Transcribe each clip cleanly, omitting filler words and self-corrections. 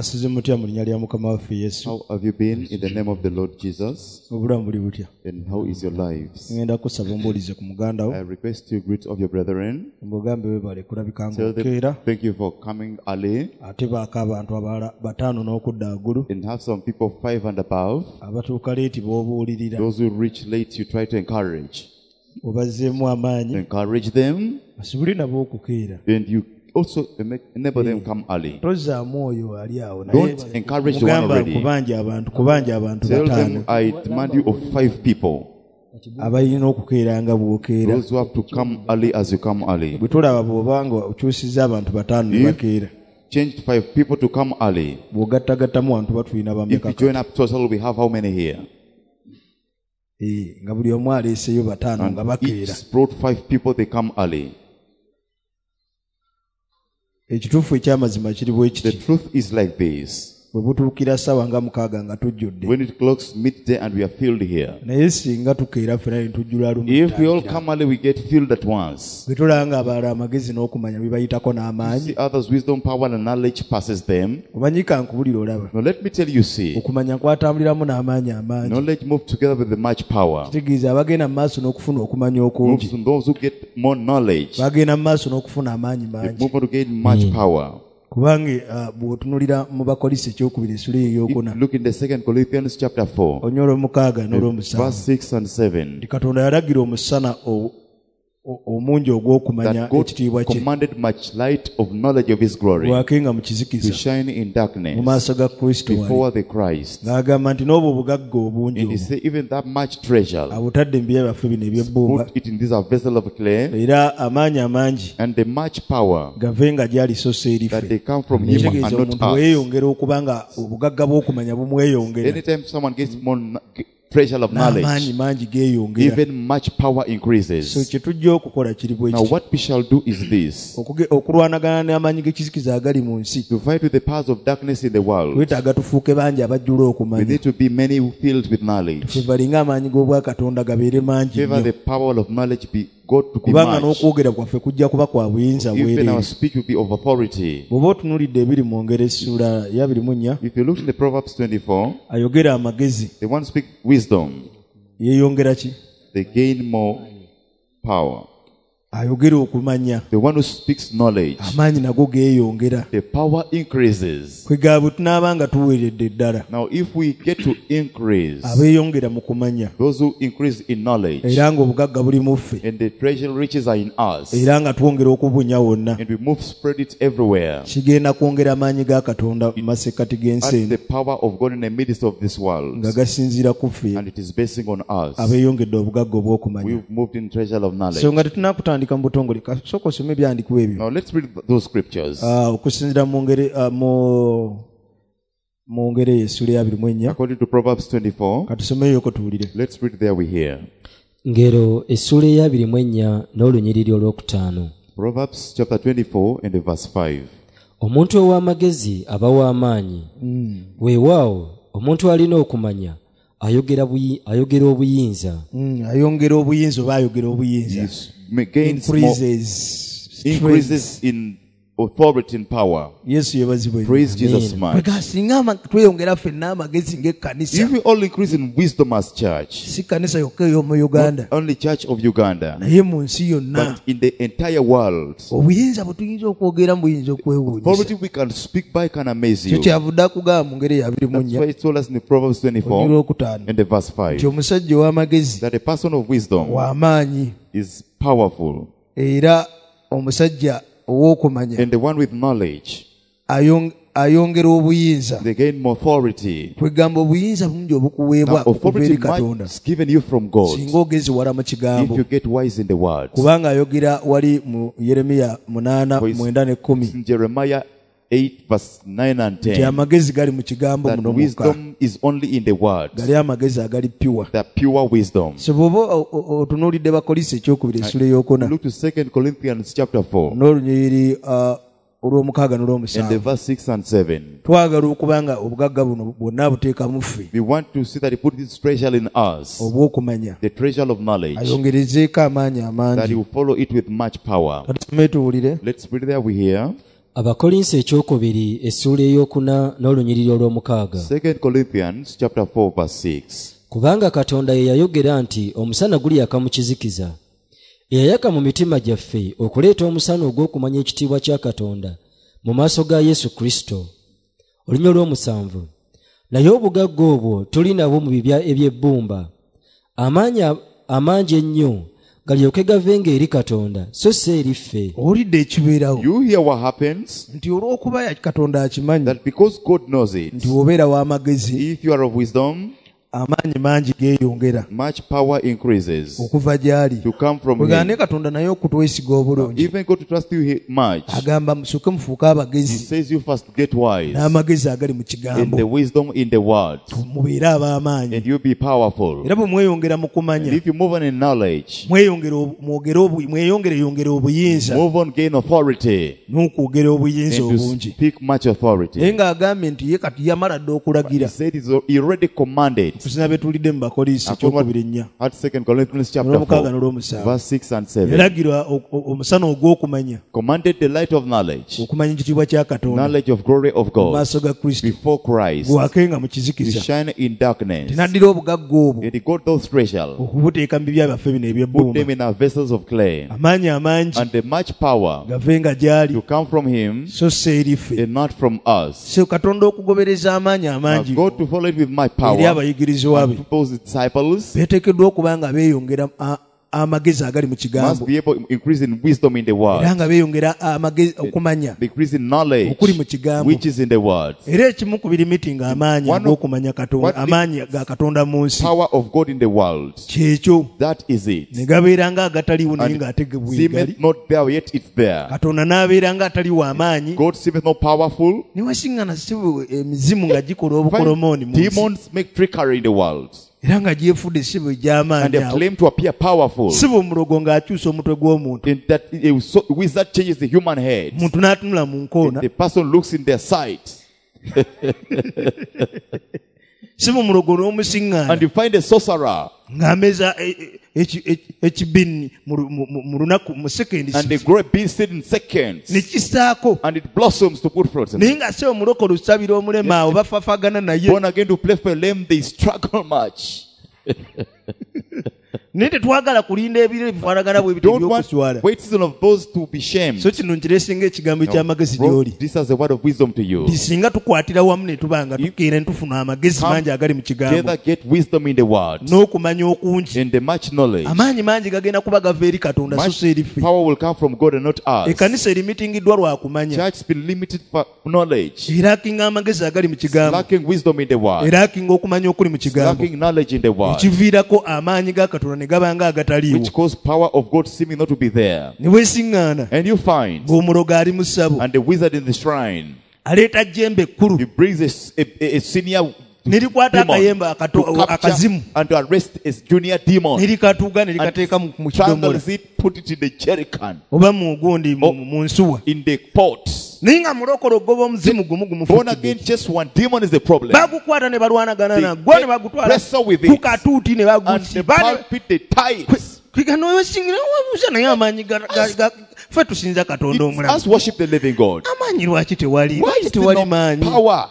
Mwakasize mutya mu linnya lya Mukama waffe Yesu. How have you been in the name of the Lord Jesus? Obulamu buli butya? And how is your lives? Ngenda kusaba ombuulize ku muganda wo. I request you greet of your brethren. Mugambe weebale kulabika Tell ng'okeera. them thank you for coming early. Ate baako abantu abalala 5 n'okudda waggulu. And have some people 5 and above. Abatuuka leeti b'obuulirira. Those who reach late, you try to encourage. Obazzeemu amaanyi. Encourage them. Basubule nabo okukeera. And you also enable them come early. Tozzaamu oyo ali awo. Don't encourage the one already. Kubanja abantu Tell 5. them I demand you of 5 people. Abalina okukeera nga bw'okeera. Those who have to come early as you come early. Bwe tulaba bw'oba nga okyusizza abantu 5 ne bakeera. Change 5 people to come early. Bw'ogattagattamu abantu batulina If bameka. you join up total, we have how many here? Nga buli omu aleeseyo 5 nga bakeera. Each brought 5 people, they come early. Ekituufu eky'amazima kiri bwe The kiti. truth is like this. Bwe butuukira ssaawa nga 6 nga tujjudde. When it clocks midday and we are filled here. Naye singa tukeera ffena ne tujjula lumu. If we all come early, we get filled at once. Bwe tulaba nga abalala amagezi n'okumanya bibayitako n'amaanyi. See others' wisdom, power, and knowledge passes them. Omanyika nkubulira olaba. Now let me tell you, see, Okumanya kwatambuliramu n'amaanyi amangi. knowledge moves together with the much power. Kitegeeza abagenda mu maaso n'okufuna okumanya okungi. Moves from those who get more knowledge. Bagenda mu maaso n'okufuna amaanyi They mangi. move on to gain much power. Kubanga bw'otunulira mu Bakolisi ekyokubiri essula If you ey'okuna. look in the 2 Corinthians chapter 4, Onyola 6 n'olw'omusanvu. verse 6 and 7, Katonda yalagira omusana omungi ogw'okumanya that God ekitiibwa kye. commanded much light of knowledge of His glory Bwakenga mu to kizikiza shine in mu darkness maaso ga Kristo wali. before the Christ. Ng'agamba nti n'obwo obugagga obungi And He obwo said, even that much treasure, abutadde mu bya byaffe bino eby'ebbumba. put it in this vessel of clay, Era amaanyi amangi and the much power gavenga gy'ali so that they eriffe. come from Him and Kitegeeza not omuntu us. bweyongera okuba nga obugagga bw'okumanya bumweyongera. Anytime someone gets more treasure of N'amaanyi knowledge, mangi geeyongera. even much power So increases. kye tujja okukola kiri bwe Now kiti. what we shall do is this: Okulwanagana n'amaanyi g'ekizikiza agali mu nsi. to fight with the powers of darkness in the world, Twetaaga tufuuke bangi abajjula we okumanya. need to be many who filled with knowledge. Ffe balinga amaanyi g'obwakatonda gabeere mangi Favor nnyo. the power of knowledge be God to be Kubanga much. n'okwogera kwaffe kujja kuba kwa buyinza Even bwereere. our speech will be of authority. Bw'oba otunuulidde ebiri mu ngero essula ya 24, If you look in the Proverbs 24, ayogera amagezi. the one speak wisdom, Yeeyongera ki? they gain more power. Ayogera okumanya. The one who speaks knowledge, Amaanyi nago geeyongera. the power increases. Kwegaba bwe tunaaba nga tuweeredde ddala. Now, if we get to increase, Abeeyongera mu kumanya. those who increase in knowledge, Era ng'obugagga buli mu ffe. and the treasure riches are in us, Era nga twongera okubunya wonna. and we move, spread it everywhere, Kigenda kwongera amaanyi ga Katonda mu masekkati g'ensi add eno. the power of God in the midst of this world, Nga gasinziira ku ffe. and it is basing on us. Abeeyongedde obugagga obw'okumanya. We've moved in treasure of knowledge. So nga tetunaakutandika mu butongole. Sooka osome ebyandikwa ebyo. Now let's read those scriptures. Okusinziira mu ngero eyo essula ya 24. According to Proverbs 24, Katusomeyo tuwulire. let's read there we hear. Ngero essula eya 24 n'olunyiriri olwokutaano. Proverbs chapter 24 and verse 5. Omuntu ow'amagezi aba w'amaanyi. Weewaawo omuntu alina okumanya ayogera obuyinza. Ayongera obuyinza oba ayogera obuyinza. Gains more, increases in authority and power. Yesu yebazibwe. Praise Jesus much. Singa tweyongera ffenna amagezi ng'ekkanisa. If we all increase in wisdom as church, Si kkanisa yokka ey'omu Uganda. not only church of Uganda, Naye mu nsi yonna. but in the entire world, Obuyinza bwe tuyinza okwogera buyinza okwewuunyisa. authority we can speak by can amaze Kyo you. kyavudde akugamba mu ngero eya That's 24 why it told us in Proverbs 24 olwokutaano and the verse nti 5 omusajja ow'amagezi that a person of wisdom w'amaanyi is powerful, era omusajja ow'okumanya and the one with knowledge, ayongera obuyinza. they gain more authority. Kwegamba obuyinza bungi Now, obukuweebwa okuva authority eri Katonda is given you from God singa ogezi wala mu if kigambo. you get wise in the word. Kubanga ayogera wali mu Yeremiya 8, For it's 9 ne 10 in Jeremiah 8 verse 9 and nti 10 amagezi gali mu kigambo that muno mukka. wisdom is only in the word, Gali amagezi agali pure. the pure wisdom. So bw'oba otunuulidde Bakolisi ekyokubiri essula ey'okuna Look to 2 Corinthians chapter 4 n'olunyiriri olw'omukaaga and the n'olw'omusanvu. verse 6 and 7. Twagala okuba nga obugagga buno bwonna buteeka mu ffe We want to see that he put this treasure in us, obw'okumanya. the treasure of knowledge, Ayongerezeeko amaanyi that he amangi. will follow it with much power. Katusome tuwulire. Let's read there we hear. Abakolinsi ekyokubiri essuula ey'okuna n'olunyiriri olw'omukaaga. 2 Corinthians chapter 4 verse 6. Kubanga Katonda ye yayogera nti omusana guliyaka mu kizikiza. Eyayaka mu mitima gyaffe okuleeta omusana ogw'okumanya ekitiibwa kya Katonda mu maaso ga Yesu Kristo. Olunya olw'omusanvu. Naye obugagga obwo tuli nabwo mu bibya eby'ebbumba. Amangi ennyo galyoke gavenga eri Katonda so si eri ffe. Owulidde ekibeerawo You hear what happens? nti olw'okuba Katonda akimanyi That because God knows it, nti obeera w'amagezi if you are of wisdom, amaanyi mangi geeyongera much power increases okuva gy'ali. to come from Bwegane Him. Katonda naye okutwesiga obulungi Even God to trust you much. agamba musooke mufuuke He abagezi says you first get wise n'amagezi agali mu in kigambo the wisdom in the word, mubeere ab'amaanyi. and you be powerful. Era bwe mweyongera mu And kumanya if you move on in knowledge, mweyongereyongere obuyinza move on gain authority, n'okwogera obuyinza and to obungi. speak much Naye authority. ng'agambye nti ye kati yamala dde He okulagira. said he already commanded. Tusina be tulidde mu Bakolinsi ekyokubiri ennya At 2 Corinthians chapter n'omukaaga 4, n'olw'omusanvu. verse 6 and 7. Yalagirwa omusana ogw'okumanya Commanded the light of knowledge, okumanya ekitiibwa kya Katonda knowledge of glory of mu God, maaso ga Kristo before Christ, gwakenga mu to kizikiza. shine in darkness. Tenaddira obugagga obwo And he got those treasure, okubuteeka mu bibya byaffe bino put eby'ebbumba. them in our vessels of clay, Amaanyi amangi and the much power gavenga gy'ali to come from Him so si eri ffe. and not from us. So Katonda okugobereza amaanyi Now amangi God to follow it with my eri power, abayigirizwa and be people's disciples beeteekeddwa okuba nga beeyongera amagezi agali mu must kigambo be able to increase in wisdom in the era word, nga beeyongera amagezi okumanya increase in knowledge okuli mu kigambo. which is in the word. Era ekimu ku birimitingi amaanyi One of- ag'okumanya Katonda, what amaanyi ga Katonda mu nsi Power of God in the world. kyekyo That is it. ne gabeera nga agataliwo naye And ng'ate bwegali. seemeth not there, yet it's there. Katonda n'abeera nga ataliwo amaanyi God seemeth not powerful. ne wasiŋŋana si emizimu nga gikola obukolomooni mu nsi Demons make trickery in the world, era nga gyefudde si bwe and gy'amaanyi they awo. claim to appear powerful. Si bwe omulogo ng'akyusa omutwe gw'omuntu, In that a wizard changes the human head. omuntu n'atunula mu nkoona. The person looks in their sight, Si bwe omulogo and n'omusiŋŋaana you find a sorcerer, ng'ameza ekibinni mu lunaku mu sekendi and the grape being seed in seconds, ne kisaako. and it blossoms to put fruits. Naye nga si omulokole olusabira omulema awo bafaafagana naye. Born again to play for them, they struggle much. Naye tetwagala kulinda ebiro ebifaanagana bwe bityo Don't want by'okuswala. wait season of those to be shamed. So kino nkireesinga ekigambo eky'amagezi Bro, gy'oli. this is the word of wisdom to you. Singa tukwatira wamu ne tuba nga tukeera ne tufuna amagezi mangi agali mu kigambo Together get wisdom in the word, n'okumanya okungi. and the much knowledge. Amaanyi mangi gagenda kuba gava eri Katonda so Much si eri ffe. power will come from God and not us. Ekkanisa erimitingiddwa lwa kumanya. Church has been limited for knowledge, Era akinga amagezi agali mu kigambo. lacking wisdom in the word, Era akinga okumanya okuli mu kigambo. lacking knowledge in the word, Ekiviirako amaanyi ga Katonda ne gaba nga agataliiwo. which cause power of God seeming not to be there. Ne weesiŋŋaana And you find, ng'omulogo ali mu ssabo and the wizard in the shrine, aleeta jjembe ekkulu he brings a senior ne likwata demon akayembe to capture akazimu and to arrest a junior ne demon, likatuuga ne likateeka mu kidomola strangles it, put it in the jerrycan, oba mu gundi mu nsuwa. in the pot. Naye nga mulokole ogoba omuzimu gumu Born gumufukidde. again, just one demon is the problem. Bagukwata ne balwanagana They nagwo ne bagutwala wrestle with it. ku katuuti ne And the bagusiba. pulpit, the tithes. Kwigana wewesingira wabuuza naye amaanyi ffe tusinza Katonda omulamu. Us worship the living God. Amaanyi lwaki tewali? Why Lwaki is there tewali no maanyi? power?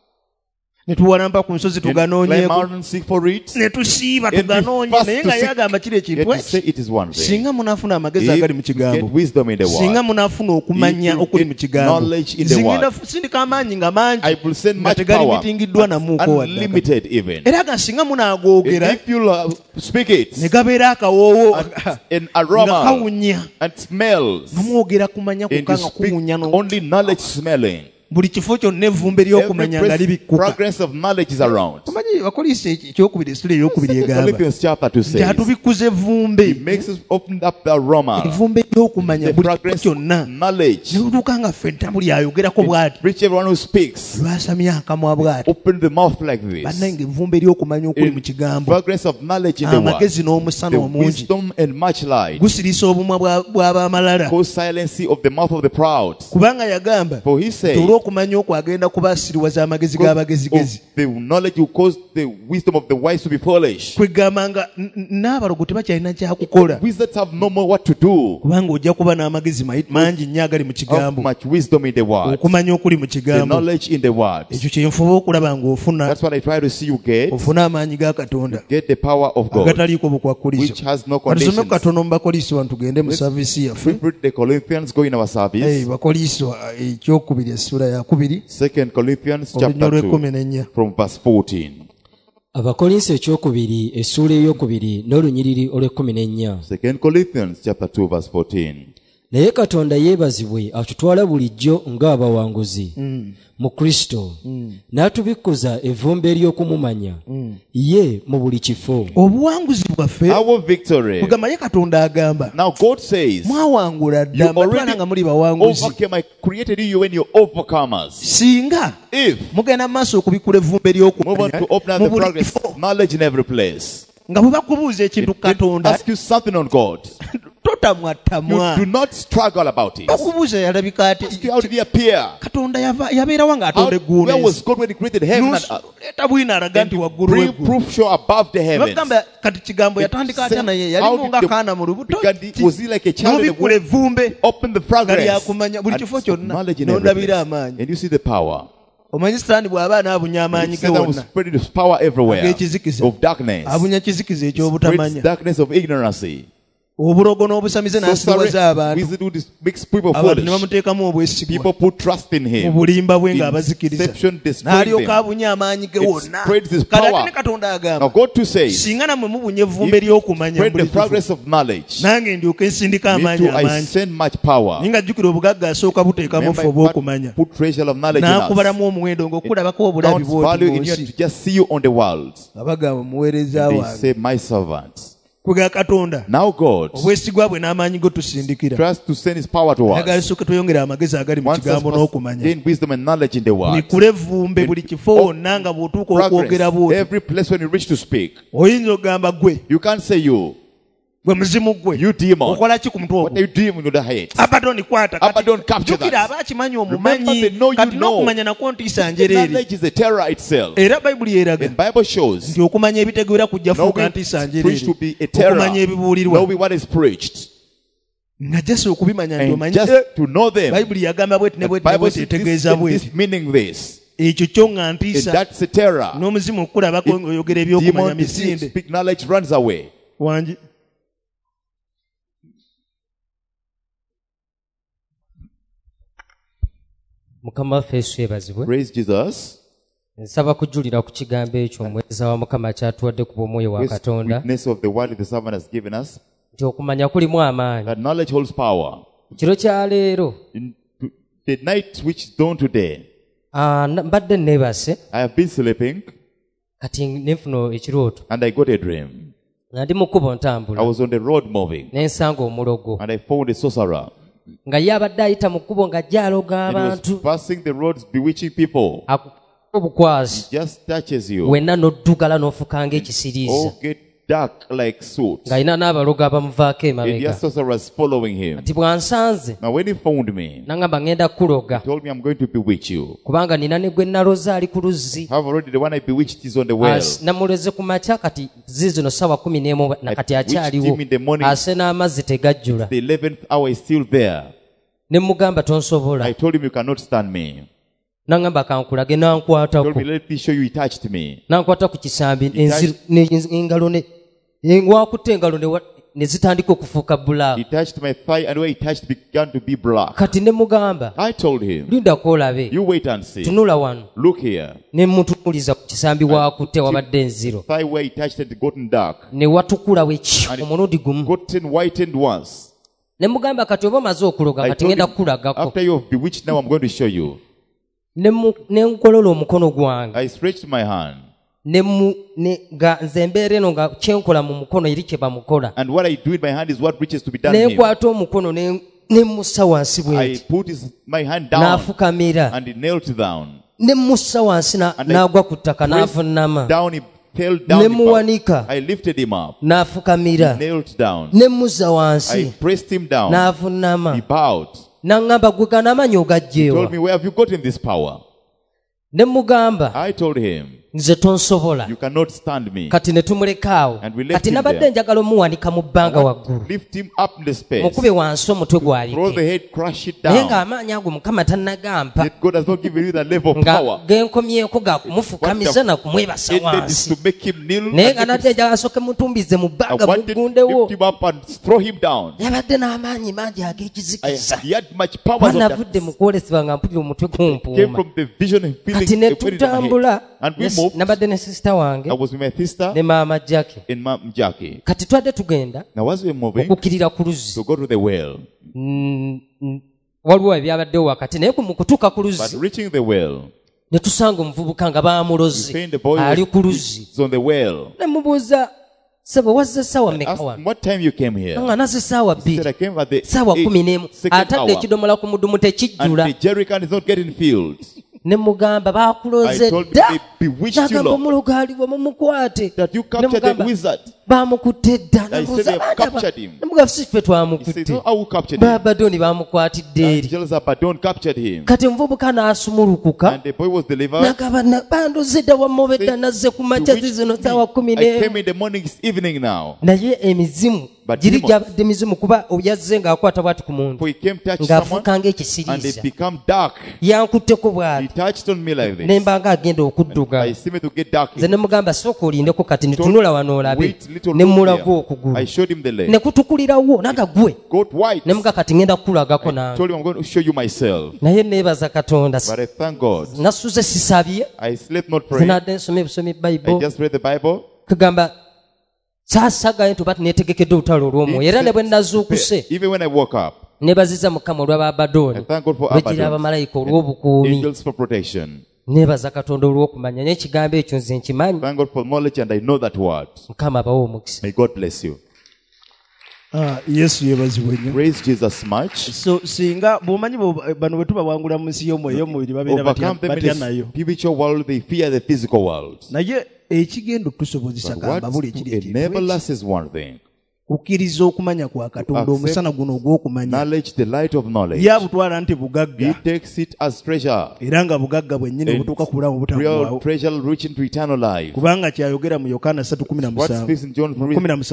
Ne tuwalampa ku nsozi And climb tuganoonyeko. out and seek for it. Ne tusiiba And be tuganoonye fast naye to nga seek. yagamba kiri Yet ekintu to say eki. it is one thing. Singa munaafuna amagezi If agali mu you kigambo. get wisdom in the Singa word, munaafuna okumanya if you okuli mu get kigambo. knowledge in the Zingenda word, sindika amaanyi nga mangi I will send nga much tegali power, mitingiddwa namuuko wadde. unlimited even. Era nga singa munaagogera If you speak it, ne gabeera akawoowo an nga aroma kawunya and smells, nga mwogera kumanya and you kukka nga speak kuwunya only knowledge smelling. buli kifo kyonna evvumbe Every ery'okumanya nga libikkuka. fragrance of knowledge is around. Omanyi Bakolinsi ekyokubiri essula eryokubiri egamba Philippians chapter 2 nti says, atubikkuza evvumbe He makes us open up the aroma, evvumbe ery'okumanya the buli kifo fragrance kyonna of knowledge. ne lutuuka nga ffenna buli ayogerako bw'ati Reach everyone who speaks. lwasamye akamwa bw'ati Open the mouth like bannaye this. ng'evvumbe ery'okumanya okuli mu In kigambo fragrance of knowledge in the word, amagezi n'omusana the omungi wisdom and much light, gusirisa obumwa bw'ab'amalala cause silency of the mouth of the proud. kubanga yagamba For he said, okumanya okwo agenda kubaasiriwaza amagezi g'abagezigezi. The knowledge will cause the wisdom of the wise to be foolish. Kwegamba nga n'abalogo tebakyalina kyakukola. Wizards have no more what to do. Kubanga ojja kuba n'amagezi mangi nnyo agali mu How kigambo. much wisdom in the word. Okumanya okuli mu The kigambo. knowledge in the word. Ekyo kyenfuba okulaba ng'ofuna. That's what I try to see you get. Ofuna amaanyi ga Katonda. Get the power of God, agataliiko bukwakkulizo. which has no Tusome conditions. katono mu Bakoliso wano tugende mu saavisi yaffe. We read the Corinthians, go in our service. Bakoliso ekyokubiri essula ya 2 2 Corinthians olunywa chapter 2 lw'14 from verse 14. abakolinso ekyokubiri essuula eyokubiri n'olunyiriri olw'14. 2 Corinthians chapter 2 verse 14. naye katonda yeebazibwe atutwala bulijjo ng'abawanguzi mu kristo n'atubikkuza evvumbe ery'okumumanya ye mu buli kifo. obuwanguzi bwaffe Our victory. kugamba ye Katonda agamba Now God says, mwawangula dda you mbatwala already nga muli bawanguzi. overcame. I created you when you're overcomers. Singa If mugenda mu maaso okubikula evvumbe move on ery'okumanya to open up mu the buli progress, kifo, knowledge in every place. nga bwe bakubuuza ekintu Katonda Ask you something on God. totamwatamwa. You do not struggle about it. bakubuuza yalabika ati Ask you how did he appear? Katonda yabeerawa nga atonda eggulu Where n'ensi. was God when he created heaven and earth? leeta bwina alaga nti waggulu Bring w'eggulu. proof show above the heavens. bagamba kati kigambo yatandika atya naye How yalimu did nga the- kaana mu lubuto was he like a child in the n'obikula womb? evvumbe Open the nga progress. lyakumanya buli And kifo kyonna knowledge in every n'ondabira place. amaanyi. And you see the power. omanyi sitaani bw'aba anaabunya amaanyi ge Satan will wonna spread his power everywhere ag'ekizikiza of darkness. abunya kizikiza Spreads ekyobutamanya. darkness of ignorance. obulogo n'obusamize n'asiriwaza Sorcery, abantu wizard who makes people abantu ne foolish. bamuteekamu obwesigwa People put trust in mu him. bulimba bwe ng'abazikiriza Deception destroys n'alyoka them. abunya amaanyi ge It wonna. spreads his kale power. ate ne Katonda Now agamba God too says, singa nammwe mubunya evvumbe if ery'okumanya spread buli the kifo, progress of knowledge, nange ndyoke nsindika me amaanyi too I amangi. send much power. naye nga jjukira obugagga asooka buteekamu ffe Remember, obw'okumanya. put treasure of knowledge in us. n'akubalamu omuwendo ng'okulabako obulabi Counts value in you bw'oti to just see you on the world. nga bagamba omuweereza They wange. say, my servant. kwega Katonda Now God obwesigwa bwe n'amaanyi go tusindikira. tries to send his power to ayagala us. sooke tweyongere amagezi agali mu Once us kigambo must n'okumanya. gain wisdom and knowledge in the word. bikule evvumbe buli kifo wonna nga bw'otuuka okwogera Progress. bw'oti. Every place when you reach to speak. oyinza okugamba gwe You can't say you. gwe muzimu gwe You demon. okola ki ku mutwe What ogwo. are you doing with the head? Abaddon kwata kati. Abaddon capture jjukira that. aba akimanyi Remember omumanyi they know you kati know. n'okumanya nakwo ntiisa njereere. Knowledge is a terror itself. era bayibuli eraga The Bible shows nti okumanya ebitegeera kujja fuuka knowing ntiisa is preached to njereere. be a terror. okumanya ebibuulirwa Knowing what is preached. nga jasa okubimanya nti And omanyi just to know them. bayibuli yagamba bweti ne The bweti ne Bible bweti says etegeeza this, bweti. this meaning this. ekyo kyo nga And ntiisa that's a terror. n'omuzimu okulabako oyogera ebyokumanya Demon deceives, misinde speak knowledge runs away. wangi. mukama waffe yesu yeebazibwe. Praise Jesus. nsaba kujulira ku kigambo ekyo omuweereza wa mukama kyatuwadde ku bw'omwoyo wa This katonda witness of the word the servant has given us. nti okumanya kulimu amaanyi. That knowledge holds power. kiro kya leero The night which is dawn today, mbadde neebase I have been sleeping kati nenfuna ekirooto and I got a dream. nga ndi mu kkubo I ntambula was on the road moving n'ensanga omulogo and I found a sorcerer. nga ye abadde ayita mu kkubo ng'ajja aloga And he was abantu passing the roads bewitching people. akukuba obukwazi Just touches you. wenna n'oddugala n'ofuka ng'ekisiriiza All get dark like soot. ng'alina n'abalogo abamuvaako And emabega just sorcerers following him. nti bwansanze Now when he found me, nangamba ngenda kuloga he told me I'm going to bewitch you. kubanga nina ne gwe naloza ali ku luzzi I have already the one I bewitched is on the well. namuleze ku makya kati zizino ssaawa 11 na kati witched akyaliwo him in the morning. ase n'amazzi tegajjula The 11th hour is still there. ne mugamba tonsobola I told him you cannot stand me. nangamba kankulage He told nankwatako me let me show you he touched me. nankwata ku kisambi touched- engalo wakutte engalo ne zitandika okufuuka He bulaavu touched my thigh and where he touched began to be black. kati ne mugamba I told him, lindako olabe you wait and see. tunula wano Look here. ne mutunuliza ku kisambi wakutte wabadde enziro Thigh where he touched had gotten dark. ne watukula weki And it omulundi gumu gotten whitened once. ne mugamba kati oba omaze okuloga I nga told tegenda him, kukulagako after you have bewitched now I'm going to show you. ne nkolola omukono gwange I stretched my hand. nga nze embeera eno nga kyenkola mu mukono eri kye bamukola And what I do in my hand is what reaches to be done in him. nenkwata omukono ne mussa wansi I bweti put my hand down n'afukamira and he knelt down. ne mussa wansi And I n'agwa ku ttaka pressed n'avunnama down, he fell down. ne he fell. muwanika I lifted him up. n'afukamira Knelt down. ne muzza I wansi pressed him down. n'avunnama He bowed. n'aŋŋamba gwe gana amanyi He ogagjeewa told me, where have you gotten this power? ne mugamba I told him, nze tonsobola you cannot stand me. kati ne tumulekaawo And we left kati him nabadde there. njagala omuwanika mu bbanga I waggulu want to lift him up in the space. mukube wansi omutwe Throw the gwalike head, crush it naye down. ng'amaanyi ago mukama tannagampa Yet God has not given you that level of nga power. genkomyeko ga kumufukamiza na kumwebasa Ended is wansi to make him kneel. naye And nga make nate him, njagala asooke mutumbize mu I bbanga wanted to muggundewo lift him up and throw him down. yabadde n'amaanyi mangi ag'ekizikiza He had much power of banavudde mu that. kwolesebwa nga mpulira omutwe Came kumpuuma from the vision and feeling kati ne a weight in my head. tutambula And we moved. nabadde ne sisita wange I was with my sister ne maama jake in Mom Jackie. kati twadde tugenda Now as we were moving okukkirira ku luzzi to go to the well, waliwo ebyabaddewo wakati naye mu kutuuka ku but luzzi reaching the well, ne tusanga omuvubuka nga we baamuloze found the boy ali ku luzzi was on the well. ne mubuuza sebe wazze ssaawa mmeka Asked wano him, what time you came here? nga naze ssaawa He said, bbiri I came at the ssaawa 11 second atadde hour. ekidomola ku mudumu And tekijjula the jerrycan is not getting filled. ne mugamba baakuloze I told him dda they bewitched you, n'agamba Lord. omulogo aliwo mumukwate That you Ne captured the mugamba, wizard. baamukutte dda I said they have captured him. nemugamba si ffe He twamukutte said, no, I will capture him. baabadoni baamukwatidde eri Angels of Abaddon captured him. kati omuvubuka n'asumulukuka And the boy was delivered. n'agamba bandoze dda wamma obedda nazze ku To makya which zizino ssaawa kumi I came n'emu in the morning, it's evening now. naye emizimu But giri demons- gyabadde mizimu kuba yazze ng'akwata bwati ku muntu For he came touch someone ng'afuuka and they ng'ekisiriiza become dark. yankutteko He bwati touched on me like ne this. mba ng'agenda okudduka I see me to get dark. nze ne mugamba sooka olindeko kati nitunula wano olabe Wait little ne look mulaga here. okugulu I showed him the ne leg. kutukulirawo naga gwe Got white. ne muga kati ngenda kukulagako I nange told him I'm going to show you myself. naye neebaza katonda But I thank God. nasuze sisabye I slept not nze praying. nadde nsoma ebisomi I bayibuli just read the Bible. kugamba saasagayo nti oba tineetegekedde olutalo olw'omwoyo era ne bwe nazuukuse Even when I woke up, neebaziza mukama olw'aba I abadooni thank God for lwegira Abaddon abamalayika and olw'obukuumi angels for protection. neebaza katonda olw'okumanya naye ekigambo ekyo nze nkimanyi Thank God for knowledge, and I know that word. mukama abawe omukisa May God bless you. yesu yebazibwe nnyo Praise Jesus much. so singa bw'omanyi bano bwe tubawangula mu nsi y'omwoyo y'omubiri babeera Overcome them batya in nayo the spiritual world, they fear the physical world. naye ekigenda okutusobozesa But gamba what buli ekiri to enable us is one thing. kukkiriza okumanya kwa katonda Accept omusana guno ogw'okumanya Knowledge, the light of knowledge. yabutwala nti bugagga He takes it as treasure. era nga bugagga bwennyini And obutuuka ku bulamu real obutaggwaawo treasure reaching to eternal life. kubanga kyayogera mu yokaana What speaks 3:17 in John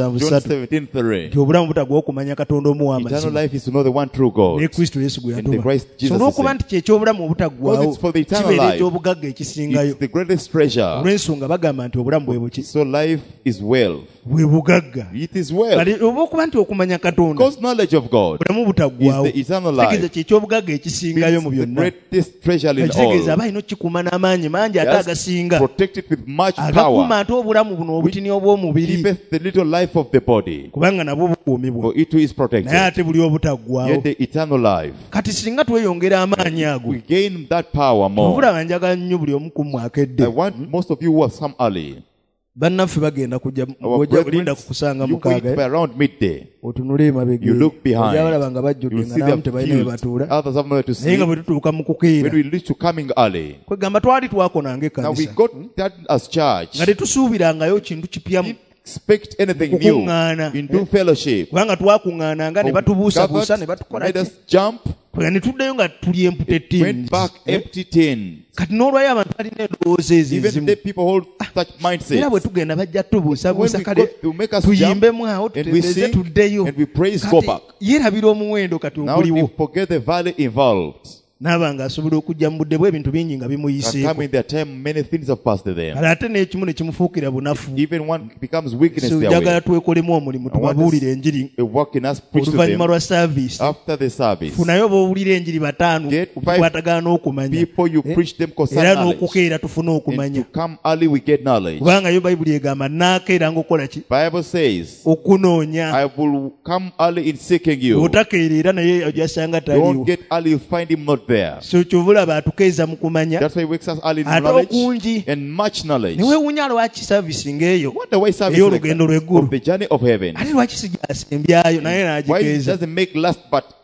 17:3 nti 17:3. obulamu butaggwa okumanya katonda omuwa Eternal amazima life is to know the one true God. ne kristo yesu gwe And the yatuma Christ Jesus so olw'okuba is nti kyekyobulamu Because obutaggwaawo it's for the eternal kibeera life. ekyobugagga ekisingayo It's the greatest treasure. olw'ensonga bagamba nti obulamu bwe buki So life is wealth. bwe bugagga It is wealth. kale oba okuba nti okumanya katonda Because knowledge of God bulamu butaggwaawo is the eternal life. kitegeeza kyekyobugagga ekisingayo mu is the byonna greatest treasure in kitegeeza all. aba alina okukikuuma n'amaanyi mangi ate Just agasinga protect it with much agakuuma power. ate obulamu buno obutini obw'omubiri Keepeth the little life of the body. kubanga nabwo bukuumibwa For it too is naye protected. ate buli obutaggwaawo Yet the eternal life. kati singa tweyongera amaanyi ago We gain that power more. obulaba njagala nnyo buli omu ku mmwe akedde I want most of you who have come early. bannaffe bagenda kujja Our ojja brethren, kulinda kukusanga you wait mukaaga by around midday. otunule emabega You look behind. balaba nga bajjudde You nga see namu them tebalina we filled. batuula Others have nowhere to naye nga sleep. bwe tutuuka mu When kukeera we reach to coming early. kwegamba twali twakonanga Now we ekkanisa got that as church. nga tetusuubirangayo kintu kipya Expect anything new kukuŋŋaana into fellowship. kubanga twakuŋŋaananga ne batubuusabuusa ne Gathered, batukola made ki us jump, kwega ne tuddayo nga tuli empute went back empty tins. kati n'olwayo abantu balina endowooza ezo Even ezimu the people hold such era mindsets. bwe tugenda bajja tubuusabuusa When we kale go, they will make us jump, tuyimbemu awo and we tutereeze sing, tuddeyo and we praise, go kati back. yeerabira omuwendo kati Now we oguliwo forget the value involved. naaba ng'asobola okujja mu budde bwe ebintu bingi nga And bimuyiseeko come in their time, many things have passed to them. kale ate n'ekimu ne kimufuukira bunafu Even one becomes weakness so their njagala way. twekolemu omulimu tubabuulire enjiri A work in us, preach to oluvannyuma them lwa saaviisi after the service. funayo b'owulira enjiri bataano Get five tukwatagana n'okumanya People you preach them era concerning knowledge. n'okukeera tufune And okumanya to come early, we get knowledge. kubanga yo bayibuli egamba naakeera ng'okola ki Bible says, okunoonya I will come early in seeking you. bw'otakeerera naye ojasanga Don't taliwo get early, you find him not there. so kyovulaba atukeeza mu kumanya That's why he wakes us early in ate knowledge okungi and much knowledge. ne weewuunya lwaki saavisi ng'eyo Wonder why service ey'olugendo like lw'eggulu of the journey of heaven. ate lwaki sigyasembyayo naye Why it n'agikeeza doesn't make last but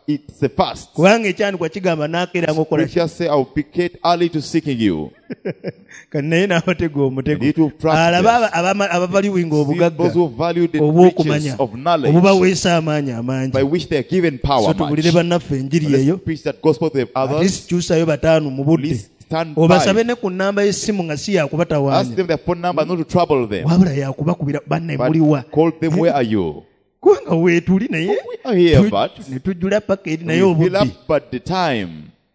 it's a fast. kubanga ekyandikwa kigamba n'akeera ng'okola Scripture say, I will picket early to seeking you. kati naye n'abatega omutego Need to practice. alaba abavaliwinga See obugagga those who value the riches obw'okumanya of knowledge obubaweesa amaanyi amangi by which they are given power so much. tubulire bannaffe enjiri eyo Let's preach that gospel to ate others. sikyusayo bataano mu budde Please stand obasabe by. ne ku nnamba y'essimu nga si Ask yakubatawaanya them their phone number, not to trouble them. wabula yakubakubira banne But muliwa call them, where are you? kubanga weetuli naye We are here, but ne tujjula paketi naye we fill obudde up but the time.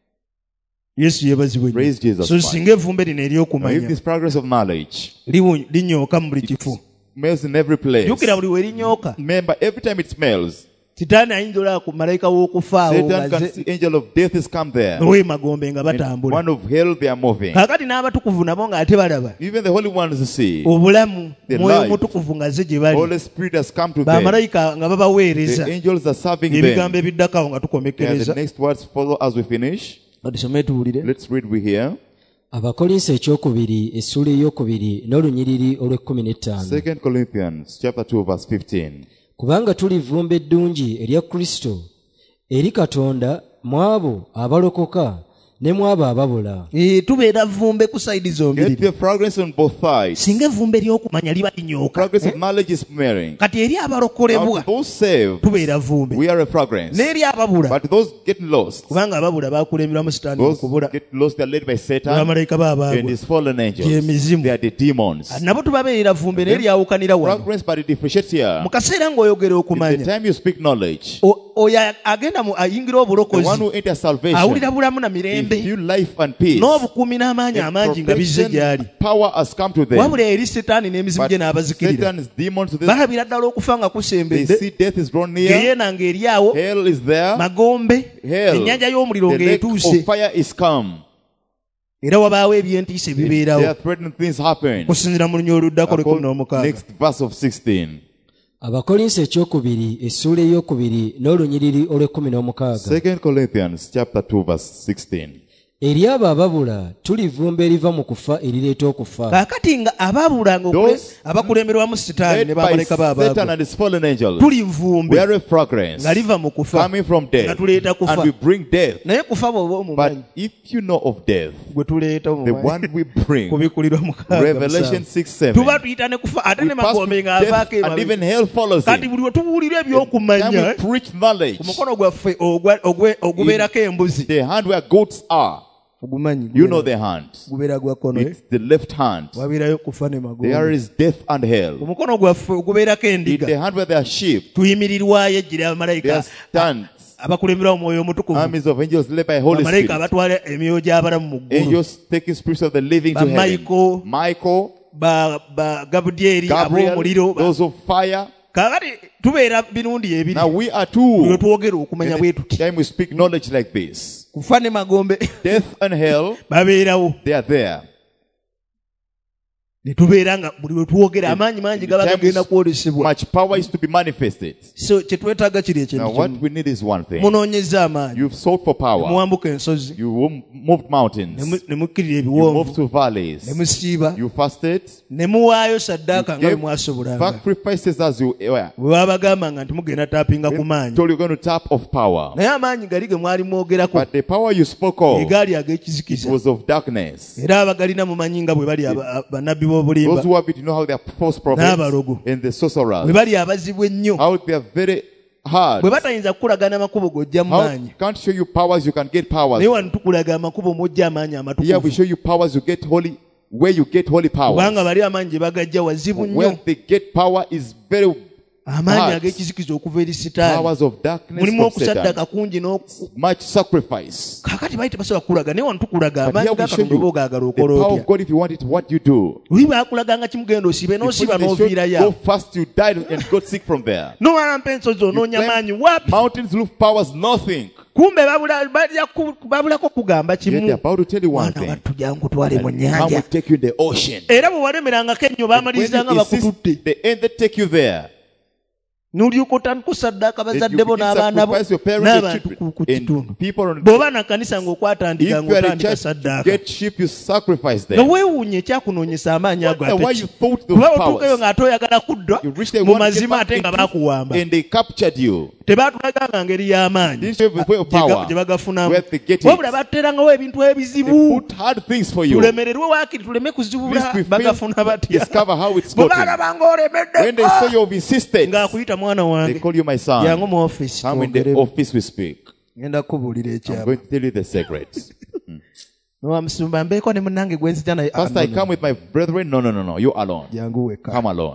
yesu yeebazibwe Praise Jesus so Christ. singa evumbe lino Now, if ery'okumanya this progress of knowledge linyooka mu buli kifo smells in every place, jjukira buli we linyooka remember, every time it smells, sitaani ayinza olaba ku malayika w'okufaawo Satan can see angel of death is come there. ow'emagombe nga In batambula one of hell they are moving. kaakati n'abatukuvu nabo ng'ate balaba Even the holy ones see. obulamu The mwoyo life. mutukuvu nga ze gye bali Holy Spirit has come to them. bamalayika nga babaweereza The angels are serving ebigambo them. ebiddako nga And the tukomekereza next words follow as we finish. batusome tuwulire Let's read we here. abakolinso ekyokubiri essula eyokubiri n'olunyiriri olw'ekumi n'ettaano 2 Corinthians chapter 2 verse 15. kubanga tuli vvumbe eddungi erya kristo eri katonda mu abo abalokoka ne mu abo ababula tubeera vumbe ku sayidi zombiriri Get the progress on both sides. singa evvumbe ery'okumanya liba linyooka Progress of knowledge is smearing. kati eri Now, abalokolebwa to those saved, tubeera vumbe we are a progress. n'eri ababula But those getting lost, kubanga ababula bakulemberwamu sitaani those okubula get lost, they are led by Satan bamalayika and baabaabwe his fallen angels. Gy'emizimu. They are the demons. nabo tubabeerera vumbe naye lyawukanira wano Progress, but it differentiates here. mu kaseera ng'oyogera The okumanya time you speak knowledge, oyo agenda ayingira the one obulokozi who enters salvation, awulira bulamu na they mirembe feel life and peace. n'obukuumi n'amaanyi And amangi nga bizze gy'ali protection, power has come to them. wabula eri setaani n'emizimu gye But n'abazikirira Satan's demons, they balabira ddala okufa nga kusembedde see death is drawn near. geyeena ng'eri awo Hell is there. magombe Hell, ennyanja y'omuliro the lake ng'etuuse of fire is come. era wabaawo ebyentiisa There ebibeerawo are threatening things happen. kusinzira mu lunya oluddako lw'ekumi n'omukaaga Next verse of 16. abakolinso ekyokubiri essula eyokubiri n'olunyiriri olw'ekumi n'omukaaga 2 Corinthians chapter 2 verse 16. eri abo ababula tuli vvumbe eriva mu kufa erireeta okufa kaakati nga abaabulanga Those abakulemberwamu sitaani Led ne by bamalayika Satan baabaabwe and his fallen angels, tuli we nvumbe are a progress nga liva mu kufa coming from nga death, tuleeta kufa and we bring death. naye kufa bw'oba omumanyi But if you know of death, gwe tuleeta the omumanyi one we bring, kubikulirwa mukaaga Revelation musanvu. 6:7, tuba tuyita ne kufa ate we ne pass magombe through ng'avaako death and even emabega hell follows kati him. buli lwe tubuulira Time ebyokumanya we preach knowledge, ku mukono gwaffe ogubeerako embuzi the hand where goats are, ogumanyi you know the hand. gubeera gwa kkono It's the left hand. wabeerayo kufa ne There magombe is death and hell. omukono gwaffe ogubeerako In endiga the hand where there are sheep, tuyimirirwayo ejjira there abamalayika are stands, abakulemberwa omwoyo omutukuvu armies of angels led by Holy bamalayika Spirit. abatwala emyoyo gy'abalamu mu ggulu Angels taking spirits of the living to Ba heaven. Michael, Michael, ba gabudyeri Gabriel, ab'omuliro those of fire. kaakati tubeera birundi ebiri Now we are lwe two. twogera okumanya bwe The tuti time we speak knowledge like this, kufa ne magombe death and hell, babeerawo they are there. ne tubeera nga buli lwe twogera amaanyi mangi gaba The time gagenda is- kwolesebwa Much power is to be manifested. so kye twetaaga kiri Now ekintu what kimu we need is one thing. munoonyeza amaanyi You've sought for power. muwambuka ensozi You moved mountains. ne mukkirira You moved ebiwonvu to valleys. ne musiiba You fasted. ne muwaayo saddaaka nga bwe Gave mwasobolanga sacrifices as you were. bwe babagambanga nti mugenda taapinga ku maanyi Told you're going to tap of power. naye amaanyi gali ge mwali mwogerako But the power you spoke of, egaali it ag'ekizikiza was of darkness. era abagalina mumanyi nga bwe bali bannabbi b'obulimba Those who have it, you know how they are false prophets N'abalogo. and the bwe sorcerers. bali abazibu ennyo How they are very hard. bwe batayinza kukulagana amakubo g'ojja mu How maanyi can't show you powers, you can get powers. naye wano tukulaga amakubo mw'ojja amaanyi Here we amatukuvu show you powers, you get holy, where you get holy kubanga powers. bali amaanyi gye bagajja wazibu Where nnyo they get power is very amaanyi hard. ag'ekizikiza okuva eri sitaani Powers of darkness mulimu of Satan. okusaddaka kungi Much sacrifice. kakati baali tebasobola kukulaga naye wano tukulaga But amaanyi here we show gakatonda oba you ogaagala the okola power otya of God. If you want it, what you do. luli baakulaganga kimugenda osiibe n'osiiba They show you n'oviirayo go awo fast, you died and got sick from there. nowalampa ensozi onoonya climb maanyi wapi Mountains look powers, nothing. kumbe babulako kugamba Yet they're kimu about to tell you one mwana thing. wattu jangu twale mu Come we nnyanja take you in the ocean. era bwe walemerangako ennyo When baamalirizanga you insist, bakututte the end they take you there. n'olyoka otandika osaddaaka bazadde bo begin to n'abaana bo sacrifice your parents, your n'abantu children, ku and kitundu people on bw'oba na kanisa ng'okwatandika If you are a ng'otandika church, you saddaaka get sheep, you sacrifice nga them. weewuunya ekyakunoonyesa amaanyi ago Wonder why ate you ki thought kuba those otuukayo powers. ng'ate oyagala kuddwa You reach there, mu you want to get mazima back ate nga into- baakuwamba and they captured you. tebaatulaganga ngeri y'amaanyi Didn't show you the way of power. gye bagafunamu Where they get it. wabula baterangawo ebintu They ebizibu put hard things for you. tulemererwe waakiri tuleme At least kuzibula we bagafuna fail to batya discover how it's bwe gotten. baalabanga When they saw olemeddeko you have insisted, ng'akuyita mwana they wange call you my son. yangu mu office Come in the twogeremu. office we speak. ngenda kubuulira I'm ekyama going to tell you the secrets. nowamusumba mbeeko ne munnange gwe nzija naye First I come with my brethren. No. You alone. jangu weka Come alone.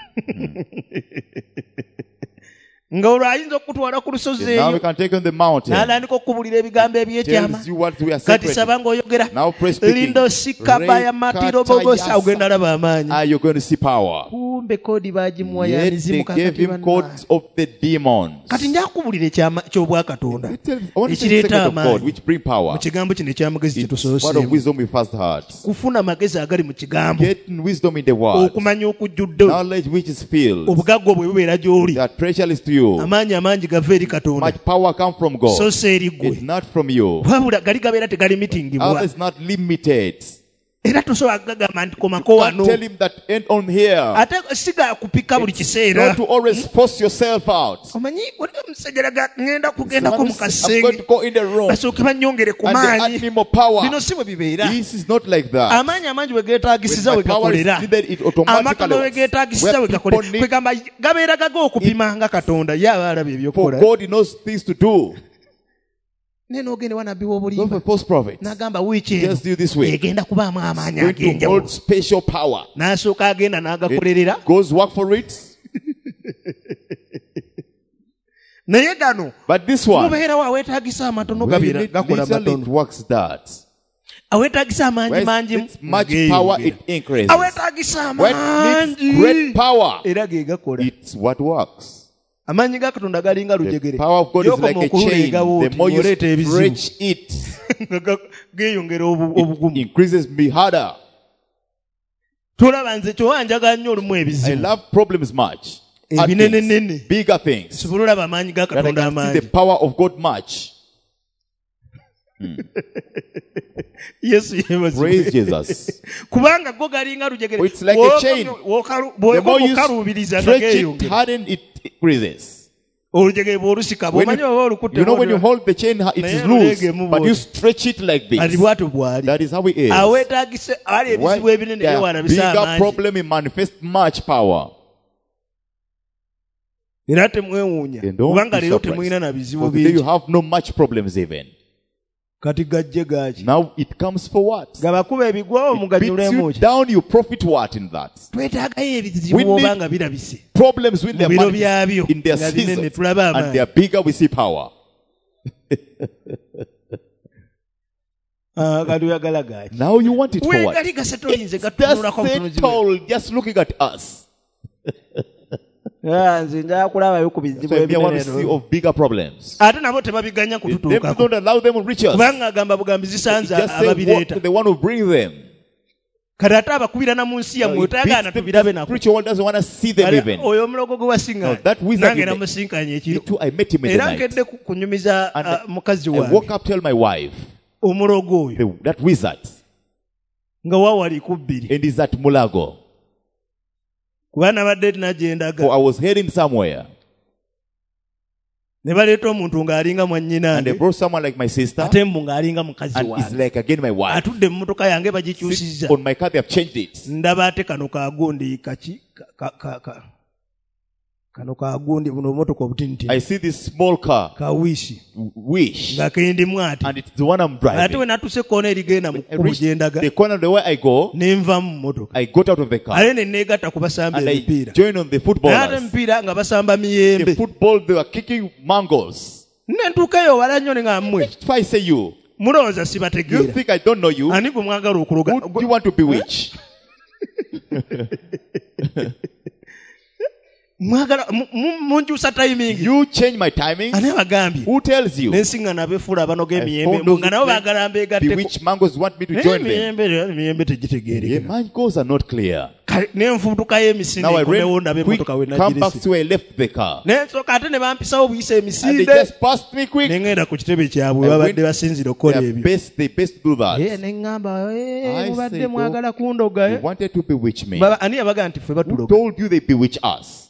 nga olwo ayinza okutwala ku lusozi And now we eyo can take on the mountain. n'atandika okubuulira ebigambo ebyekyama Tells you what we are kati secret. saba ng'oyogera Now pray speaking. lindo sikaba ya matiro bogosa ogenda laba amaanyi You're going to see power. kumbe kodi baagimuwa Yet they yamizimu gave him codes of the demons. kati njakubulira ky'obwakatonda I want to tell you the ekireeta secret of God, amaanyi which bring mu power. kigambo kino ekyamagezi It's word of kyetusooseemu wisdom we first heard. kufuna amagezi agali mu kigambo Getting wisdom in the word. okumanya okujjudde Knowledge which is filled. obugagga bwe bubeera gy'oli That treasure is to you. amaanyi amangi gava eri katonda Much power come from God. so si eri gwe It's not from you. wabula gali gabeera tegalimittingibwa Others not limited. era tosobola kugagamba nti komako Can't wano tell him that end on here. ate siga kupika buli kiseera Not to always force yourself out. omanyi waliwo omusajja ngenda So kugendako mu I'm going kasenge to go in the room. basooke bannyongere ku And they maanyi add me more power. bino si bwe bibeera This is not like that. amaanyi amangi bwe geetaagisiza When bwe my power is gakolera needed, it automatically amatono bwe works. geetaagisiza bwe Where gakolera people need- kwegamba gabeera gaga okupima nga katonda ye aba alaba For ebyokukola God, He knows things to do. naye n'ogende wa nabbi Not w'obulimba for false prophets. n'agamba wiiki Just do this way. egenda kubaamu amaanyi Going to ag'enjawulo hold special power. n'asooka agenda n'agakolerera Goes work for it. naye gano But this one, mubeerawo aweetaagisa amatono where you gabeera need- gakola literally it matono works that. aweetaagisa amaanyi Where mangi it's much power, it increases. aweetaagisa Where it needs great amangi power, era ge gakola it's what works. amaanyi ga katonda galinga The lujegere power of God is Gy'okoma like a chain. okululeegawo The oti more you ng'oleeta ebizibu stretch it, nga geeyongera it obugumu increases me harder. tolaba nze kyowa njagala nnyo olumu I ebizibu love problems much. Hard ebinene things, nene bigger things. sobola olaba amaanyi ga That I katonda can see amangi the power of God much. yesu Praise yeebazibwe Jesus. kubanga go galinga lujegere It's like a chain. The more you bwokaluubiriza nga stretch it, geeyongera harden it increases. olujegere bw'olusika When bw'omanyi oba olukutte you know when you hold the chain, it Naye is loose, luleegemu but you bw'oti. stretch it like ati this. bw'atyo bw'ali That is how it is. aweetaagise ali Why ebizibu ebinene the byewala bisa bigger amaangi problem, it manifests much power. era temwewuunya And don't kubanga be leero surprised. temulina na bizibu For today you bingi have no much problems even. kati gajje gaaki Now it comes for what? gabakuba ebigwawo It beats muganyulemu you ki down, you profit what in that? twetaagayo ebizibu We need- oba nga birabise Problems when mu they're biro manifest byabyo in their nga binene seasons tulaba and amaanyi they're bigger, we see power. kati oyagala gaaki Now you want it for what? weegali gasetolinze Just gatunulako settled, just looking at us. nze njala kulabayo ku bizibu So I want to see ebinene of bigger problems. ate nabo tebabiganya Them kututuukako don't allow them to reach us. kubanga agamba bugambi zisanze Just say ababireeta what the one who bring them. kati ate abakubira na mu nsi yammwe It beats otagaana them. tubirabe The nako spiritual world doesn't want to see them Kale, even. oyo omulogo gwe wasiŋŋaanye No, that wizard nange you met. namusinkanye Me ekiro too, I met him in the era night. nkedde kunyumiza And mukazi I woke wange up, tell my wife, omulogo oyo that wizard, nga wawali ku bbiri and he's at Mulago. kuba nabadde For nagendaga I was heading somewhere. ne baleeta omuntu ng'alinga And they mwannyinange brought someone like my sister. ate mbu ng'alinga mukazi And it's wange like again my wife. atudde mu motoka yange Sit bagikyusizza on my car, they have changed it. ndaba ate kano kagundi kaki kano kagundi buno motoka obutinitini I see this small car, kawiishi Wish, nga kendimu ate and it's the one I'm ate driving. we natuuse koona erigenda mu I kkubo reached gyendaga the corner the way I go, ne nva mu motoka I got out of the car ate ne neegatta ku basamba and I emipiira joined on the naye ate footballers. emipiira nga basamba The miyembe football, they were kicking mangoes. ne ntuukayo wala nnyo ne nga mmwe If I say you, mulowooza you sibategeera think I don't know you? ani gwe mwagala okuloga Who do you want to bewitch? mwagala munkyusa tayimingi You change my timing. ani abagambye Who tells you? nensiŋŋana abeefuula abanoga I emiyembe found those nga nabo who baagala mbeegatteko bewitch mangoes want me to naye join them. emiyembe Yeah, tegitegeerekeka mangoes are not clear. kati nenfutukayo emisinde Now I nkomewo ran ndabe emotoka we quick, come back nagirisi to where I left the car. nensooka ate ne bampisawo buyisa And they emisinde just passed me quick. ne ngenda ku kitebe kyabwe I babadde went- basinzira okukola ebyo They best do that. ne ŋŋamba I mubadde say, mwagala kundoga They wanted to bewitch me. ani yabaga nti ffe Who batuloga told you they bewitch us?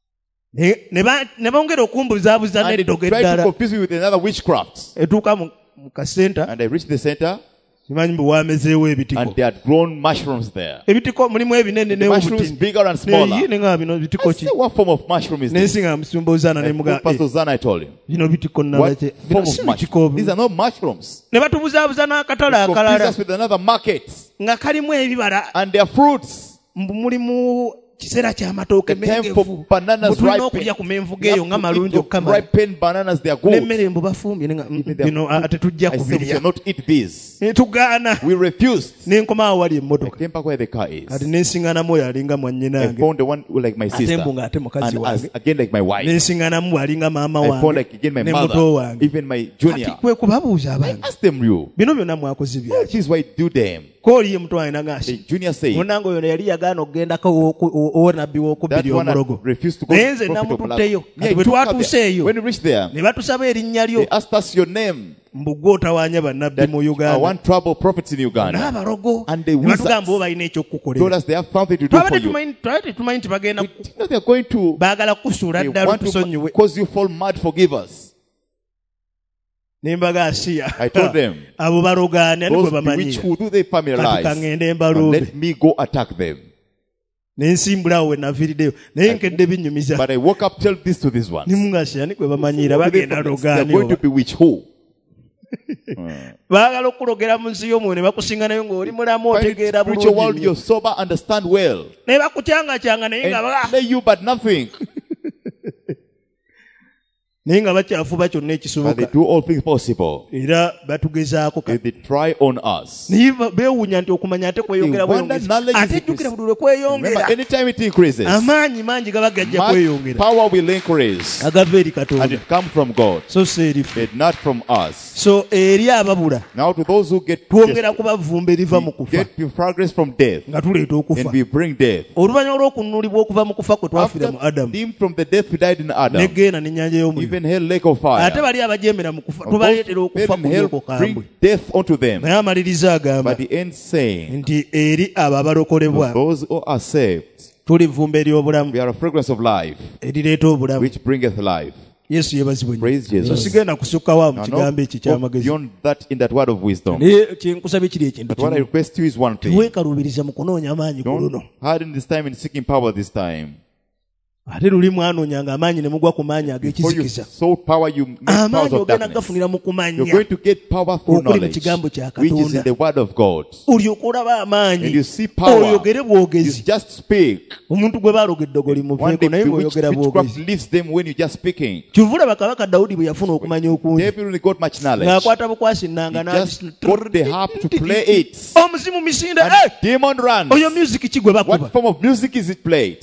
ne bongera okumbuzaabuza And they n'eddoga tried to eddala confuse me with another witchcraft. etuuka mu kasenta And I reached the center, simanyi mbu waamezeewo ebitiko and they had grown mushrooms there. ebitiko mulimu ebinene The mushrooms bigger and smaller. ne nga bino bitiko I ki said, what form of mushroom is this? nensinga musumba ozaana ne And muga Pastor Zana, I told him. bino bitiko What nabake form of mushroom? These are not mushrooms. ne batubuzaabuza n'akatale Confuse akalala us with another market. nga kalimu ebibala And their fruits. mulimu kiseera ky'amatooke The time mengevu for bananas Bwe tulina ripen. okulya ku menvu You geeyo have nga to malungi eat okukama the ripened bananas, they are good. n'emmere mbu bafumbye ne nga, they bino are- ate tujja I said, we kubirya shall not eat these. ne tugaana We refused. ne nkomawo wali I emmotoka came back where the car is. kati nensiŋŋanamu oyo alinga I mwannyinange found the one who like my sister. mbu ng'ate mukazi And wange. again like my wife. nensiŋŋanamu alinga maama I found wange like again my ne mother. muto wange Even my junior. kati kwe kubabuuza I abange asked them you. bino byonna mwakoze What byaki is why do them? kooliye muto wange The nagasi junior said munange oyo yali yagaana okugendako owonabbi that w'okubbiri one had omulogo refused to go naye to nze the prophet of namututteyo Allah. Yeah, kati bwe he took her twatuuse there. eyo When we reached there, ne batusaba erinnya they lyo asked us your name. mbu gwe otawaanya bannabbi That mu I uganda want trouble prophets in Uganda. n'abalogo And the ne batugamba wizards bo balina told ekyokukukolera us they have something to do for twabadde you. tetumanyi nti bagenda We didn't know they are going to. baagala kusuula They ddala want to otusonyiwe cause you fall mad. Forgive us. ne mbaga asiya I told them, abo balogaane ani those gwe bewitched bamanyira who do they kati familiarize? kaŋŋende And mbalumbe let me go attack them. ne nsimbulawo we naviiriddeyo naye nkedde binyumiza But I woke up, tell this to these ones. nimungasi ani gwe bamanyira Who do they bagenda familiarize? They are logaani going to bewitch who? baagala okulogera mu nsi y'omwoyo ne bakusinga nayo ng'oli mulamu Find otegeera it spiritual world, bulungi you're sober, understand well. ne bakukyangakyanga naye nga And play you but nothing. naye nga bakyafuba kyonna But they ekisoboka do all things possible. era batugezaako They try on us. naye beewuunya nti okumanya ate kweyongera They wonder knowledge ate is ejjukira increasing. buli lwe kweyongera Remember, anytime it increases, amaanyi mangi gaba gajja much kweyongera power will increase. agava eri And katonda it comes from God, so si erifu but not from us. so eri ababula Now to those who twongera kubavumba eriva mu kufa get progress from death, nga tuleeta okufa and we bring death. oluvannyuma lw'okununulibwa okuva mu kufa kwe twafira mu After adamu redeemed from the death we died in Adam, negeena n'ennyanja y'omuliro even hell, lake of fire. ate bali abajeemera mu kufa Those tubaleetera who okufa fail in kuli hell okwo bring kambwe death unto them. naye amaliriza agamba But the end saying, nti eri abo abalokolebwa those who are saved, tulivumba ery'obulamu we are a fragrance of life, erireeta obulamu which bringeth life. yesu yeebazibwe Praise nnyo Jesus. so sigenda kusukkawo mu Now, kigambo ekyo not ky'amagezi beyond that in that word of wisdom. naye kyenkusabye kiri ekintu But what I kimu request you is one thing. teweekaluubiriza mu kunoonya amaanyi ku luno Don't harden this time in seeking power this time. ate luli mwanoonya ng'amaanyi ne mugwa ku maanyi Before you ag'ekizikiza sought power, you make powers amaanyi of ogenda darkness. gafunira mu You're kumanya going to get power through okuli mu knowledge, kigambo kya which is in katonda the word of God. olyoka olaba amaanyi And you see power. oyogere You bwogezi just speak. omuntu gwe baalogedde ogoli One muveeko day, naye ng'oyogera witchcraft bwogezi leaves them when you're just speaking. kyovulaba kabaka dawudi bwe yafuna okumanya okungi David really got much knowledge. ng'akwata bukwasi nnanga He just got the harp to play it. omuzimu misinde And demon runs. oyo music ki gwe bakuba What form of music is it played?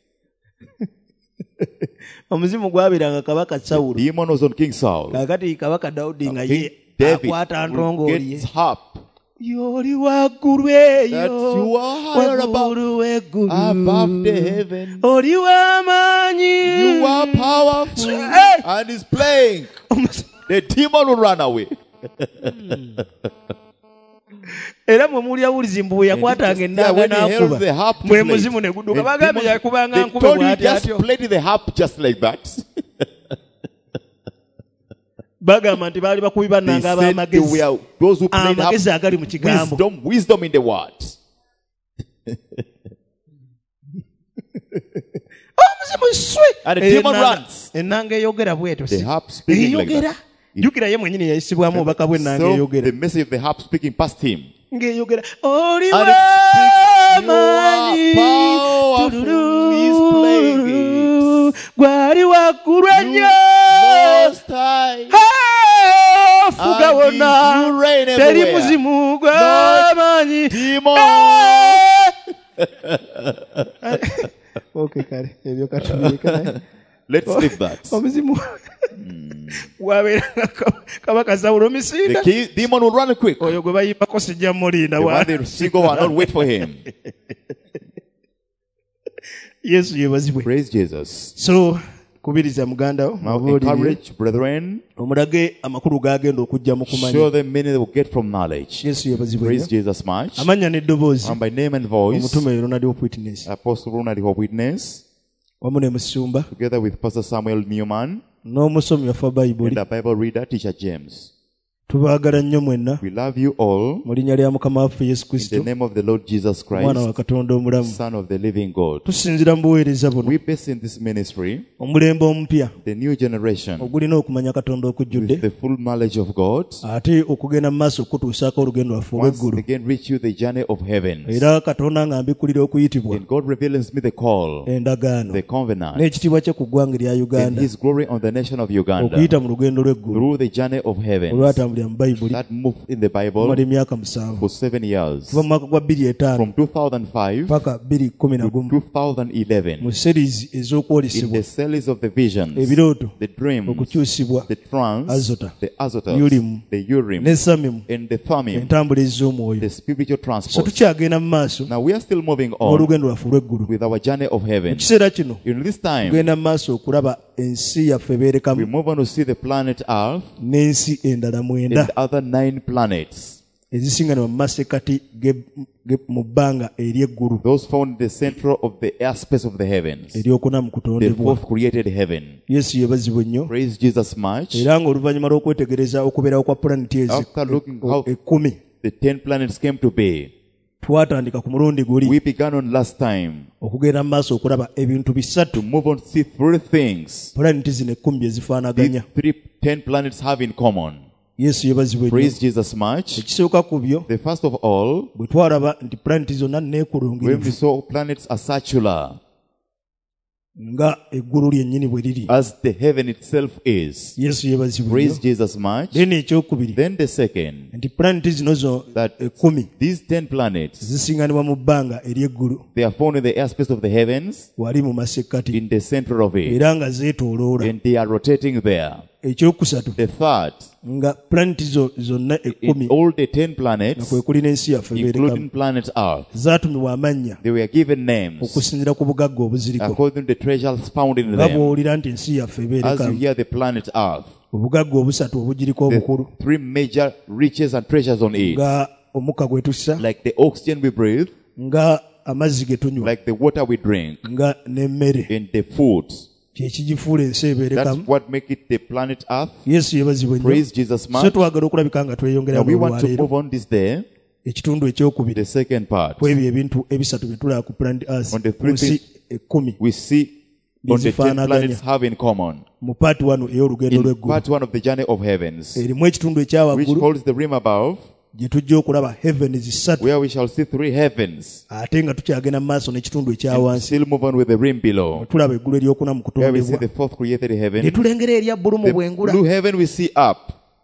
omuzimu gwabeeranga kabaka sawulo Demon was on King Saul. kakati kabaka dawudi nga King ye David akwata will ntongooli ye get harp. yoli waggulu That eyo you are higher waggulu weggulu above the heaven. oli w'amaanyi You are powerful. Hey! And he's playing. The demon will run away. era mwe muli awulizi mbu bwe yakwatanga ennanga when he held n'akuba the harp to mwe play muzimu ne it, gudduka the bagambye demon- yakubanga they nkube told you bw'ati just atyo played the harp just like that. bagamba nti baali bakubi They bannanga said they ab'amagezi were those who played harp. amagezi agali mu kigambo Wisdom in the word. omuzimu swi And the demon runs. ennanga eyogera bwetyo The harp speaking like eyogera that. jjukira ye mwenyini yayisibwamu obubaka bw'ennanga So eyogera the message of the harp speaking past him. ng'eyogera oli And it speaks, you w'amaanyi are powerful. He's playing it. gwali waggulu ennyo Most high. fuga And wonna you reign teri everywhere. muzimu gw'amaanyi Demon. okay kale ebyo katubireka Let's leave that. omuzimu wabeeranga kabaka sawulo The misinda demon will run quick. oyo gwe bayimbako sijja mulinda The one they single will not wait for him. yesu yebazibwe. Praise Jesus. So kubiriza muganda wo, Now mubuulire, encourage brethren, omulage amakulu gagenda okujja mu show kumanya. them many they will get from knowledge. yesu yebazibwe Praise nnyo. Jesus much. amanya n'eddoboozi And by name and voice, omutume Ronald of Witness Apostle Ronald Hope Witness, wamu ne musumba together with Pastor Samuel Newman n'omusomi wafa bayibuli. and the Bible reader, Teacher James. tubaagala nnyo mwenna We love you all mu linnya lya mukama waffe yesu in kristo, the name of the Lord Jesus omwana wa Christ, katonda omulamu. Son of the living God. tusinzira mu buweereza buno, We base in this ministry omulembe omupya the new generation ogulina okumanya katonda okujjudde, with the full knowledge of God. ate okugenda mu maaso okutuusaako olugendo lwaffe Once olw'eggulu. again reach you the journey of heavens. era katonda nga mbikkulira okuyitibwa And God reveals me the call, endagaano the covenant, n'ekitiibwa kye ku ggwanga erya and uganda His glory on the nation of Uganda okuyita mu lugendo lw'eggulu through the journey of heavens olwatambulira mu bayibuli that moved in the Bible omala emyaka 7 for 7 years, kuva mu mwaka gwa 2005 from 2005 paka to 2011 2011, mu series in ez'okwolesebwa, the series of the visions, ebirooto, the dreams, okukyusibwa, the trance, Azota, the azotos, Urim, the urim, ne samimu, and the thummim, entambula ez'omwoyo. the spiritual so transport. tukyagenda mu maaso Now we are still moving on n'olugendo lwaffe olw'eggulu. with our journey of mu heaven. kiseera kino In this time, tugenda mu maaso okulaba ensi yaffe we ebeerekamu move on to see the planet Earth n'ensi endala and 9 the other 9 planets, ezisinganibwa mu masekati mu bbanga ery'eggulu those found in the center of the airspace of the heavens, eryokuna mu the kutondebwa. fourth created heaven. yesu yebazibwe nnyo. Praise Jesus much. era ng'oluvannyuma lw'okwetegereza okubeerawo kwa pulaneti After looking how 10 the 10 planets came to be, twatandika ku mulundi guli we began on last time okugenda mu maaso okulaba ebintu bisatu to move on to see 3 things pulaneti zino 10 bye zifaanaganya. these 10 planets have in common. yesu yebazibwe nnyo. Praise Jesus much. ekisooka ku byo The first of all, bwe twalaba nti pulaneti zonna when we neekulungirivu saw planets are circular nga eggulu lyennyini bwe liri. as the heaven itself is. yesu yebazibwe Praise nnyo. Jesus much. then ekyokubiri Then the second, nti pulaneti zino zo that 10 these 10 planets, zisinganibwa mu bbanga ery'eggulu they are found in the airspace of the heavens, wali mu masekkati in the center of it, era nga zeetooloola. and they are rotating there. ekyokusatu The third, nga pulaneti zonna in 10 all the 10 nga planets, kwe kuli n'ensi yaffe ebeerekamu including planet Earth, zaatumibwa amannya they were given names okusinziira ku bugagga obuziriko. according to the treasures found in nga them. bw'owulira nti ensi yaffe As you ebeerekamu hear the planet Earth, obugagga obusatu obugiriko the obukulu 3 major riches and treasures on it, nga omukka gwe tussa, like the oxygen we breathe, nga amazzi ge tunywa, like the water we drink, nga n'emmere, and the food. kyekigifuula ensi That's ebeerekamu. what make it the planet Earth. yesu yebazibwe nnyo. Praise Jesus so much. twagala okulabika nga tweyongera Now we want to olwaleero move on this day, ekitundu ekyokubiri the second part. ku ebyo ebintu ebisatu bye tulaba ku planet Earth, On the ku three nsi things 10 we see on the 10 Bizifaanaganya. planets have in common. mu paati 1 ey'olugendo In lw'eggulu. part 1 of the journey of heavens, erimu ekitundu which ekyawaggulu holds the rim above, gye tujja okulaba heaven zisatu, where we shall see 3 heavens, ate nga tukyagenda mu maaso n'ekitundu and ekyawansi still move on with the rim below, tulaba eggulu eryokuna mu where we see kutondebwa, the fourth created ne heaven. tulengera erya bbulu mu The bwengula. blue heaven we see up,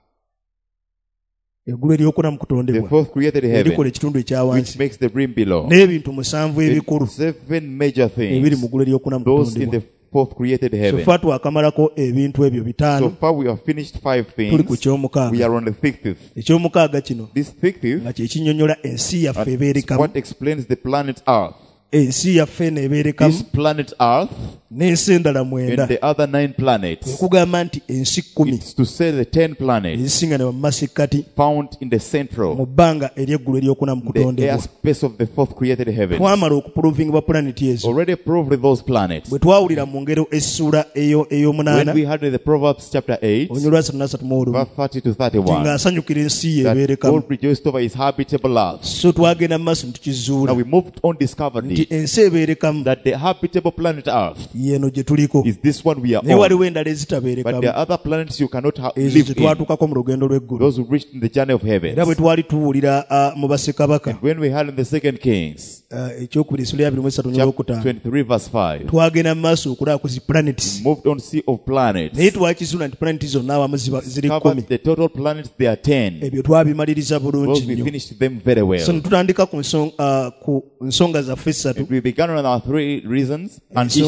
eggulu eryokuna mu the kutondebwa fourth created erikola heaven, ekitundu which ekyawansi, makes the rim below. n'ebintu 7 ebikulu 7 major ebiri mu things, ggulu eryokuna mu those in kutondebwa. the fourth created so heaven. fa twakamalako ebintu ebyo So 5, far we have finished 5 tuli ku things. We kyomukaaga. are on the 6th. ekyomukaaga kino This 6th nga kyekinnyonnyola ensi yaffe is ebeerekamu. what explains the planet Earth. ensi yaffe neebeerekamu This planet Earth n'ensi endala 9. and the other 9 planets. okugamba nti ensi 10 It's to say the 10 planets ezisinganibwa mu masekkati found in the mu central, bbanga ery'eggulu eryokuna mu the kutondebwa. airspace of the fourth created heaven. twamala okuprovingibwa pulaneti ezo Already proved those planets. bwe twawulira mu ngero essula When ey'omunaana we had in the Proverbs chapter 8, olunyi lwa 33 verse 30 to nti 31, ng'asanyukira ensi ye that ebeerekamu. God rejoiced over his habitable earth. so twagenda mu maaso ne Now tukizuula we moved on, discovered nti it, ensi ebeerekamu that the habitable planet Earth yeeno gye tuliko, is this one we are naye on. waliwo endala But ezitabeerekamu, there are other planets you cannot ezo live ze in. twatukako mu lugendo lw'eggulu. Those who reached in the journey of heaven. era bwe twali tuwulira mu bassekabaka When we had in the second Kings, ekyokubiri esula ya 23 chapter n'olwokutaano 23 verse 5, twagenda mu maaso okulaba ku zi planets, moved on sea of planets. naye twakizuula nti planeti zonna awamu ziri 10. Covered the total planets, there are 10. ebyo twabimaliriza bulungi Those we nnyo. finished them very well. so ne tutandika ku nsonga zaffe 3. We began on our 3 reasons and issues.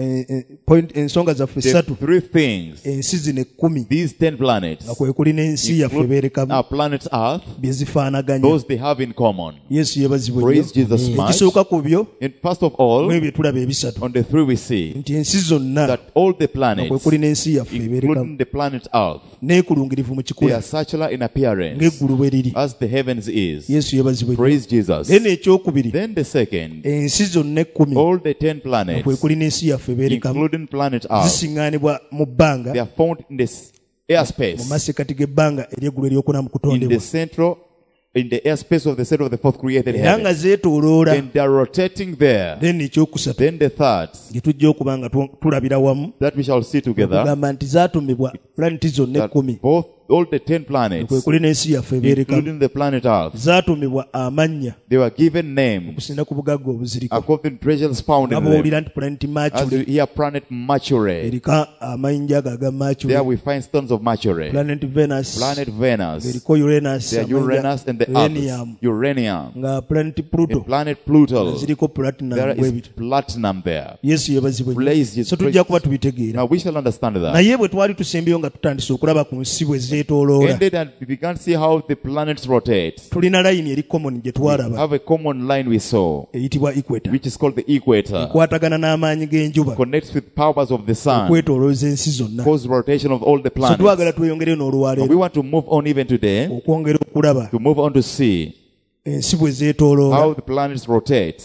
ensonga zaffe There are 3 three things. ensi zino 10 These 10 planets, nga kwe kuli n'ensi yaffe include beerekamu our planet Earth, bye zifaanaganya. those they have in common. Yesu yeebazibwe Praise nnyo. Jesus much. Ekisooka ku byo And first of all, mu ebyo tulaba ebisatu on the 3 we see nti ensi zonna that all the nga kwe planets, kuli n'ensi yaffe ebeerekamu including the planet Earth, neekulungirivu mu they kikula are circular in appearance ng'eggulu bwe liri. as the heavens is. Yesu yeebazibwe nnyo. Praise Jesus. Then ekyokubiri Then the second, ensi zonna 10 all the 10 nga kwe planets, kuli n'ensi yaffe ebeerekamu including planet Earth, zisiŋŋaanibwa mu bbanga they are found in the mu airspace, masekkati g'ebbanga ery'eggulu eryokuna mu in the kutondebwa central, in the airspace of the center of the fourth created era nga heaven. zeetooloola. And they are rotating there. Then ekyokusatu Then the third, gye tujja okuba nga tulabira wamu that we shall see together, kugamba nti zaatumibwa pulaneti zonna that 10 both all the 10 kwe planets, kuli n'ensi yaffe ebeerekamu including the planet Earth, zaatumibwa amannya they were given names okusinda ku bugagga obuziriko. according to treasures found nga in them. bw'owulira nti pulaneti As Mercury you hear planet Mercury, erika amayinja ago aga Mercury, there we find stones of Mercury. planet Venus Planet Venus, eriko Uranus, there are Uranus and the uranium, Earth, uranium. nga planet Pluto And planet Pluto, ziriko platinum there is bwebiti. platinum there. Yesu yeebazibwe nnyo. Praise Jesus. So tujja kuba tubitegeera. Now we shall understand that. Naye bwe twali tusembeyo nga tutandise okulaba ku nsi bwe zeetooloola, Ended and we began to see how the planets rotate. tulina layini eri common gye We twalaba have a common line we saw, eyitibwa equator, which is called the equator. ekwatagana n'amaanyi g'enjuba Connects with powers of the sun, okwetoolooza ensi zonna. cause rotation of all the So twagala planets. tweyongereyo But n'olwaleero we want to move on even today, okwongera okulaba to move on to see ensi bwe zeetooloola how the planets rotate,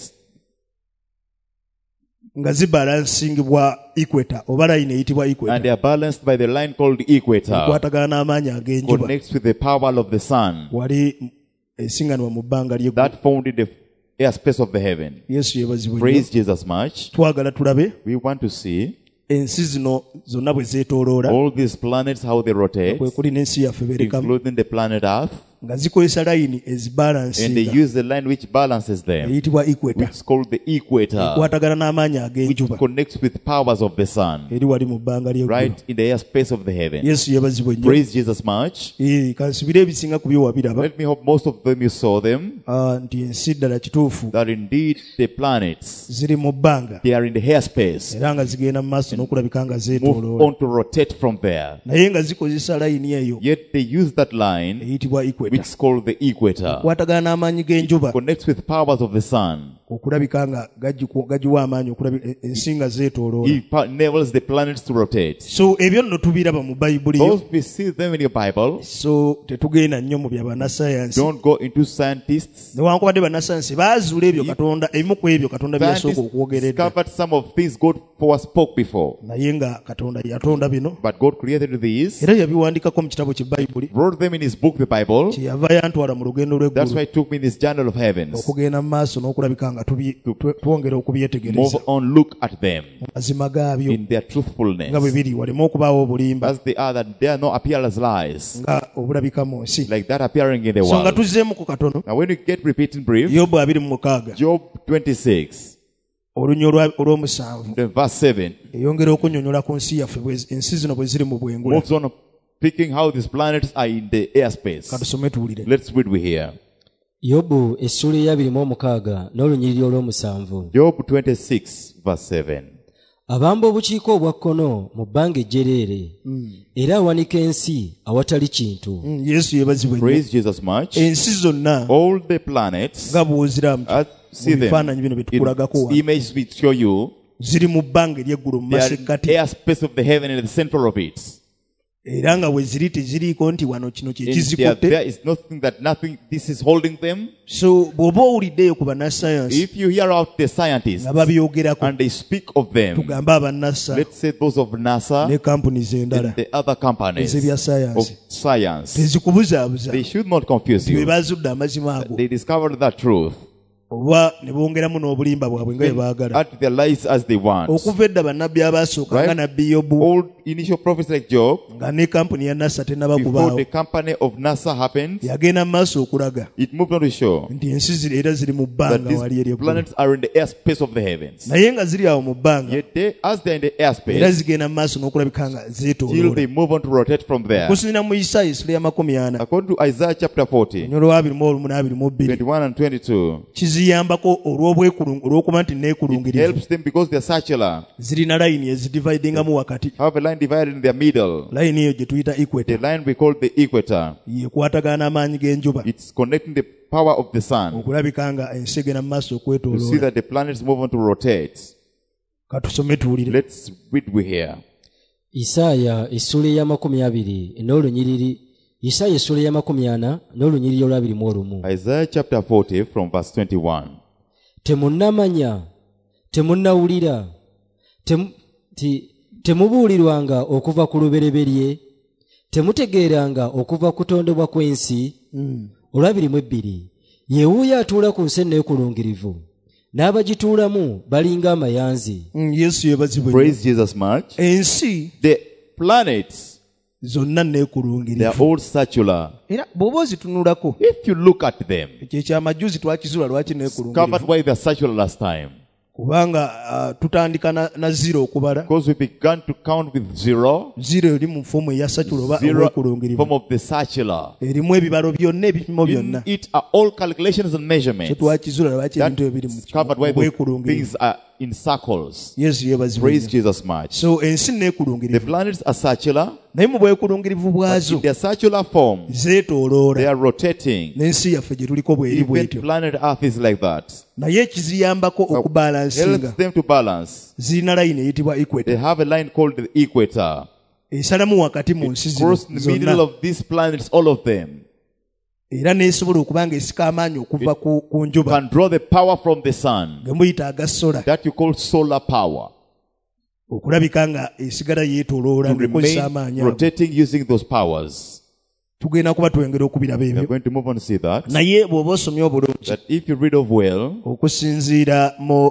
nga zibalansingibwa equator oba layini eyitibwa and equator, they are balanced by the line called equator. ekwatagana n'amaanyi ag'enjuba Connects with the power of the sun, wali esinganwa mu bbanga ly'eggulu. that found in the airspace of the heaven. Yesu yeebazibwe nnyo. Praise Jesus much. Twagala tulabe We want to see ensi zino zonna bwe zeetooloola, all these planets, how they rotate, kwe kuli n'ensi yaffe beerekamu, including the planet Earth, nga zikozesa layini and they ezibalansinga use the line which balances them, eyitibwa equator, which is called the equator, ekwatagana n'amaanyi which ag'enjuba connects with powers of the sun, eri wali mu bbanga ly'eggulu. right in the airspace of the heaven. Yesu yeebazibwe nnyo. Praise Jesus much. Kansubire ebisinga ku byo wabiraba, Let me hope most of them you saw them, nti ensi ddala kituufu that indeed the planets, ziri mu bbanga they are in the airspace, era nga zigenda mu maaso n'okulabika nga move zeetooloola, on to rotate from there. naye nga zikozesa layini eyo Yet they use that line, eyitibwa which equator, is called the equator, kwatagana n'amaanyi g'enjuba connects with powers of the sun. okulabika nga gagiwa amaanyi okulabika ensi nga zeetooloola. He enables the planets to rotate. So ebyo nno tubiraba mu bayibuli yo, Those we see them in your Bible. so tetugenda nnyo mu bya bannasayansi, Don't go into scientists. newankubadde bannasayansi baazuula ebyo Katonda, ebimu ku ebyo Katonda bye yasooka Scientists okwogeredde, discovered some of things God spoke before. naye nga Katonda yatonda bino But God created these, era yabiwandiikako mu kitabo ky'Ebbayibuli, wrote them in His book, the Bible. kyeyava yantwala mu lugendo That's lw'eggulu why He took me in His journal of heavens. okugenda mu maaso n'okulabika nga twongera okubyetegereza Move on, look at them mu mazima gaabyo in their truthfulness. nga bwe biri, waleme okubaawo obulimba As they are, that they are not appear as lies, nga obulabika mu nsi. like that appearing in the So nga world. tuzzeemu ku katono, Now when you get repeating brief, Yobu 26 Job 26, olunya olw'omusanvu the verse 7, eyongera okunnyonnyola ku nsi yaffe ensi zino bwe ziri mu bwengula. moves on picking how these planets are in the airspace. Katusome tuwulire. Let's read we here. yobu essula eya 26 n'olunyiriri olw'omusanvu. Job 26 verse 7. abamba obukiiko obwa kkono mu bbanga ejjereere era awanika ensi awatali kintu. Yesu yeebazibwe nnyo. Praise Jesus much. Ensi zonna All the planets, nga bw'oziramu see mu bifaananyi them bino bye tukulagako in wano, images we show you, ziri mu bbanga ery'eggulu mu they are in the masekkati, airspace of the heaven and the center of it. era nga bwe ziri teziriiko nti wano kino kye And there kizikutte. is nothing this is holding them. So bw'oba owuliddeyo ku bannasayansi If you hear out the scientists nga babyogerako, and they speak of them, tugambe abannasa let's say those of NASA ne companies endala and the other companies ez'ebya of sayansi, science, tezikubuzaabuza, they should not confuse bwe you. bazudde amazima ago, They discovered that truth. oba ne bongeramu n'obulimba bwabwe nga bwe baagala. Add their lies as they want. Okuva edda bannabbi abasooka nga Right? nabbi Yobu, Old initial prophets like Job, nga ne kampuni ya NASA tennaba before kubaawo, the company of NASA happened, yagenda mu maaso okulaga it moved on to show nti ensi ziri era ziri mu that bbanga wali these ery'eggulu, planets are in the airspace of the heavens. naye nga ziri awo mu bbanga Yet they, as they're in the era airspace, zigenda mu maaso n'okulabika nga till zeetooloola. they move on to rotate from there. Okusinziira mu Isaaya essula ya 40 According to Isaiah chapter 40, onyolo wa 21 21 and 22, kizira ziyambako olw'okuba nti It neekulungirivu. helps them because they're circular. Zirina layini ezidividingamu wakati. Have a line divided in their middle. Layini eyo gye tuyita The equator. line we call the equator. Yekwatagana amaanyi g'enjuba. It's connecting the power of the sun. Okulabika nga ensi egenda mu maaso You see okwetooloola. that the planets move on to rotate. Katusome tuwulire. Let's read we here. isaaya essula eya 20 n'olunyiriri isaaya essula eya 40 n'olunyiriri olwa 21. Isaiah chapter 40 from verse 21. Temunnamanya, temunnawulira, temubuulirwanga okuva ku lubereberye, temutegeeranga okuva ku kutondebwa kw'ensi. Olwa 22. Yeewuuyo atuula ku nsi enneekulungirivu, n'abagituulamu balinga amayanzi. Yesu yebazibwe. Praise Jesus much. Ensi The planets, zonna they are neekulungirivu. all circular. Era bw'oba ozitunulako, If you look at them, ekyo ekyamajuzi twakizula lwaki covered neekulungirivu. why they are circular last time. Kubanga tutandika na zero okubala. Because we began to count with zero. Zero eri mu fomu eya circular oba Zero obwekulungirivu. form of the circular. Erimu ebibalo byonna ebipimo In byonna. it are all calculations and measurements. Kyo twakizula lwaki ebintu ebiri mu That's covered why those obwekulungirivu. things are in circles. Yesu yebazibwe. Praise Jesus much. So ensi The neekulungirivu. planets are circular. Naye mu bwekulungirivu But bwazo in their circular form, they zeetooloola. are rotating. N'ensi yaffe gye tuliko bw'eri Even bw'etyo. planet Earth is like that. Naye ekiziyambako okubalansinga Helps them to balance. zirina layini eyitibwa They equator. have a line called the equator. Esalamu wakati mu nsi zino Cross in the middle zonna. of these planets, all of them. Era n'esobola okuba ng'esika amaanyi okuva ku njuba. Can draw the power from the sun. Ge muyita aga sola. That you call solar power. Okulabika nga esigala yeetooloola To ng'ekozesa remain amaanyi ago. rotating using those powers. Tugenda kuba twengera okubiraba We are ebyo. going to move on to see that. Naye bw'oba osomye obulungi That if you read of well, okusinziira mu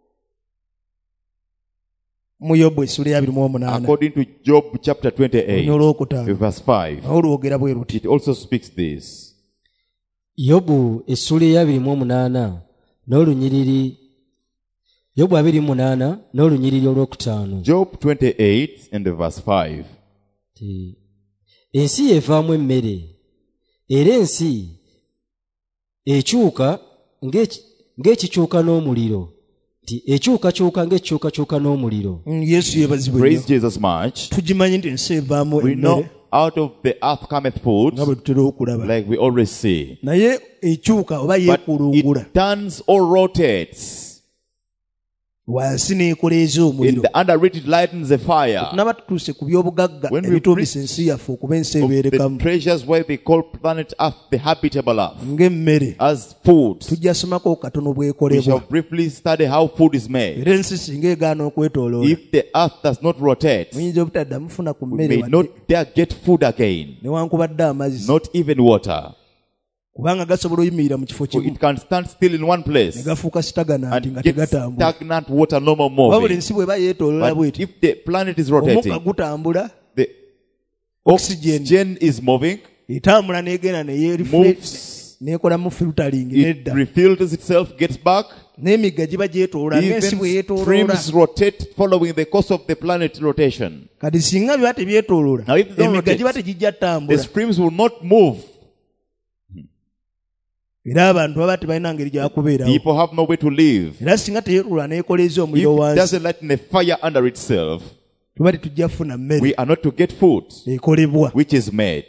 Yobu essula ya 28 according to Job chapter 28, olwokutaano verse 5, awo lwogera bwe luti. it also speaks this. Yobu essula eya 28 n'olunyiriri Yobu 28 n'olunyiriri olwokutaano. Job 28 and the verse 5. Ensi evaamu emmere, era ensi ekyuka ng'ekikyuka n'omuliro. Ekyukakyuka ng'ekikyukakyuka n'omuliro. Yesu yebazibwe Praise nnyo. Jesus much. Tugimanyi nti ensi evaamu We know emmere out of the earth cometh food, nga bwe tutera okulaba. like we always say. Naye ekyuka oba But yeekulungula it turns or rotates. wansi n'ekoleeza In omuliro. the underneath it lightens the fire. Tunaba tutuuse ku by'obugagga When we ebituubisa ensi yaffe okuba ensi Of the ebeerekamu treasures why they call planet earth the habitable earth. ng'emmere. As food. Tujja somako katono We shall bwekolebwa. briefly study how food is made. Era ensi singa egaana okwetooloola If the earth does not rotate, muyinza obutadda mufuna ku we mmere may not dare get food again, newankubadde amazzi not even water. kubanga gasobola oyimirira mu kifo So kimu it can stand still in one ne place gafuuka sitagananti and nga get tegatambula. stagnant water no more Wabula moving. ensi bw'eba yeetooloola But bw'etyo if the planet is omukka rotating, gutambula, the oxygen oxygen is moving, etambula n'egenda moves, n'ekolamu filtering it nedda refills itself, gets back. n'emigga giba gyetooloola ng'ensi bwe Even yeetooloola. streams rotate following the course of the planet rotation. Kati singa biba tebyetooloola Now, if they don't emigga rotate, giba tegijja The ttambula. streams will not move. Era abantu baba tebalina ngeri gyakubeerawo. People have no way to live. Era singa teyeetooloola n'ekoleeza If omuliro it wansi doesn't light in a fire under itself, tuba tetujja kufuna mmere we are not to get food ekolebwa. which is made.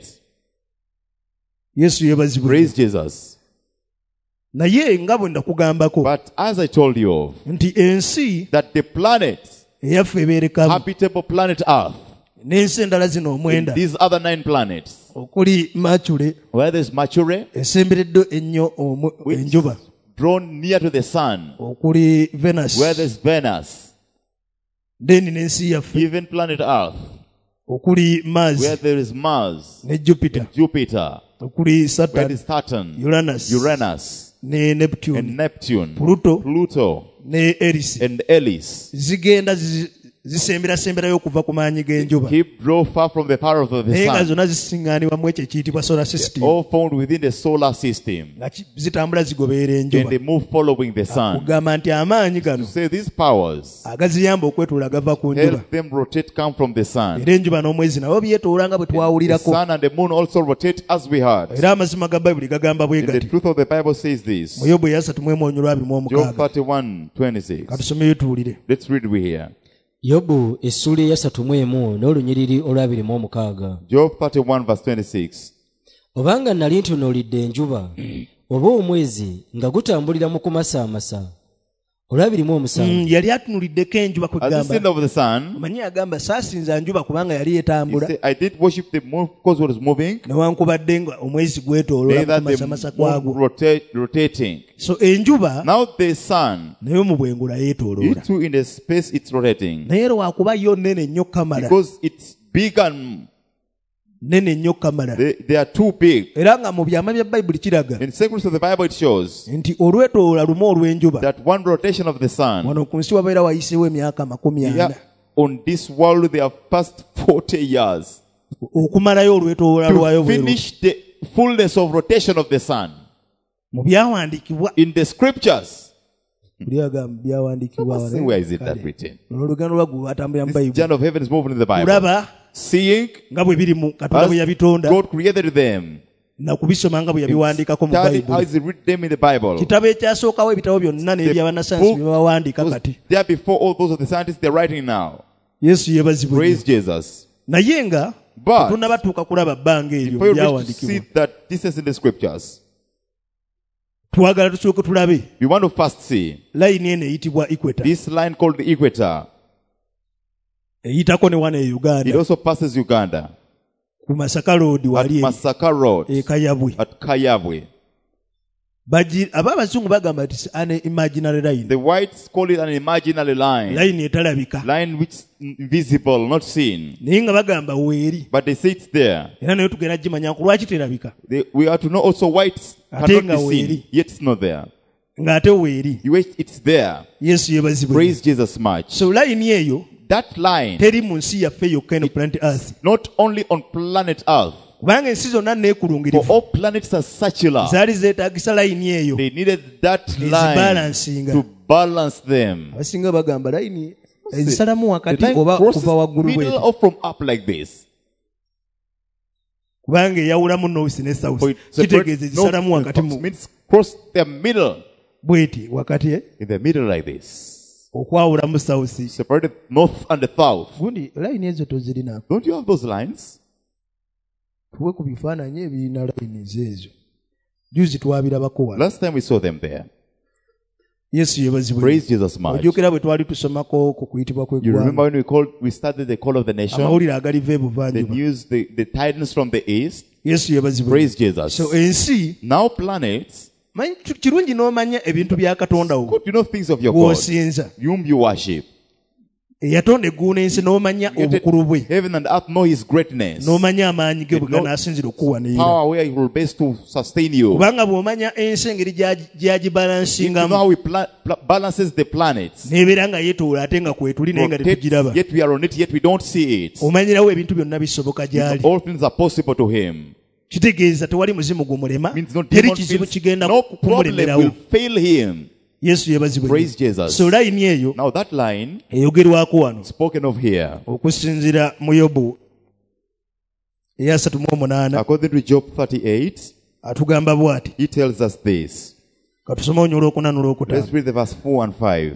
Yesu yeebazibwe. Praise Jesus. Naye nga bwe ndakugambako But as I told you of, nti ensi that the planet, eyaffe ebeerekamu habitable planet Earth, n'ensi endala zino omwenda these other 9 planets, okuli Mercury where there's Mercury, esemberedde ennyo which enjuba, is drawn near to the sun, okuli Venus, where there's Venus, then n'ensi yaffe even planet Earth, okuli Mars where there is Mars, ne Jupiter, Jupiter, okuli where Saturn, there's Saturn, Uranus ne Neptune, and Neptune, Pluto Pluto, ne Eris and Eris. zigenda zisemberayo okuva ku maanyi g'enjuba Keep draw far from the power of the naye nga sun. zonna zisiŋŋaanibwamu ekyo ekiyitibwa solar system All found within the solar system. nga zitambula zigoberera And enjuba they move following the sun. kugamba nti amaanyi gano To say these powers agaziyamba okwetoola gava ku njuba help them rotate, come from the sun. era enjuba n'omwezi nabo byetoola nga bwe The twawulirako sun and the moon also rotate as we heard. era amazima ga bayibuli gagamba bwe And the gati truth of the Bible says this. mu Yobu 3:26 Job 31:26. katusomeyo tuwulire Let's read we here. yobu essuula eya 31 n'olunyiriri olw'26. Job 31:26. obanga nali ntunuulidde enjuba oba omwezi nga gutambulira mu kumasaamasa olw'27. yali atunuliddeko enjuba As the sin kwegamba of the sun, amanyi agamba saasinza njuba kubanga yali he etambula said, I did worship the moon because it was moving. newankubadde nga omwezi gwetooloola Neither ku the masamasa moon kwagwo rotating. so enjuba Now the sun, naye mu bwengula yeetooloola it too in the space it's rotating. naye lwakuba yo nene nnyo kamala Because it's big and nene nnyo kamala they are too big. era nga mu byama bya bayibuli kiraga In secrets of the Bible it shows nti olwetoola lumu olw'enjuba that one rotation of the sun, wano ku nsi wabeera wayiseewo emyaka 40 here on this world they have passed 40 years okumalayo olwetoola lwayo to bweru finish the fullness of rotation of the sun. mu byawandiikibwa In the scriptures, buli agamba byawandiikibwa where is it that written? olugendo lwaggulu lwatambulira mu This bayibuli journey of heaven is moving in the Bible. kulaba Seeing nga bwe biri mu katonda bwe as yabitonda God created them, na kubisoma nga bwe yabiwandiikako mu study how bayibuli he read them in the Bible. kitabo ekyasookawo ebitabo byonna n'ebyabanasayansi bye bawandiika Was kati there before all those of the scientists they're writing now. yesu yeebazibwe Praise Jesus. naye nga But tetuna batuuka kulaba bbanga eryo before you reach to byawandiikibwa see that this is in the scriptures, twagala tusooke tulabe we want to first see layini eno eyitibwa equator this line called the equator. eyitako ne wano e It uganda also passes Uganda ku masaka road at wali Masaka Road ekayabwe at Kayabwe. aba abazungu bagamba nti an imaginary line The whites call it an imaginary line, layini etalabika line which is invisible, not seen. naye nga bagamba weeri But they say it's there. era naye tugenda gimanya ku lwaki terabika We are to know also whites Ate cannot nga be seen, weeri. yet it's not there. ng'ate weeri It's there. yesu yeebazibwe Praise Jesus much. so layini eyo That line, teri mu nsi yaffe yokka eno planet earth not only on planet Earth, kubanga ensi zonna for neekulungirivu all planets are circular. zaali zeetaagisa layini eyo They needed that line ezibalansinga to balance them. abasinga bagamba layini ezisalamu wakati The line oba crosses kuva waggulu middle bweti or from up like this. kubanga eyawulamu north ne south For it kitegeeza separates ezisalamu north wakati and south. mu Means cross the middle. bweti wakati In the middle like this. okwawulamu south Separated north and the south. gundi layini ezo tozirina Don't you have those lines? tuwe ku bifaananyi ebirina layini ezo juzi twabirabako wano Last time we saw them there. yesu yeebazibwe Praise Jesus much. ojjukira bwe twali tusomako ku kuyitibwa You remember kw'eggwanga when we started the call of the nation? amawulire agaliva The ebuvanjuba news, the tidings from the east. yesu yeebazibwe Praise Jesus. so ensi Now planets, manyi kirungi n'omanya ebintu bya katonda wo good, you know things of your God, gw'osinza whom you worship. eyatonda eggulu n'ensi n'omanya obukulu bwe Heaven and earth know his greatness. n'omanya amaanyi ge bwe Know ganaasinzira okuwanirira power where he will base to sustain you. kubanga bw'omanya ensi engeri You know gyagibalansingamu how he balances the planets. n'ebeera nga yeetoola ate nga kwetuli naye nga Rotates, tetugiraba yet we are on it, yet we don't see it. omanyirawo ebintu byonna bisoboka gy'ali All things are possible to him. kitegeeza tewali muzimu gumulema Means no teri demon kizibu feels, kigenda no problem kumulemerawo will fail him. yesu yeebazibwe Praise Jesus. so layini eyo Now that line eyogerwako wano spoken of here, okusinziira mu yobu eya 38 according to Job 38, atugamba bw'ati he tells us this. katusome onyola okuna Let's n'olwokutaano read the verse 4 and 5.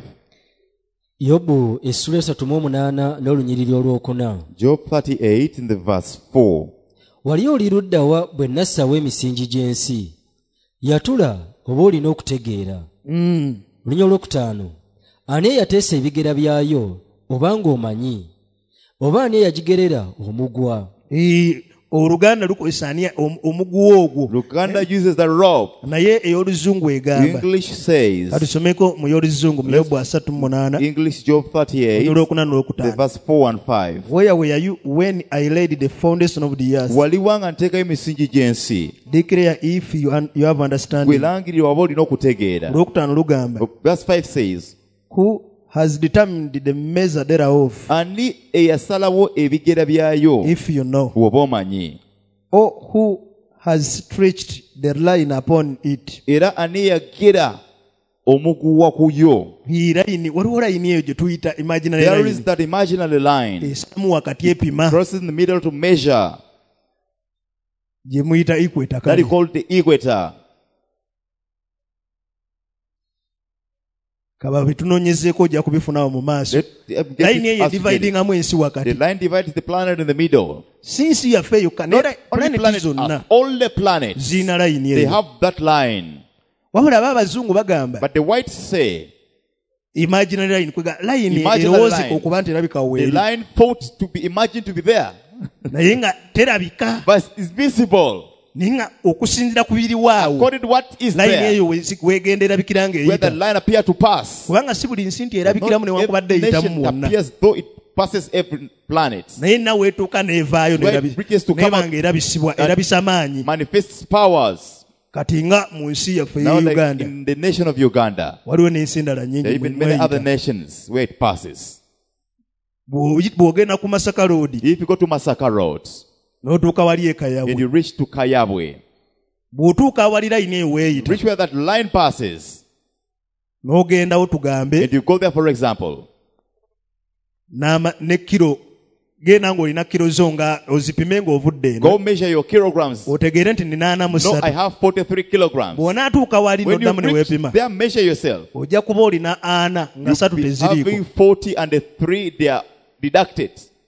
yobu essula 38 n'olunyiriri olwokuna. Job 38 in the verse 4. wali oli luddawa bwe nassawo emisingi gy'ensi yatula oba olina okutegeera. Olunya olwokutaano ani eyateesa ebigera byayo obanga omanyi oba ani eyagigerera omugwa. oluganda lukozesa ani omuguwa ogwo Luganda uses the rope. naye ey'oluzungu egamba English says, katusomeko mu y'oluzungu mu yobu 38 English Job 38, olwokuna the n'olwokutaano verse 4 and 5. where were you when I laid the foundation of the earth waliwanga nteekayo emisingi gy'ensi declare if you have understanding gwelangirira waba olina okutegeera. olwokutaano lugamba Verse 5 says, who has determined the measure thereof, Ani eyasalawo ebigera byayo if you know, bw'oba omanyi. or who has stretched the line upon it. Era ani yagera omuguwa ku yo. Waliwo line eyo gye tuyita imaginary There line. is that imaginary line. Esamu wakati epima Crosses in the middle to measure. gye muyita equator. That is kale. called the equator. Kaba bitunoonyezeeko ojja kubifunawo mu maaso. Get Line it eyo as you get it. edividingamu ensi The wakati. line divides the planet in the middle. Sinsi yaffe yokka Not neera only planeti planet zonna Earth, all the planets, zirina line they eyo. have that line. Wabula aba abazungu bagamba But the whites say imaginary line kwega line Imaginary erowoozeka line. okuba nti erabika the weeri line thought to be imagined to be there, naye nga terabika but it's visible. naye nga okusinziira ku biriwaawo According to what is line there, eyo weegenda erabikira where the ng'eyita line appear to pass. kubanga si buli nsi nti erabikiramu Not newankubadde every eyitamu nation mwonna appears though it passes every planet. naye nawe etuuka n'evaayo Where it reaches to come neba out nga erabisa maanyi Manifests powers. kati nga mu nsi yaffe Now, ye like uganda in the nation of Uganda, waliwo n'ensi endala there nyingi are even many other mweyita nations where it passes. bw'ogenda ku masaka road If you go to Masaka Road n'otuuka wali and ekayabwe you reach to Kayabwe, bw'otuuka awali line eyo weeyita reach where that line passes, n'ogendawo tugambe and you go there, for example, ne kiro genda ng'olina kiro zo nga ozipime ng'ovudde eno go measure your kilograms. otegeere nti nina ana mu No, I ssatu have 43 kilograms. bw'onaatuuka wali When you n'oddamu ne reach weepima there, measure yourself. ojja kuba olina ana nga ssatu Be teziriiko having 40 and the 3 they are deducted.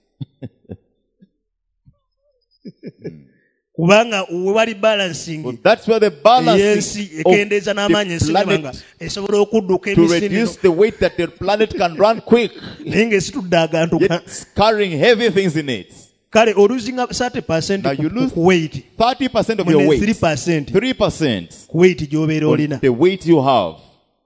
kubanga we wali balancing Well, that's where the balance y'ensi ekendeeza n'amaanyi of ensi the nebanga planet esobola okudduka to emisiri reduce the weight that the planet can run quick, naye ng'esitudde agantu yet it's carrying heavy things in it. kale oluzinga 30% Now you lose ku weight 30% of your mune weight, 3% 3% ku weight gy'obeera on olina the weight you have.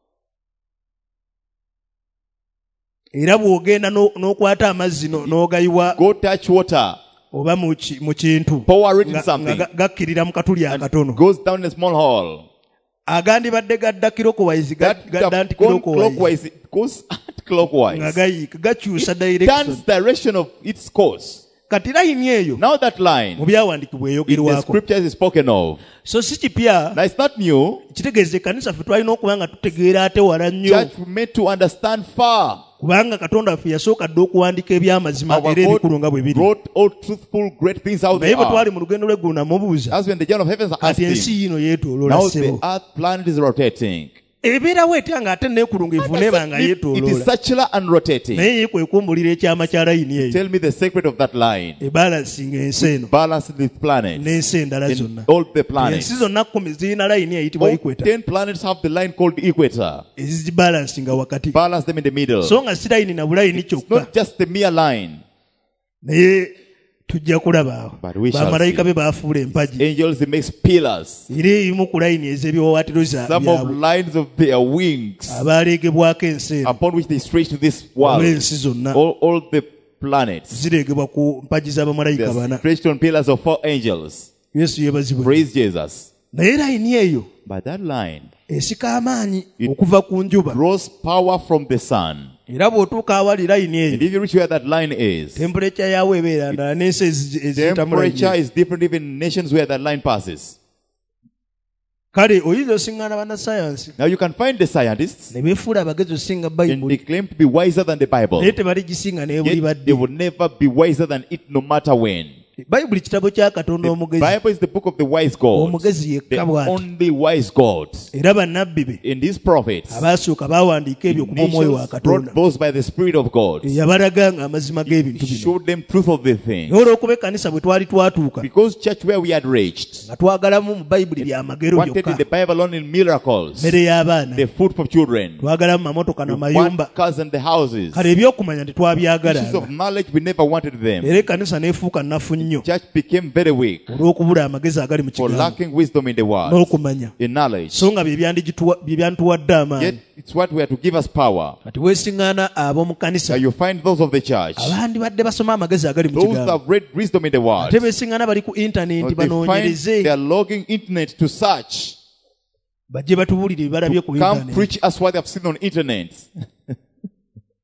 era bw'ogenda n'okwata amazzi n'ogayiwa Go touch water, oba mu kintu pour it in nga something, gakkirira mu katuli akatono goes down in a small hole. agandibadde gadda kirokowise gadda nti Going kirokowise clockwise, it goes nga clockwise. gayiika gakyusa It direction turns direction of its course. kati layini eyo Now that line, mu byawandiikibwa in the eyogerwako scriptures is spoken of. so si kipya Now it's not new. kitegeeza ekkanisa ffe twalina okuba nga tutegeera ate wala nnyo Church, we meant to understand far. kubanga katonda waffe yasooka dde okuwandiika ebyamazima Our era God ebikulu nga bwe biri wrote all truthful, great things out naye there. bwe twali mu lugendo lw'eggulu namubuuza As when the John of Heavens asked kati ensi him, yiino yeetooloola now ssebo the earth planet is rotating. ebeerawo etya nga ate neekulungivu neba nga It is yeetooloola circular and rotating. naye ye kwe kumbulira ekyama kya layini eyo Tell me the secret of that line. ebalansinga ensi eno Balance the planets. n'ensi endala In zonna all the ensi planets. zonna 10 zirina layini eyitibwa All equator 10 planets have the line called equator. ezizibalansinga wakati Balance them in the middle. so nga si layini na bulayini kyokka Not just the mere line. naye tujja kulaba awo But we shall bamalayika see. be baafuula empagi Angels, they make pillars. era ebimu ku layini ez'ebiwawaatiro Some of byabwe lines of their wings abaaleegebwako ensi eno upon which they stretch to this world. olw'ensi zonna All the planets. zireegebwa ku mpagi They z'abamalayika are bana stretched on pillars of 4 angels. yesu yeebazibwe Praise Jesus. naye layini eyo But that line esika amaanyi It- okuva ku njuba draws power from the sun. era bw'otuuka awali layini And eyo if you reach where that line is, temperature yawo ebeera ndala n'ensi eziyitamu temperature layini is different even in nations where that line passes. kale oyinza osiŋŋaana bannasayansi Now you can find the scientists ne beefuula abagezi osinga and they bayibuli claim to be wiser than the Bible. naye tebaligisinga naye buli Yet badde they will never be wiser than it no matter when. bayibuli kitabo kya katonda The omugezi Bible is the book of the wise God. omugezi The yekka bw'ati only wise God. era bannabbi be In these prophets, abaasooka baawandiika ebyo okuba omwoyo wa nations katonda brought those by the Spirit of God. yabalaganga amazima g'ebintu He bino showed them truth of the thing. naye olw'okuba ekkanisa bwe twali twatuuka Because church where we had reached nga twagalamu mu bayibuli byamagero wanted in byokka the Bible only in miracles, mmere y'abaana the food for children, twagalamu mamotoka we namayumba want cars and the houses. kale ebyokumanya Issues tetwabyagalanga of knowledge, we never wanted them. era ekkanisa n'efuuka nnafu nnyo Church became very weak olw'okubula amagezi agali mu for kigambo lacking wisdom in the word, n'okumanya in knowledge. so nga bye byantuwadde Yet amaanyi it's what we are to give us power. kati weesiŋŋaana ab'omu Now kkanisa you find those of the church, abandibadde basoma amagezi agali mu those that kigambo have read wisdom in the word. ate beesiŋŋaana bali ku intaneti They find banoonyereze they are logging internet to search, bajje batubuulire bye balabye ku come intaneti preach us what they have seen on internet.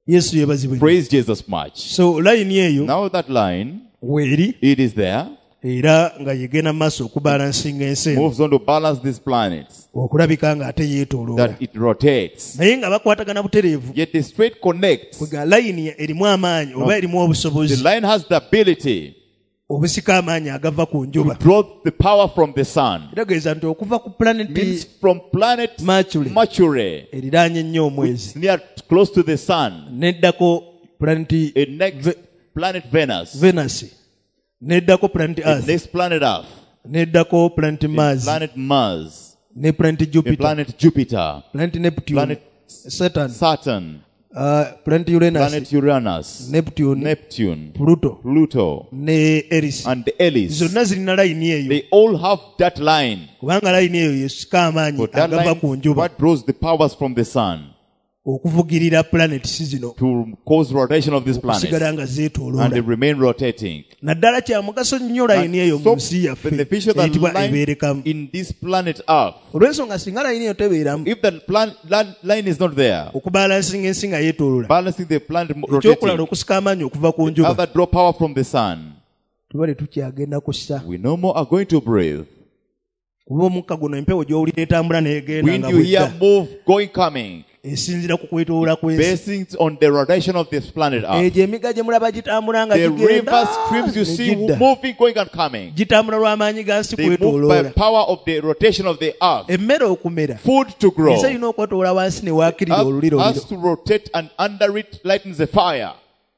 yesu yebazibwe. Praise Jesus much. So layini eyo Now that line, weeri it is there, era nga yegenda mu maaso okubalansinga ensi eno moves on to balance these planets, okulabika nga ate yeetooloola that it rotates. naye nga bakwatagana butereevu Yet the straight connects. kwega layini erimu amaanyi oba erimu The obusobozi line has the ability obusika amaanyi agava ku to njuba. draw the power from the sun. kitegeeza nti okuva ku planeti Means from planet Mercury. Mercury, eriraanye nnyo omwezi it's near close to the sun. neddako planeti Next planet Venus. Venus, neddako planeti Earth, Next planet Earth. neddako planeti Mars, Planet Mars. ne planeti Jupiter, Planet Jupiter. planeti Neptune, Planet Saturn, Saturn. planeti Uranus, Planet Uranus. Neptune. Pluto Pluto. ne Eris. And Eris. zonna zirina layini eyo They all have that line. kubanga layini eyo yesika amaanyi But that agava line, ku njuba what draws the powers from the sun okuvugirira planets zino to cause rotation of this okusigala planet, nga and they zeetooloola. remain rotating. naddala kya mugaso nnyo layini eyo mu So nsi yaffe beneficial that eyitibwa line ebeerekamu. in this planet Earth. olw'ensonga singa layini eyo tebeeramu If that line is not there, okubalansinga ensi nga yeetooloola, balancing the planet ekyokulala rotating, okusika amaanyi okuva ku njuba, other draw power from the sun, tuba tetukyagenda kussa. we no more are going to breathe. kuba omukka guno empewo gy'owulira etambula n'egenda When nga you hear bwedda move, going, coming, esinzira ku kwetooloola kw'ensi. basing on the rotation of this planet Earth. egyo emiga gye mulaba gitambula nga The gigenda river streams you see ne gidda. moving, going and coming. gitambula lw'amaanyi ga nsi They move by kwetooloola. power of the rotation of the earth. emmere okumera Food to grow. ensi erina okwetoola wansi ne waakirira oluliro Earth has to rotate, and under it lightens the fire.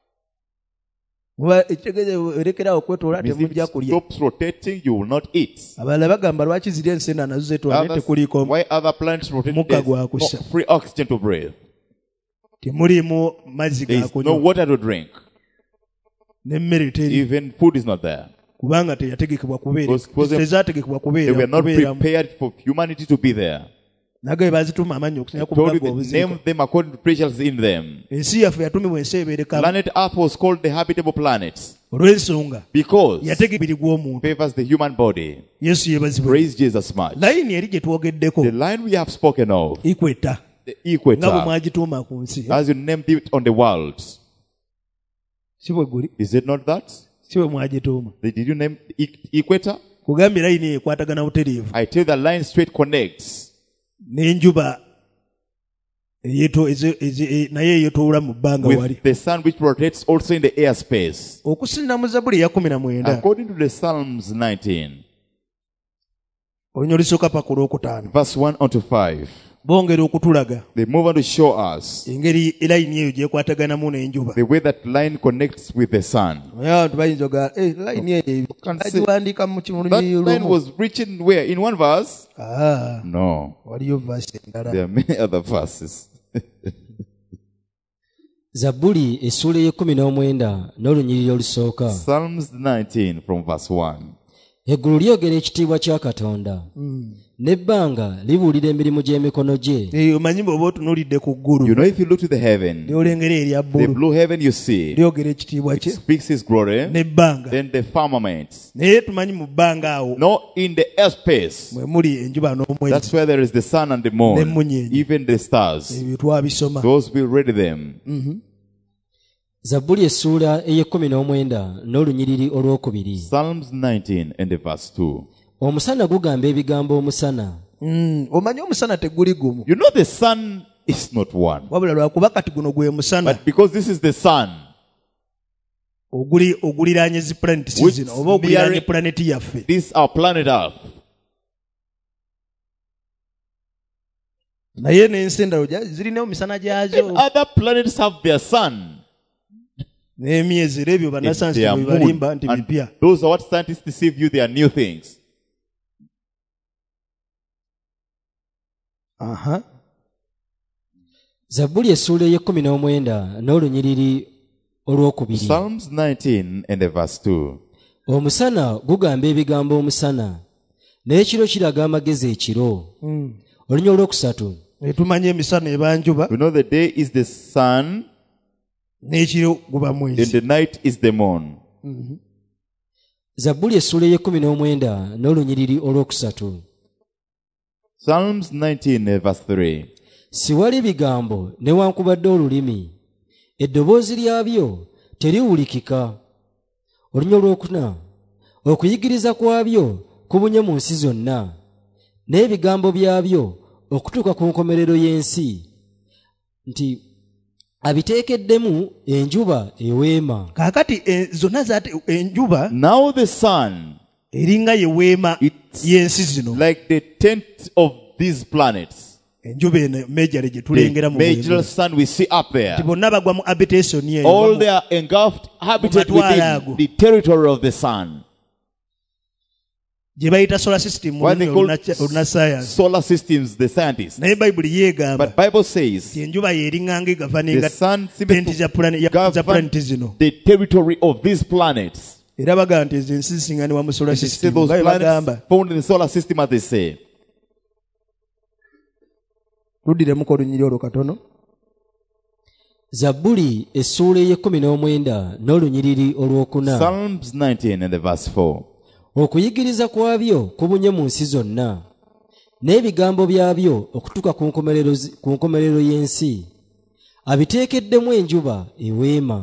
ekitegeeza erekerawo okwetoola Means temujja if it kulya. stops rotating, you will not eat. abalala bagamba lwaki ziri ensena nazo zetoola naye Others, tekuliiko why other planets rotate? Mukka There's gwa no kussa. free oxygen to breathe. temuliimu mazzi There ga is no kunywa water to drink. n'emmere teri Even food is not there. kubanga teyategekebwa Because they tezaategekebwa They were not kubeeramu. prepared for humanity to be there. nagaye bazituma amannya okusinga ku Told you bugagga they obuziiko. named them according to preachers in them. ensi yaffe yatumibwa ensi ebeerekamu Planet Earth was called the habitable planet olw'ensonga because it yategeka ebiri gw'omuntu. favors the human body. yesu yeebazibwe. Praise Jesus much. layini eri gye twogeddeko The line we have spoken of, ikweta the nga bwe equator, mwagituuma ku nsi. as you named it on the world. si bwe guli Is it not that? si bwe mwagituuma. Did you name equator? kugambye layini eyo ekwatagana butereevu I tell you the line straight connects n'enjuba naye eyeetoolera mu bbanga wali. with the sun which rotates also in the airspace. okusinna mu zabbuli eya 19 According to the Psalms 19, olunya olusooka paka olwokutaano verse 1 unto 5, bongera okutulaga they move on to show us engeri layini eyo gyekwataganamu n'enjuba. the way that line connects with the sun. naye abantu bayinza oga layini eyo agiwandiika mu That kimulumi line lumu. was written where? In one verse? No. waliyo vaasi endala. There are many other verses. zabbuli essuula ey'e19 n'olunyiriri olusooka. Psalms 19 from verse 1. eggulu lyogera ekitiibwa kya katonda n'ebbanga libuulira emirimu gy'emikono gye. omanyi bw'oba otunuulidde ku ggulu You know, if you look to the heaven, lyolengera erya the bbulu blue heaven you see, lyogera ekitiibwa kye speaks his glory, n'ebbanga. then the firmament. naye tumanyi mu bbanga awo No, in the airspace, mwe muli enjuba n'omwezi. that's where there is the sun and the moon, N'emmunyeenye. even the stars. ebyo twabisoma. Those we read them. zabbuli essuula ey'e19 n'olunyiriri olwokubiri. Psalms 19 and the verse 2. omusana gugamba ebigambo omusana. omanyi omusana teguli gumu You know the sun is not one. wabula lwakuba kati guno gwe musana But because this is the sun, oguliraanye zi planets Which zino oba oguliraanye nearing- planeti yaffe. this our planet Earth. naye n'ensi endala zirina emisana gyazo Other planets have their sun. n'emyezi era ebyo It's bannasayansi their bwe moon. balimba nti And bipya. those are what scientists deceive you, they are new things. Aha. zabbuli essuula ey'e19 n'olunyiriri olwokubiri. Psalms 19 and the verse 2. omusana gugamba ebigambo omusana n'ekiro kiraga amagezi ekiro. olunya olwokusatu. tumanyi emisana eba njuba We know the day is the sun n'ekiro guba and mwezi. the night is the moon. zabbuli essuula ey'e19 n'olunyiriri olwokusatu. Psalms 19 verse 3. siwali bigambo newankubadde olulimi eddoboozi lyabyo teriwulikika. Olunya olwokuna, okuyigiriza kwabyo kubunye mu nsi zonna, n'ebigambo byabyo okutuuka ku nkomerero y'ensi, nti abiteekeddemu enjuba eweema. Kaakati zonna zaate enjuba Now the sun, eringa ye weema y'ensi zino. like the tent of these planets, Enjuba eno major gye tulengera the mu major bwengula. sun we see up there, Nti bonna bagwa mu habitation eyo. all they are engulfed, habited within the territory of the sun. Gye bayita solar system mu What they call oluna science. solar systems, the scientists. Naye Bayibuli yeegamba But Bible says nti enjuba yeringanga egavaninga the sun tenti seems za to planeti govern zino. the territory of these planets. Era bagamba nti ezo ensi zisinganibwa mu solar They say system. those Babe bagamba planets found in the solar system, as they say. luddiremuko olunyiri olwo katono. Zabbuli essuula ey'e19 n'olunyiriri olwokuna. Psalms 19 and the verse 4. Okuyigiriza kwabyo kubunye mu nsi zonna, n'ebigambo byabyo okutuuka ku nkomerero y'ensi. Abiteekeddemu enjuba eweema.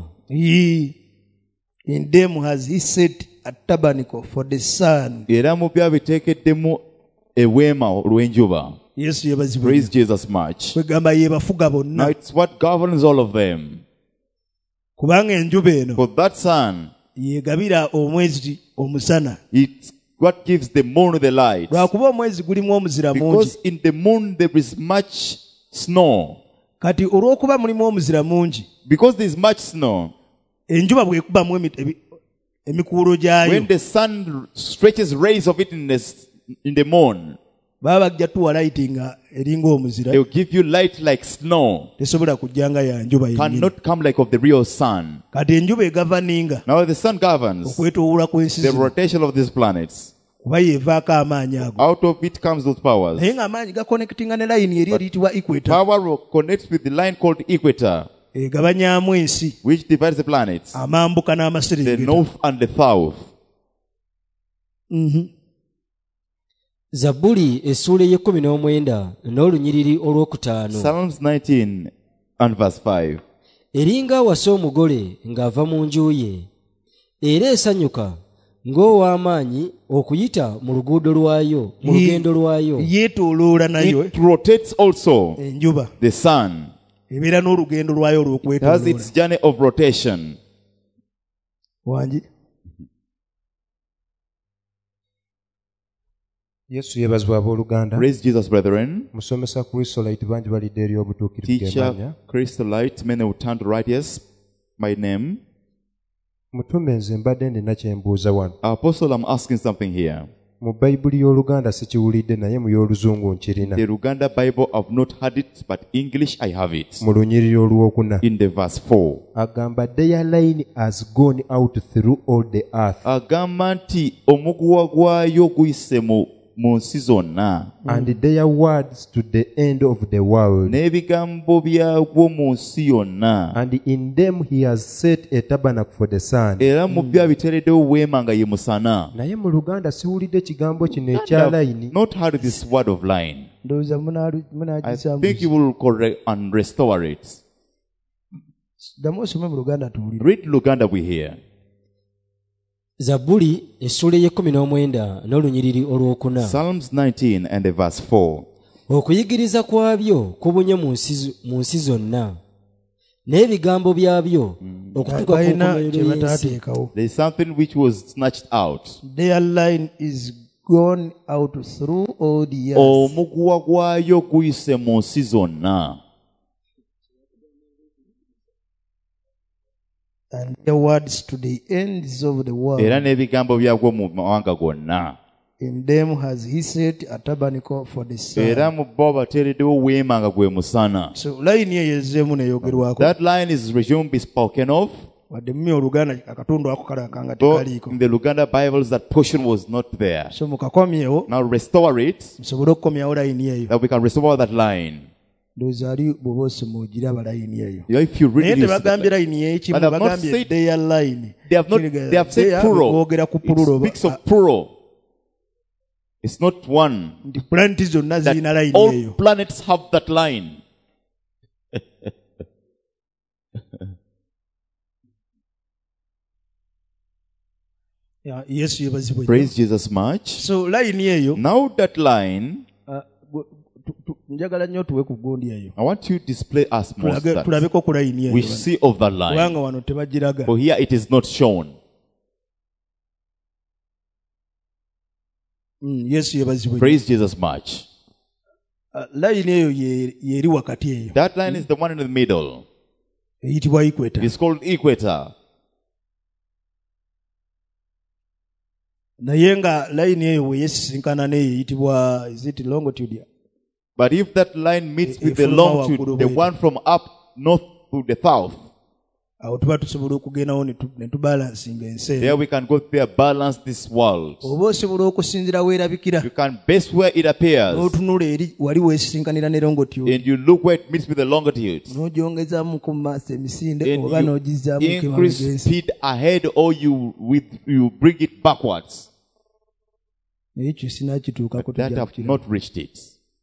In them has he set a tabernacle for the sun. Era mu byo abiteekeddemu eweema olw'enjuba. Yesu yebazibwa. Praise Jesus much. Kwegamba yebafuga Now bonna. it's what governs all of them. Kubanga enjuba eno For that sun, yegabira omwezi omusana. it's what gives the moon the light. Lwakuba omwezi gulimu omuzira mungi. Because in the moon there is much snow. Kati olw'okuba mulimu omuzira mungi, Because there is much snow, enjuba bwekubamu emikuulo gyayo, when the sun stretches rays of it in the moon, baba bajja tuwa lighting nga eringa omuzira. they will give you light like snow. Tesobola kujja nga ya njuba yennyini. Cannot come like of the real sun. Kati enjuba egavaninga Now the sun governs okwetoowoola kw'ensi the zino, rotation of these planets. kuba yeevaako amaanyi ago. Out of it comes those powers. Naye ng'amaanyi gakonectinga ne layini eri eriyitibwa equator, Power will connect with the line called equator, egabanyaamu ensi which divides the planets, amambuka the n'amaserengeta. north and the south. Zabbuli essuula ey'e19 n'olunyiriri olwokutaano. Psalms 19 and verse 5. Eringa awasa omugole ng'ava mu nju ye, era esanyuka ng'ow'amaanyi okuyita mu luguudo lwayo, mu lugendo lwayo. Yeetooloola nayo It rotates also, enjuba the sun. ebeera n'olugendo lwayo It has olw'okwetooloola. its journey of rotation. Wangi Yesu yeebazibwa abooluganda. Praise Jesus, brethren. Musomesa Kristolayiti bangi balidde eri obutuukirivu Teacher gemanya. Christolite, many will turn to righteous. My name. Mutume nze mbadde ndina kye mbuuza wano. Apostle, I'm asking something here. Mu Bayibuli y'Oluganda sikiwulidde naye mu y'Oluzungu nkirina. The Uganda Bible, I've not had it, but English, I have it. Mu lunyiriri olwokuna. In the verse 4. Agamba their line has gone out through all the earth. Agamba nti omuguwa gwayo guyise mu nsi zonna, And their words to the end of the world. n'ebigambo byagwo mu nsi yonna, And in them he has set a tabernacle for the sun. era mu byo abiteereddewo weema nga ye musana. Naye mu Luganda siwulidde ekigambo kino ekya layini. Not heard this word of line. ndowooza I munaagisaamu. think you will correct and restore it. Ddamu osome mu Luganda tuwulire. Read Luganda we hear. Zabbuli essuula ey'e19 n'olunyiriri olwokuna. Psalms 19 and the verse 4. Okuyigiriza kwabyo kubunye mu nsi zonna, n'ebigambo byabyo okutuuka ku Balina nkomerero kye y'ensi. bataateekawo. There is something which was snatched out. Their line is gone out through all the years. Omuguwa gwayo guyise mu nsi zonna, And their words to the ends of the world. era n'ebigambo byagwo mu mawanga gonna. In them has he set a tabernacle for the Era sun. mu bo bateereddewo weema nga gwe musana. So layini eyo ezzeemu neeyogerwako. That line is resumed, be spoken of. Wadde mumye Oluganda akatundu ako kalabika Though tekaliiko. in the Luganda Bibles that portion was not there. So mukakomyewo Now restore it, musobole okukomyawo layini eyo. that we can restore that line. Ndowooza ali bw'oba osoma ogiraba layini eyo. If you Naye read it, tebagambye layini y'ekimu, But they have not bagambye said- their line. they have said plural. Boogera ku It plural. speaks of plural. It's not one. Nti planeti zonna That zirina layini all eyo. planets have that line. yesu yebazibwe. Praise Jesus much. So layini eyo Now that line, njagala nnyo tuwe ku gundi eyo I want you to display us most that tulabeko ku layini we eyo see of that line. kubanga wano tebagiraga. For here it is not shown. Yesu yebazibwe. Praise Jesus much. Layini eyo yeri wakati eyo That line is the one in the middle. eyitibwa equator. It's called equator. Naye nga layini eyo bwe yesisinkana neyo eyitibwa is it longitude? But if that line meets with the Ifuluma longitude, waggulu the bw'eri. one from up north to the south, Awo tuba tusobola okugendawo ne tubalansinga ensi there eyo. we can go there, balance this world. Oba osobola okusinzira weerabikira You can base where it appears, n'otunula eri wali weesisinkanira ne longitude and you look where it meets with the longitude. n'ogyongezaamu ku maaso emisinde And oba you n'ogizaamu increase speed ahead, or you bring it backwards. naye ekyo sinakituukako That tujja have kukiraba. not reached it.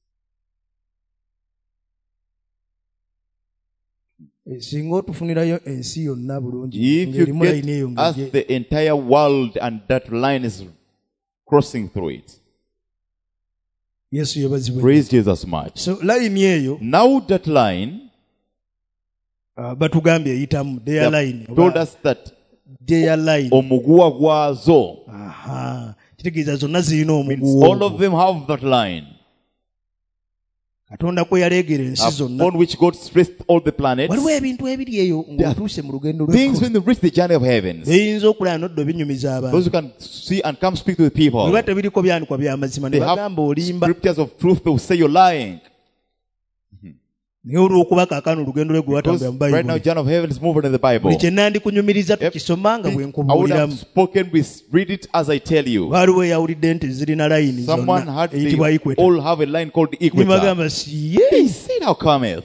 Singa otufunirayo ensi yonna bulungi If you ng'erimu layini get eyo us ng'egye- the entire world and that line is crossing through it. yesu yebazibwe. Praise Jesus much. So layini eyo Now that line, batugambye eyitamu they their have line told oba us that their line. omuguwa gwazo Aha. Kitegeeza zonna zirina means omuguwa all of ogwo. them have that line Katonda kwe yaleegera ensi zonna. upon which God stressed all the planets. Waliwo ebintu ebiri eyo ng'otuuse mu lugendo Things lw'eggulu when they reach the journey of heavens, eyinza okulaba noddo binyumiza abantu. those who can see and come speak to the people, Bwe bata biriko byanikwa bya mazima ne they have bagamba olimba. scriptures of truth, they will say you're lying. Naye olw'okuba kaakano olugendo lw'eggulu Because watambula mu right now, Bayibuli. journey of heaven is moving in the Bible. Buli kye nandikunyumiriza Yep. tukisoma nga bwe I would nkubuuliramu. have spoken, we read it as I tell you. Waliwo eyawulidde nti zirina layini Someone zonna had, eyitibwa they equator. all have a line called equator. Nibagamba siye. He said, how cometh?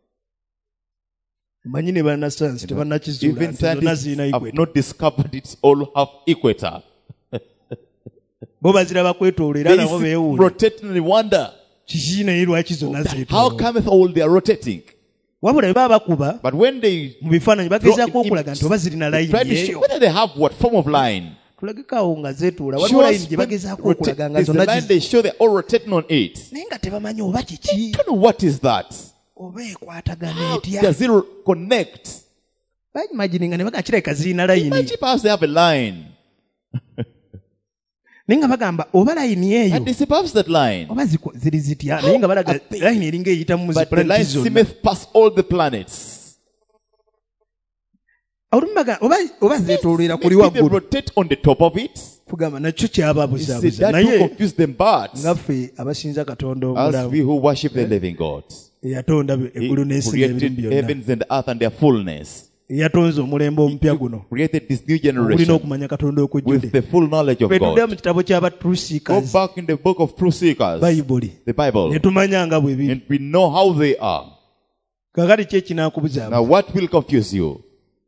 Manyi ne bannasayansi tebannakizuula Even nti zonna scientists zirina have equator. not discovered it all have equator. Bo baziraba kwetoolera They nabo beewuula. rotate and wonder. Kiki naye lwaki zonna How zeetooloola. cometh all they are rotating? Wabula bwe baba bakuba But when they mu bifaananyi bagezaako okulaga nti oba zirina try layini to show eyo. whether they have what form of line. Tulagekaawo nga zeetuula. Show Waliwo us layini gye when bagezaako rotate- okulaga nga there's a zonna line they show they're all rotating on it. naye nga tebamanyi oba kiki I don't know what is that. oba ekwatagana How etya. does it connect? Bayimagininga ne baga kirabika zirina layini. Imagine perhaps they have a line. Naye nga bagamba oba layini eyo And it's perhaps that line. oba ziri zitya naye nga balaga layini eringa eyitamu mu But the line zipulaneti zonna. seemeth past all the planets. Olumu baga oba zeetoolera kuli Maybe they waggulu. rotate on the top of it. Tugamba nakyo It's kyababuzaabuza that will naye confuse them, but ngaffe abasinza katonda as omulamu we who worship the living God, eyatonda He eggulu n'ensi n'ebirimu created byonna heavens and earth and their fullness. eyatonze omulembe omupya guno Created this new ogulina generation okumanya katonda with okujjudde. the full knowledge of Bwe tudde mu God. kitabo Go ky'abatrusikas back in the book of Truth Seekers, bayibuli the Bible, ne tumanya nga bwe biri. and we know how they are. Kakati ki ekinaakubuzaabo? Now, what will confuse you?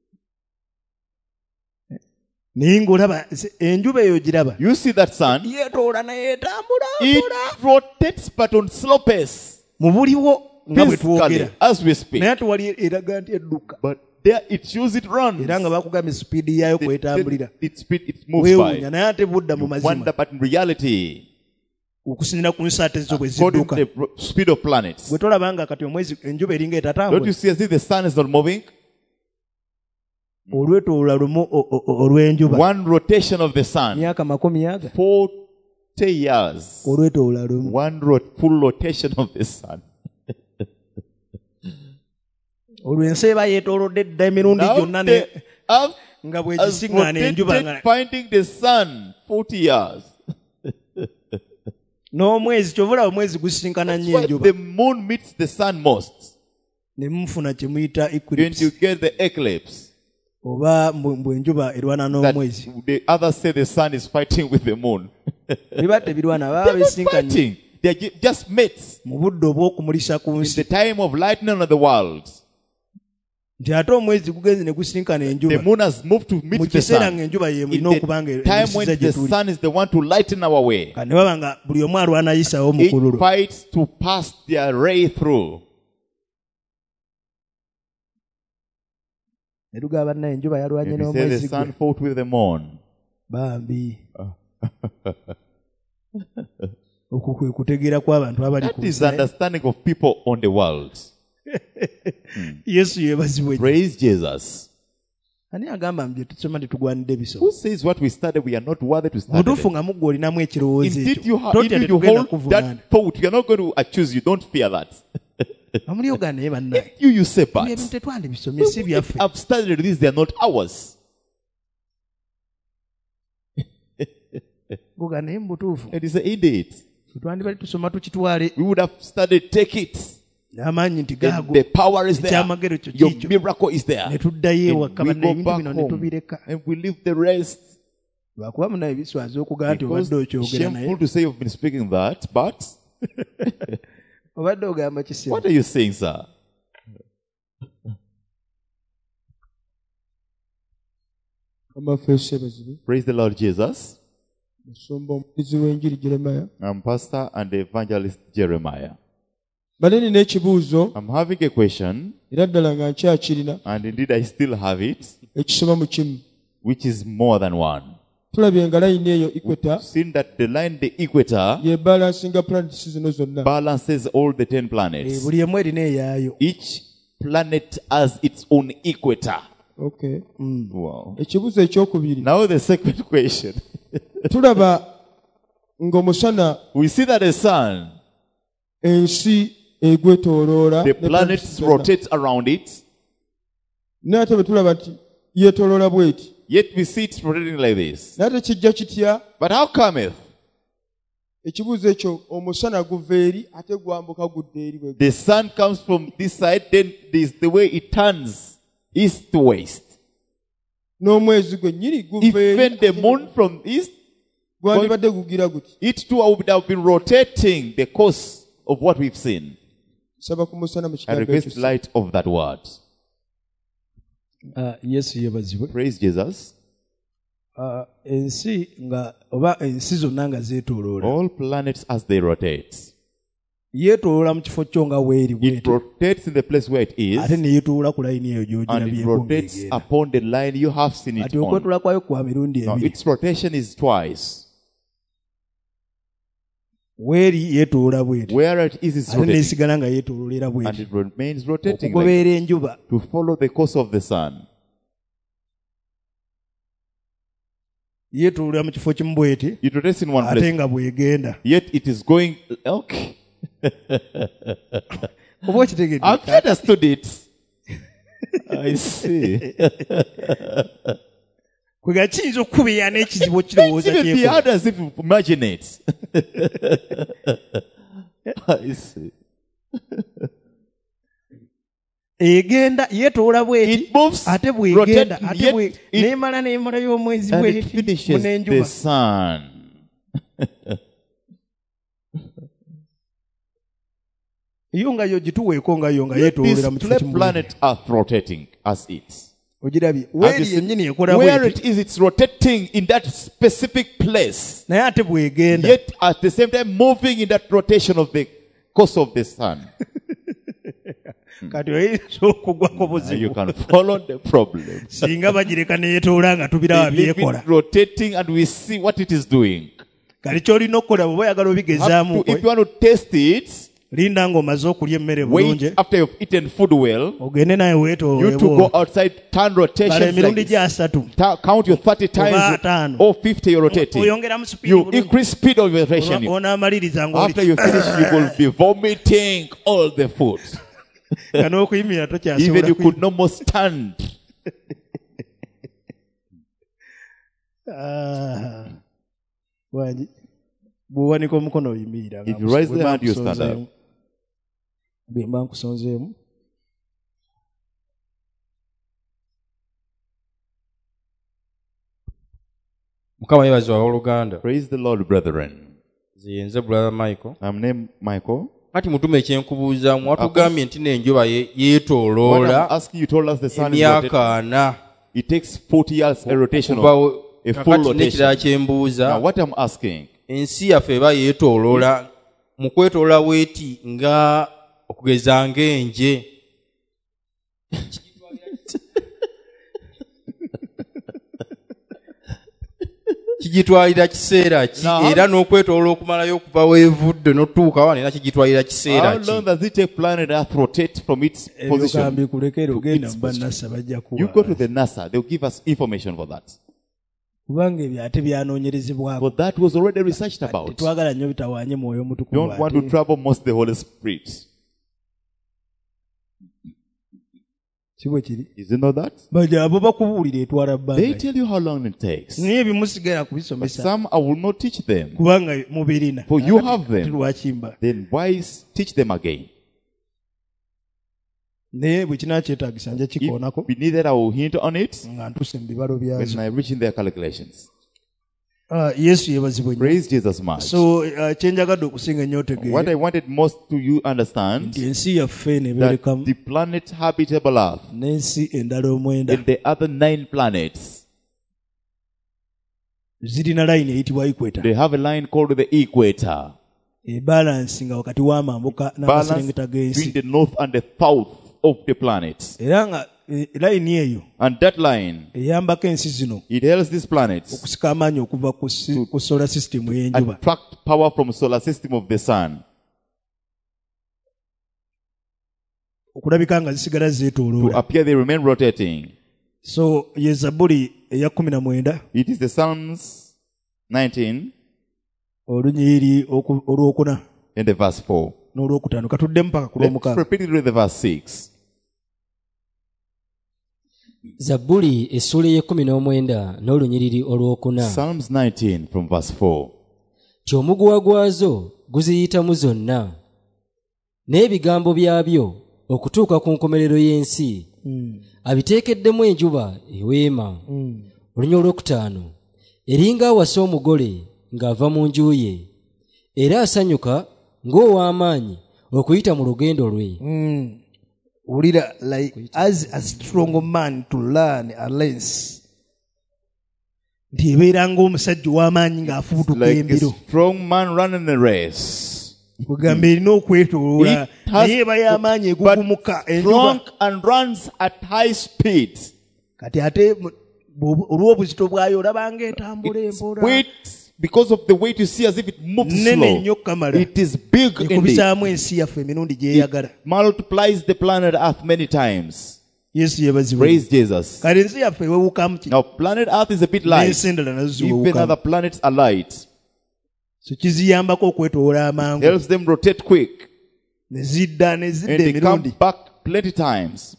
Naye ng'olaba enjuba eyo giraba You see that sun? yeetoola naye etambula It rotates, but on slopes, mu buliwo nga bwe physically, twogera as we speak. naye ate wali eraga nti edduka But there it shows it runs. era nga bakugambye sipiidi yaayo kwetambulira Its speed, it moves weewuunya by. naye ate budda mu mazima Wonder, but in reality, okusinziira ku nsaate zo bwe according to zidduka. the speed of planets, Bwe tolaba nga kati omwezi enjuba eringa don't you etatambula see as if the sun is not moving? olwetoola lumu olw'enjuba One rotation of the sun, myaka 40 40 years. olwetoola lumu. One full rotation of the sun. olwo ensi eba yeetoolodde dda emirundi Now gyonna the earth nga bwe has gisiŋŋaana enjuba rotated nga finding the sun 40 years. n'omwezi kyovula omwezi gusisinkana nnyo Why enjuba the moon meets the sun most, ne mufuna kye muyita and you eclipse get the eclipse. oba mbwe enjuba erwana That n'omwezi. the others say the sun is fighting with the moon. biba tebirwana baba They're not besinkanye fighting. They're just mates. mu budde obw'okumulisa ku It's nsi the time of lightning on the world. nti ate omwezi gugenze ne gusinkana The enjuba moon has moved to mu meet the kiseera sun. ng'enjuba In yeerina okuba nga the time when erisiza gye the tuli sun is the one to lighten our way. kati ne baba nga buli omu alwana ayisawo mu It kululu. fights to pass their ray through. ne tugamba naye enjuba yalwanye If you say the n'omwezi sun gwe fought with the moon, bambi okwo kwe kutegeera kw'abantu abali That ku is the understanding of people on the world. Yesu yebazibwe. Praise Jesus. Ani agamba mbye tusoma tetugwanidde bisomo. Who says what we studied, we are not worthy to study? Mutuufu nga muggwe olinamu ekirowoozo Indeed, ekyo. if you hold that thought, you are not going to accuse you. Don't fear that. Amulyoga naye bannaye. You usurpers. Ebintu tetwandibisomye si byaffe. I've studied this, they are not ours. Goga naye mu butuufu. It is indeed. Twandibali tusoma tukitwale. We would have studied, take it. N'amaanyi nti The gaago. power is there. Ekyamagero kyo Your kiikyo. miracle is there. Ne tuddayo ewaka And we bannaye go ebintu back bino ne home tubireka. and we leave the rest. Lwakuba munaye biswaza okugaa nti Because obadde okyogera shameful naye. to say you've been speaking that, but Obadde ogamba kisebo. what are you saying, sir? Praise the Lord Jesus. musumba omulizi w'enjiri Jeremiah. I'm pastor and evangelist Jeremiah. Bale nina ekibuuzo I'm having a question, era ddala nga nkyakirina and indeed I still have it, ekisoma mu kimu. which is more than one. Tulabye nga layini eyo equator Seen that the line, the equator, yebalansinga planets zino zonna. balances all the 10 planets. Buli emu erina eyaayo. Each planet has its own equator. Okay. Wow. Ekibuuzo ekyokubiri. Now the second question. Tulaba ng'omusana We see that the sun, ensi egwetooloola. the ne planets zonna. rotate around it, Naye ate bwe tulaba nti yeetooloola bw'eti. yet we see it rotating like this. Naye ate kijja kitya? But how cometh? Ekibuuzo ekyo omusana guva eri ate gwambuka gudda eri bwe. The sun comes from this side, then this the way it turns east to west. N'omwezi gwennyini guva eri. Even the moon from east, Gwandibadde gugira guti. it too would have been rotating the course of what we've seen. Saba ku musana mu I kigambo request ekyo. light of that word. Yesu yebazibwe. Praise Jesus. Ensi nga oba ensi zonna nga zeetooloola. All planets as they rotate. Yeetooloola mu kifo kyo nga weeri It bw'eti. rotates in the place where it is, Ate ne yeetooloola ku layini eyo and it gy'ogirabyeko rotates ng'egenda. upon the line you have seen it Ati on. okwetooloola kwayo kwa mirundi Now, ebiri. its rotation is twice. Weeri yeetooloola bw'eti. Where it is Ate rotating, neesigala nga yeetooloolera and bw'eti. it remains rotating like, Okugoberera enjuba. to follow the course of the sun. Yeetooloola mu kifo kimu bw'eti. It rotates in one Ate place, nga bw'egenda. yet it is going. Okay, Oba okitegedde. I've understood it. I see. Kwega kiyinza okubeera n'ekizibu It's okirowooza even kyekola. beyond as if you imagine it. I see. Egenda yeetoola bw'eti. It moves, Ate bw'egenda. rotating, Ate yet bwe it- neemala n'emala y'omwezi and it bw'eti. finishes the Munenjuba. sun. Yo nga yo gituweeko nga yo nga Yet yeetoolera mu this kifo kimu bw'eti. planet Earth rotating as it. Ogirabye. Have you Weeri seen yennyini ekola where bw'eti. it is, it's rotating in that specific place. Naye ate bw'egenda. Yet at the same time moving in that rotation of the course of the sun. Kati oyinza okugwako Now buzibu. you can follow the problem. Singa bagireka ne yeetoola nga tubiraba They leave byekola. it rotating and we see what it is doing. Kati ky'olina okukola bw'oba oyagala obigezaamu. If you want to test it, Linda ng'omaze okulya emmere wait bulungi. after you've eaten food well. Ogende naye You weetoole to go bw'oli. outside, turn Kale rotations like emirundi this. gya 3. Count your 30 Oba times 5. or 50 you're rotating. Oyongeramu speed You bulungi. increase speed of your rotation. Onaamaliriza After you finish, you will be vomiting all the food. nga n'okuyimirira Even tokyasobola you could no more stand. wangi bw'owanika omukono oyimirira. If you raise the hand, you stand up. Bwe mba nkusonzeemu. Mukama yeebazibwe abooluganda. Praise the Lord, brethren. Nze brother Michael. I'm named Michael. Kati mutume ekyenkubuuzaamu watugambye nti n'enjuba What I'm yeetooloola asking you told us the sun is emyaka rotating. 4 It takes 40 years a rotation kuva of a full kakati n'ekirala rotation. kyembuuza Now what I'm asking, ensi yaffe eba yeetooloola mu kwetooloola bw'eti nga okugeza ng'enje. kigitwalira kiseera ki era n'okwetoola okumalayo okuva weevudde n'otuuka wano era kigitwalira kiseera How long does it take planet Earth rotate from its position? Ebigambi kulekere ogenda mu bannasa bajja You go to kuwa. the NASA, they'll give us information for that. Kubanga ebyo ate byanoonyerezebwako. But that was already researched about. Tetwagala nnyo bitawaanye mwoyo mutukuvu Don't want to ate. trouble most the Holy Spirit. Si bwe kiri. Is it not that? Bajja abo bakubuulira etwala bbanga. They tell you how long it takes. Naye ebimu sigenda But kubisomesa. some I will not teach them. Kubanga mubirina. For you have them. Lwakimba. Then why teach them again? Naye bwe kinaakyetaagisa nja kikoonako If we need that, I will hint on it nga ntuse mu bibalo when byazo. I reach in their calculations. Yesu yeebazibwe nnyo. Praise Jesus much. So kyenjagadde okusinga ennyo What otegeere I wanted most to you understand nti ensi yaffe that nebeerekamu the planet habitable Earth n'ensi endala omwenda and the other 9 planets, zirina layini eyitibwa equator. they have a line called the equator. Ebalansi nga wakati w'amambuka Balance n'amaserengeta between g'ensi. the north and the south of the planet. Era nga layini eyo And that line, eyambako ensi zino it helps these planets okusika amaanyi okuva ku solar system y'enjuba. attract power from solar system of the sun, Okulabika nga zisigala to zeetooloola. appear they remain rotating. So ye Zabbuli eya 19 It is the Psalms 19 olunyiriri olwokuna and the verse 4. n'olwokutaano katuddemu paka ku Let's lwomukaaga. repeat it with the verse 6. zabbuli essuula ey'e19 n'olunyiriri olwokuna Psalms 19 from verse 4. ti omuguwa gwazo guziyitamu zonna n'ebigambo byabyo okutuuka ku nkomerero y'ensi abiteekeddemu enjuba eweema. olunya olwokutaano eringa awasa omugole ng'ava mu nju ye era asanyuka ng'ow'amaanyi okuyita mu lugendo lwe. Ulira like as a strong man to learn a lens. Nti ebeera ng'omusajja ow'amaanyi ng'afubutuka Like a embiro. strong man running a race. Kugamba erina okwetooloola It has naye eba y'amaanyi but egukumuka strong enjuba. and runs at high speed. Kati ate olw'obuzito bwayo olaba ng'etambula empola. Weight, because of the weight you see as if it moves Nnene slow. nnyo kamala. It is big indeed. Ekubisaamu ensi yaffe emirundi gy'eyagala. Multiplies the planet Earth many times. Yesu yeebazibwe. Praise Jesus. Kale ensi yaffe ewewukamu ki? Now planet Earth is a bit light. N'ensi endala nazo Even other ziwewukamu. planets are light. So kiziyambako okwetoola amangu. Helps them rotate quick. Ne zidda And they emirundi. come back plenty times.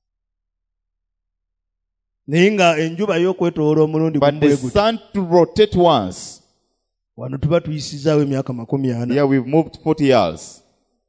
Naye nga enjuba y'okwetoola omulundi But gumu the bwe guti. sun to rotate once. Wano tuba tuyisizaawo emyaka 40. Yeah, we've moved 40 years.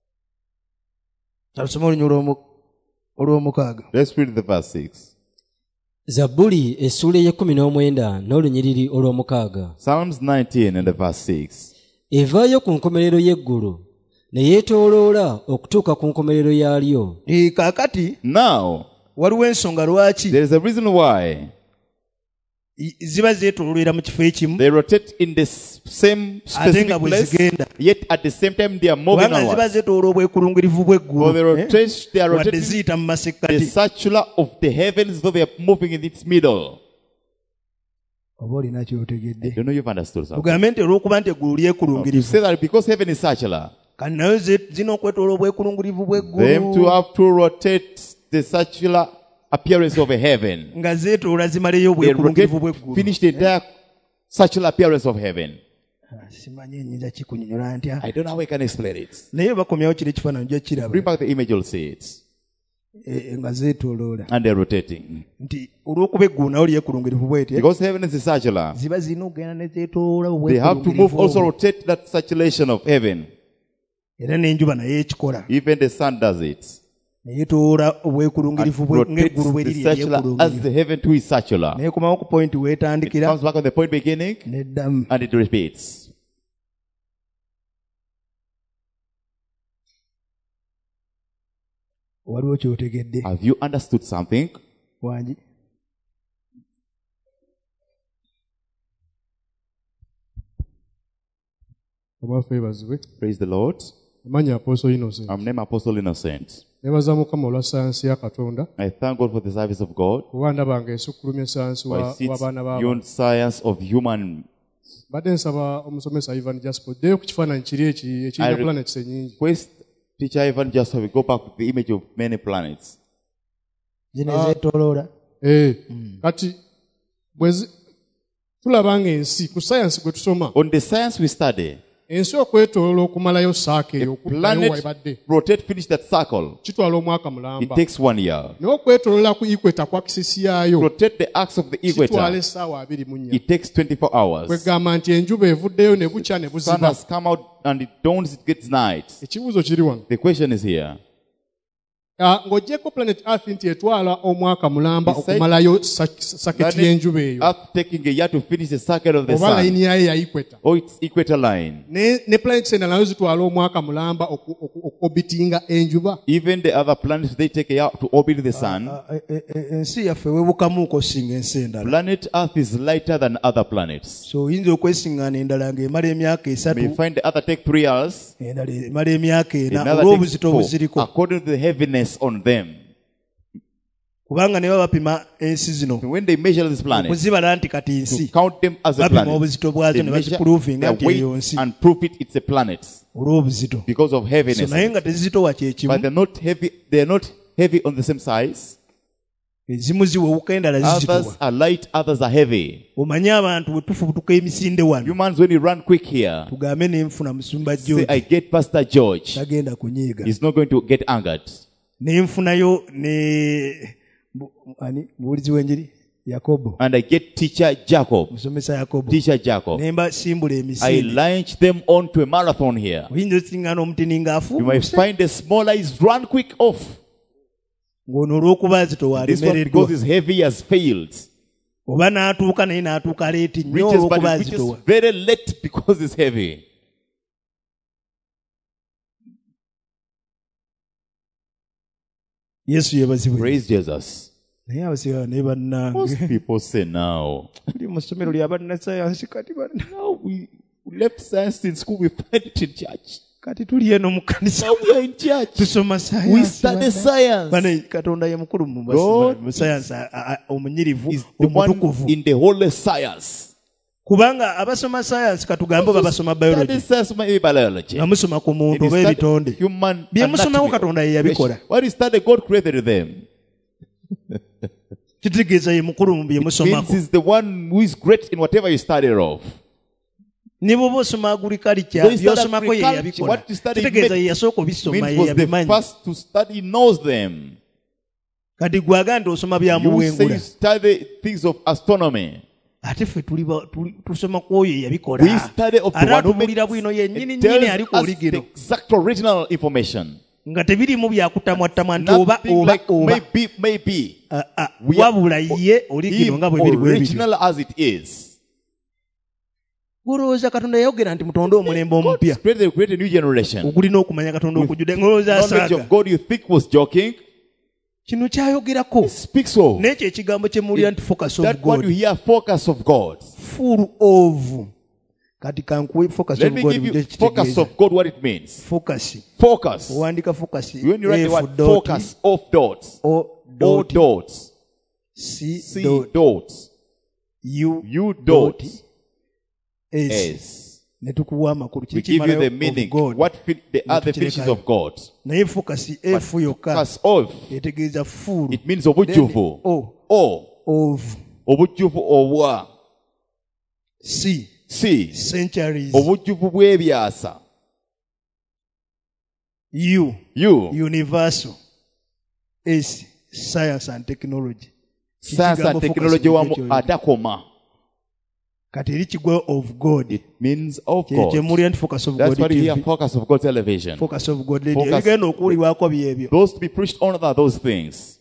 Tusome olunya olw'omukaaga. Let's read the verse 6. zabbuli essuula ey'e19 n'olunyiriri olw'omukaaga. Psalms 19 and the verse 6. evaayo ku nkomerero y'eggulu ne yeetooloola okutuuka ku nkomerero yaalyo. Kaakati Now, waliwo ensonga lwaki there is a reason why ziba zeetooloolera mu kifo ekimu they rotate in the same ate specific nga bwe place, zigenda. yet at the same time they are moving Kubanga ziba onwards. zeetoola obwekulungirivu For they bw'eggulu. they are Wadde rotating ziyita mu the masekkati. circular of the heavens, though they are moving in its middle. Oba olina I kyotegedde. don't know if you've understood something. Kugambe nti olw'okuba nti eggulu You lyekulungirivu. say that because heaven is circular, Kati nayo zina okwetoola obwekulungirivu them to bw'eggulu. have to rotate the circular appearance of a heaven. Nga zeetoola zimaleyo They rotate, obwekulungirivu bw'eggulu. finish the entire circular appearance of heaven. Simanyi enyinza kikunyonyola ntya. I don't know how I can explain it. Naye bakomyawo kiri ekifaananyi ojja kiraba. Bring back the image, you'll see it. Nga zeetooloola. And they're rotating. Nti olw'okuba eggulu nawo lyekulungirivu bw'etyo. Because heaven is circular, Ziba zirina okugenda ne zeetoola they have to move also obwekulungirivu. rotate that circulation of heaven. Era n'enjuba naye ekikola. Even the sun does it. Ne yeetoola And obwekulungirivu ng'eggulu bwe rotates liri the circular as eryekulungirivu. the heaven too is circular. Naye komawo ku pointi It weetandikira comes back on the point beginning n'eddamu. and it repeats. Waliwo ky'otegedde. Have you understood something? Wangi. Abaffe bazibwe. Praise the Lord. Amanya Apostle Innocent. I'm named Apostle Innocent. Nebaza Mukama olwa sayansi ya Katonda. I thank God for the service of God. Kuba ndaba ng'esukkulumya sayansi For I see w'abaana beyond b'abantu. science of human badde nsaba omusomesa Ivan Jasper ddeyo ku kifaananyi kiri ekirina planets ennyingi. Quest teacher Ivan just we go back to the image of many planets. zino ezeetooloola. Kati tulaba ng'ensi ku science gwe tusoma On the science we study, ensi okwetooloola okumalayo saaka eyo okuddayo webadde planet rotate, finish that circle. kitwala omwaka It mulamba takes 1 year. naye okwetooloola ku equator kwa kisisi yaayo Rotate the axis of the kitwala equator. essaawa 24. It takes 24 hours. kwegamba nti enjuba evuddeyo ne bukya ne Sun buziba. has come out and it dawns, it gets night. Ekibuuzo kiri wano. The question is here. Ng'oggyeko planet earth nti etwala omwaka mulamba Beside- okumalayo saketi y'enjuba eyo Earth taking a year to finish the circle of the oba sun. layini yayo ya equator. Or its equator line. Ne planets endala nayo zitwala omwaka mulamba okubitinga enjuba. Even the other planets, they take a year to orbit the sun. ensi yaffe webukamuuko singa ensi endala. Planet Earth is lighter than other planets. so oyinza okwesiŋŋaana endala ng'emala emyaka You esatu may find the other take 3 years. endala emala emyaka ena Another takes olw'obuzito 4, buziriko. according to the heaviness on them. kubanga ne baba bapima ensi zino When they measure these planets, okuzibala nti kati to nsi count them as a bapima planet, obuzito bwazo they ne measure bakipuruvinga their nti eyo weight nsi and prove it it's a planet olw'obuzito. because of so heaviness. naye nga tezitowa kyeki But they're not heavy. They're not heavy on the same size. ezimu ziwewuka endala Others zizitowa. are light. Others are heavy. omanye abantu bwe tufubutuka emisinde wano Humans, when you run quick here, tugambe nenfuna musumba say, George I get Pastor George. tagenda kunyiiga. He's not going to get angered. nenfunayo ne mubuulizi w'enjiri Yakobo, And I get teacher Jacob. musomesa Yakobo, Teacher Jacob. nemba simbula I emisinde. launch them onto a marathon here. oyinza osingana omutini You might ng'afuuse find the smaller is run quick off. ng'ono olw'okuba This zito one, walemereddwa, because it's heavy, has failed. oba n'atuuka naye n'atuuka leeti nnyo Reaches, but olw'okuba it reaches zitowa. very late because it's heavy. Yesu yebazibwe. Praise Jesus. naye abasigala naye Most bannange people say now, tuli mu ssomero lya bannasayansi kati now we left science in school, we find it in church. kati tuli eno mu kkanisa Now we are in church. tusoma We sayansi. study science. Bane katonda ye mukulu mu God mu sayansi omunyirivu Is the one omutukuvu. in the holy science. kubanga abasoma sayansi katugambe oba basoma Study biology science, maybe biology. nga musoma ku And muntu you oba study ebitonde human bye musomawo anatomy. katonda ye yabikola. What you study, God created them. kitegeeza ye mukulu mu bye Means musomako. he's the one who is great in whatever you study of. ne bw'oba osoma agriculture So you study byosomako ye agriculture, yabikola. what you study kitegeeza ye yasooka obisoma Means ye was the yabimanyi. first to study, knows them. kati gwaga nti osoma bya You say muwengula you study things of astronomy. ate ffe tusoma ku oyo ye We yabikola. study of the ate one who atubulira makes bwino yennyini it nnyini tells ali ku us the oligero exact original information. nga tebirimu byakutamwatamwa nti oba Nothing oba like oba maybe. We are- wabula ye oligero nga bwe biri bwe bityo. Original as it is. olowooza katonda yayogera nti mutonde omulembe omupya Create a new generation. ogulina okumanya katonda okujjudde ng'olowooza Knowledge asaaga of God you think was joking. kino kyayogerako Speaks of. n'ekyo ekigambo kye muwulira nti focus of That what you God hear, focus of God. full of kati kankuwe focus Let of me God give you mujye focus kitegeeza. of God, what it means. focus Focus. owandika focus When you write the F word dot focus, off dots, O O dot dots, C C dot dots, U U dot dots, S S. ne tukuwa amakulu We kiki give you the kimalayo meaning. of God What the other Netukirekayo. finishes of God. naye focus F yokka Focus of. etegeeza full It means Then obujuvu. O. of Obujuvu obwa. C C. centuries Obujuvu bw'ebyasa. U U. universal S science and technology Science Kigambo and technology focus wamu ekyo atakoma. kati eri kigwa of God It means of kye God. muwulira nti focus of That's God what you hear, TV, focus of God television. focus of God radio Focus- ebigenda okuwulibwako byebyo Those to be preached on are those things.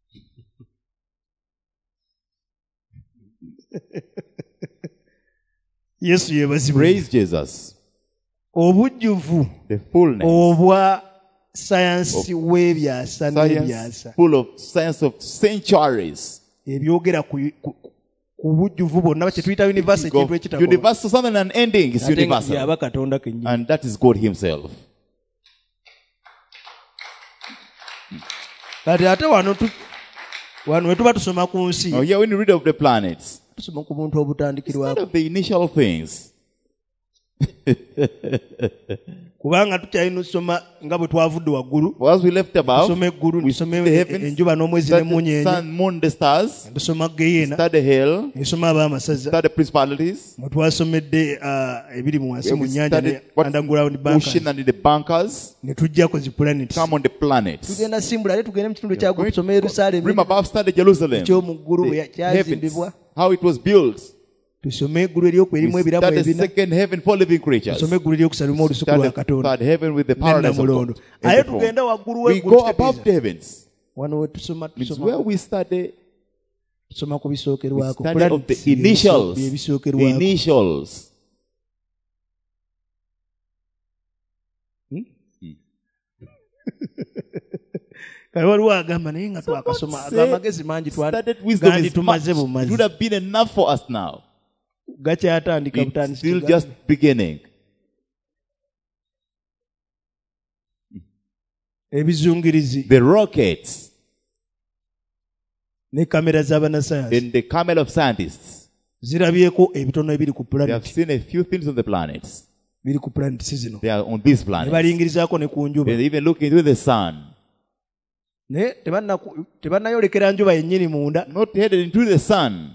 yesu yebazibwe Praise Jesus. obujjuvu The fullness. obwa sayansi w'ebyasa Science n'ebyasa full of science of centuries. ebyogera ku bujjuvu bwonna bakye tuyita universe ekintu ekitakoma Universal, something unending is ate nga universal. yaba katonda kennyini And that is God Himself. kati ate wano we tuba tusoma ku nsi Now, here when you read of the planets, tusoma ku buntu obutandikirwako instead of the initial things, kubanga tukyalina okusoma nga bwe twavudde waggulu For as we left above, tusoma eggulu we tusome see the heavens, enjuba n'omwezi study the n'emunyenye sun, moon, the stars, tusoma geyeena study hell, nsoma abaamasaza study principalities, mwe twasomedde ebiri mu wansi where mu we nnyanja studied ne what's underground in the bunkers ocean and in the bunkers, ne tujjako zi planets come on the planets. tugenda simbula ate tugende mu kitundu kyagwe Going tusome to yerusaalemu Rim above, study Jerusalem, ekyomuggulu bwe the kyazimbibwa heavens, how it was built. tusome eggulu ery'oku erimu We ebiramu study ebina second heaven for living creatures. tusome eggulu ery'okusalimu olusuku lwa Study katonda third heaven with the paradise of nennamulondo God. aye tugenda waggulu We w'eggulu go above the kitegeeza heavens. wano we tusoma It's where we study tusoma ku bisookerwako study of the Planets initials. bye bisookerwako Initials. kale waliwo agamba naye nga twakasoma Say, amagezi mangi studied wisdom gandi is tumaze much. It bumazi would have been enough for us now. gakyatandika It's butandisi still just beginning. ebizungirizi The rockets ne kamera z'abanasayansi and the camel of scientists. zirabyeko ebitono ebiri ku They have planet seen a few things on the planets. biri ku planet si zino They are on this ne planet. balingirizaako ne ku njuba And even looking into the sun. naye tebannayolekera njuba yennyini munda Not headed into the sun.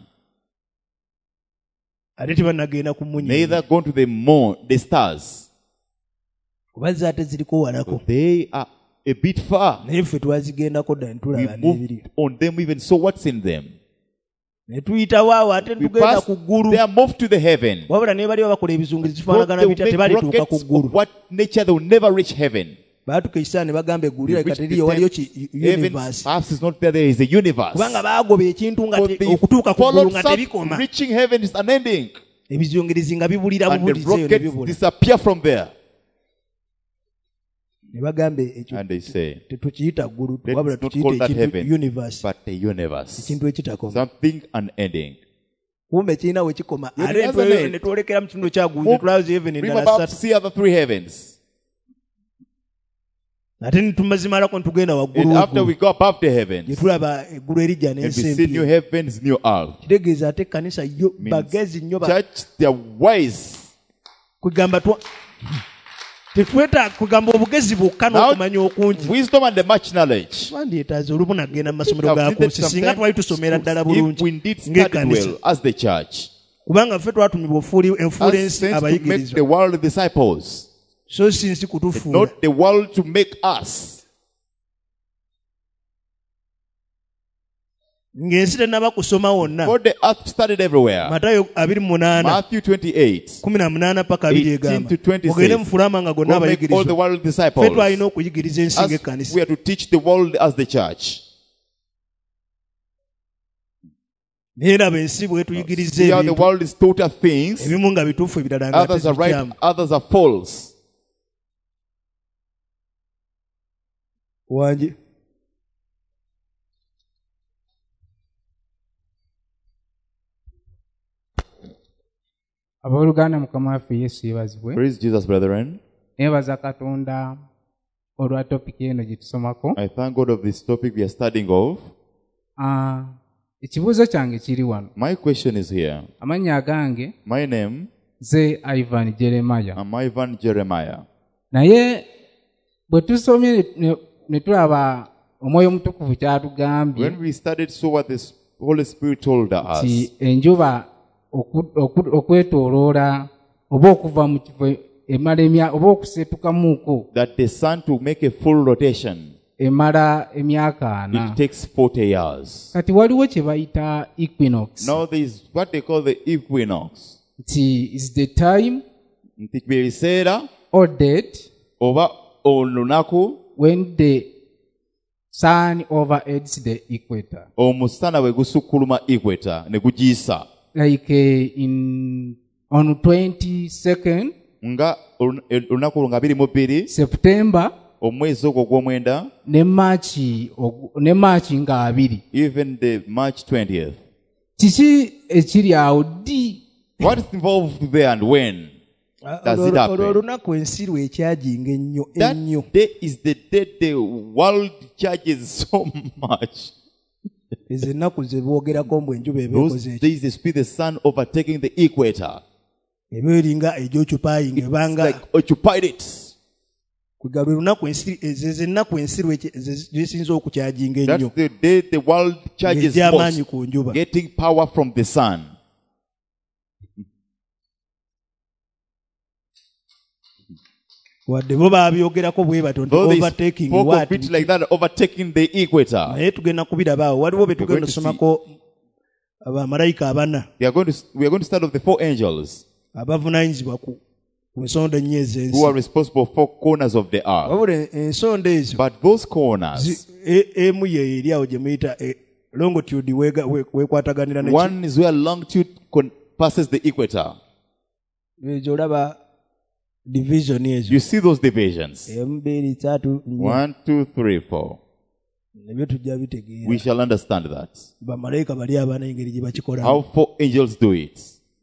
ate tebannagenda ku munyi Neither gone to the moon, the stars. kuba ze ate ziriko walako They are a bit far. naye ffe twazigendako dda ne We tulaba moved n'ebiri on them, even so what's in them. ne tuyitawo awo ate We tugenda passed, ku ggulu they are moved to the heaven. wabula ne bali bakola ebizungirizi But zifaanagana they will bitya make tebalituuka ku rockets ggulu of what nature they will never reach heaven. baatuka ekisaana ne bagamba eggulu They lirabika reach the teriyo waliyo heavens, universe perhaps it's not there, there is a universe. kubanga baagoba ekintu nga But they okutuuka ku ggulu followed nga some, tebikoma reaching heaven is unending. ebizungirizi nga bibulira And the bubulizi eyo ne rockets bibula disappear from there. ne bagamba ekyo And they say, tetukiyita ggulu let's wabula not call tukiyita that ekintu heaven, universe but a universe. ekintu ekitakoma Something unending. kumbe kirina we kikoma It ate has a name. ne twolekera mu kitundu kyagulu ne Move, tulaba zi heaven Dream endala about to ssatu see other three heavens. ate ne tumazimalako ne tugenda waggulu And after we waggulu go above the gye heavens, tulaba eggulu erijja and we n'ensi see new empya heavens, new earth. kitegeeza ate kanisa yo Means bagezi nnyo church, they are wise. kwegamba tetwetaaga kugamba obugezi bwokka Now, n'okumanya okungi wisdom and the much knowledge. twandyetaaza olumu nagenda mu masomero I've ga seen that kunsi singa sometimes twali tusomera ddala bulungi if we did study ng'ekkanisa well as the church, kubanga ffe twatumibwa as enfuulensi saints to make abayigirizwa the world disciples, so si nsi kutufuula not the world to make us. ng'ensi tennaba kusoma wonna God the earth studied everywhere. matayo 28 Matthew 28. 18 paka 2 egamba 18 to 26. ogende mu fulama gonna Go make all the abayigirizwa world ffe disciples. twalina okuyigiriza ensi As ng'ekkanisa we are to teach the world as the church. naye raba ensi bwe tuyigiriza See how the ebintu world is taught us things. ebimu nga bituufu ebirala nga Others are right, tezikyamu others are false. wanje abooluganda mukama waffe yesu yeebazibwe Praise Jesus, brethren. neebaza katonda olwa topiki eno gye tusomako I thank God of this topic we are studying of. ekibuuzo kyange kiri wano My question is here. amannya agange My name, ze ivan jeremaya I'm Ivan Jeremiah. naye bwe tusomye ne tulaba omwoyo omutukuvu kyatugambye When we studied, so what the Holy Spirit told us, nti enjuba okwetooloola oba okuva mu kifo emala oba okusetukamuuko that the sun to make a full rotation, emala emyaka 4 it takes 40 years. kati waliwo kye bayita equinox Now there is what they call the equinox. nti is the time Nti kibeebiseera or date oba olunaku when the sun overheads the equator omusana bwe gusukkuluma equator ne gugiyisa like on 22nd nga olunaku olwo nga 22 September omwezi ogwo ogw'omwenda, ne March nga 2 even the March 20th. kiki ekiri awo ddi What is involved there and when does it happen? olwo olunaku ensi lwekyajinga ennyo That ennyo day is the day the world charges so much. ezo ennaku ze boogerako mbu enjuba eba Those ekoze eki days they see the sun overtaking the equator. eba eringa egy'occupying It's ebanga like occupied it. kwega lwe lunaku ensi ennaku ensi lwesinza okukyajinga ennyo That's the day the world charges egy'amaanyi most, ku njuba getting power from the sun. wadde bo baabyogerako bwe bato nti Though they overtaking spoke what of it like that, overtaking the equator. naye tugenda kubirabaawo waliwo be tugenda going to osomako abamalayika abana We are going to start off the 4 angels abavunaanyizibwa ku ensonda ennyo who ez'ensi are responsible for 4 corners of the earth. wabula ensonda ezo But those corners, emu ye eri awo gye muyita longitude weekwataganira one is where longitude passes the equator. ekyo olaba division ezo You see those divisions. emu bbiri ssatu nnya 1, 2, 3, 4. nebyo tujja bitegeera We shall understand that. bamalayika bali abana engeri gye bakikolamu How 4 angels do it.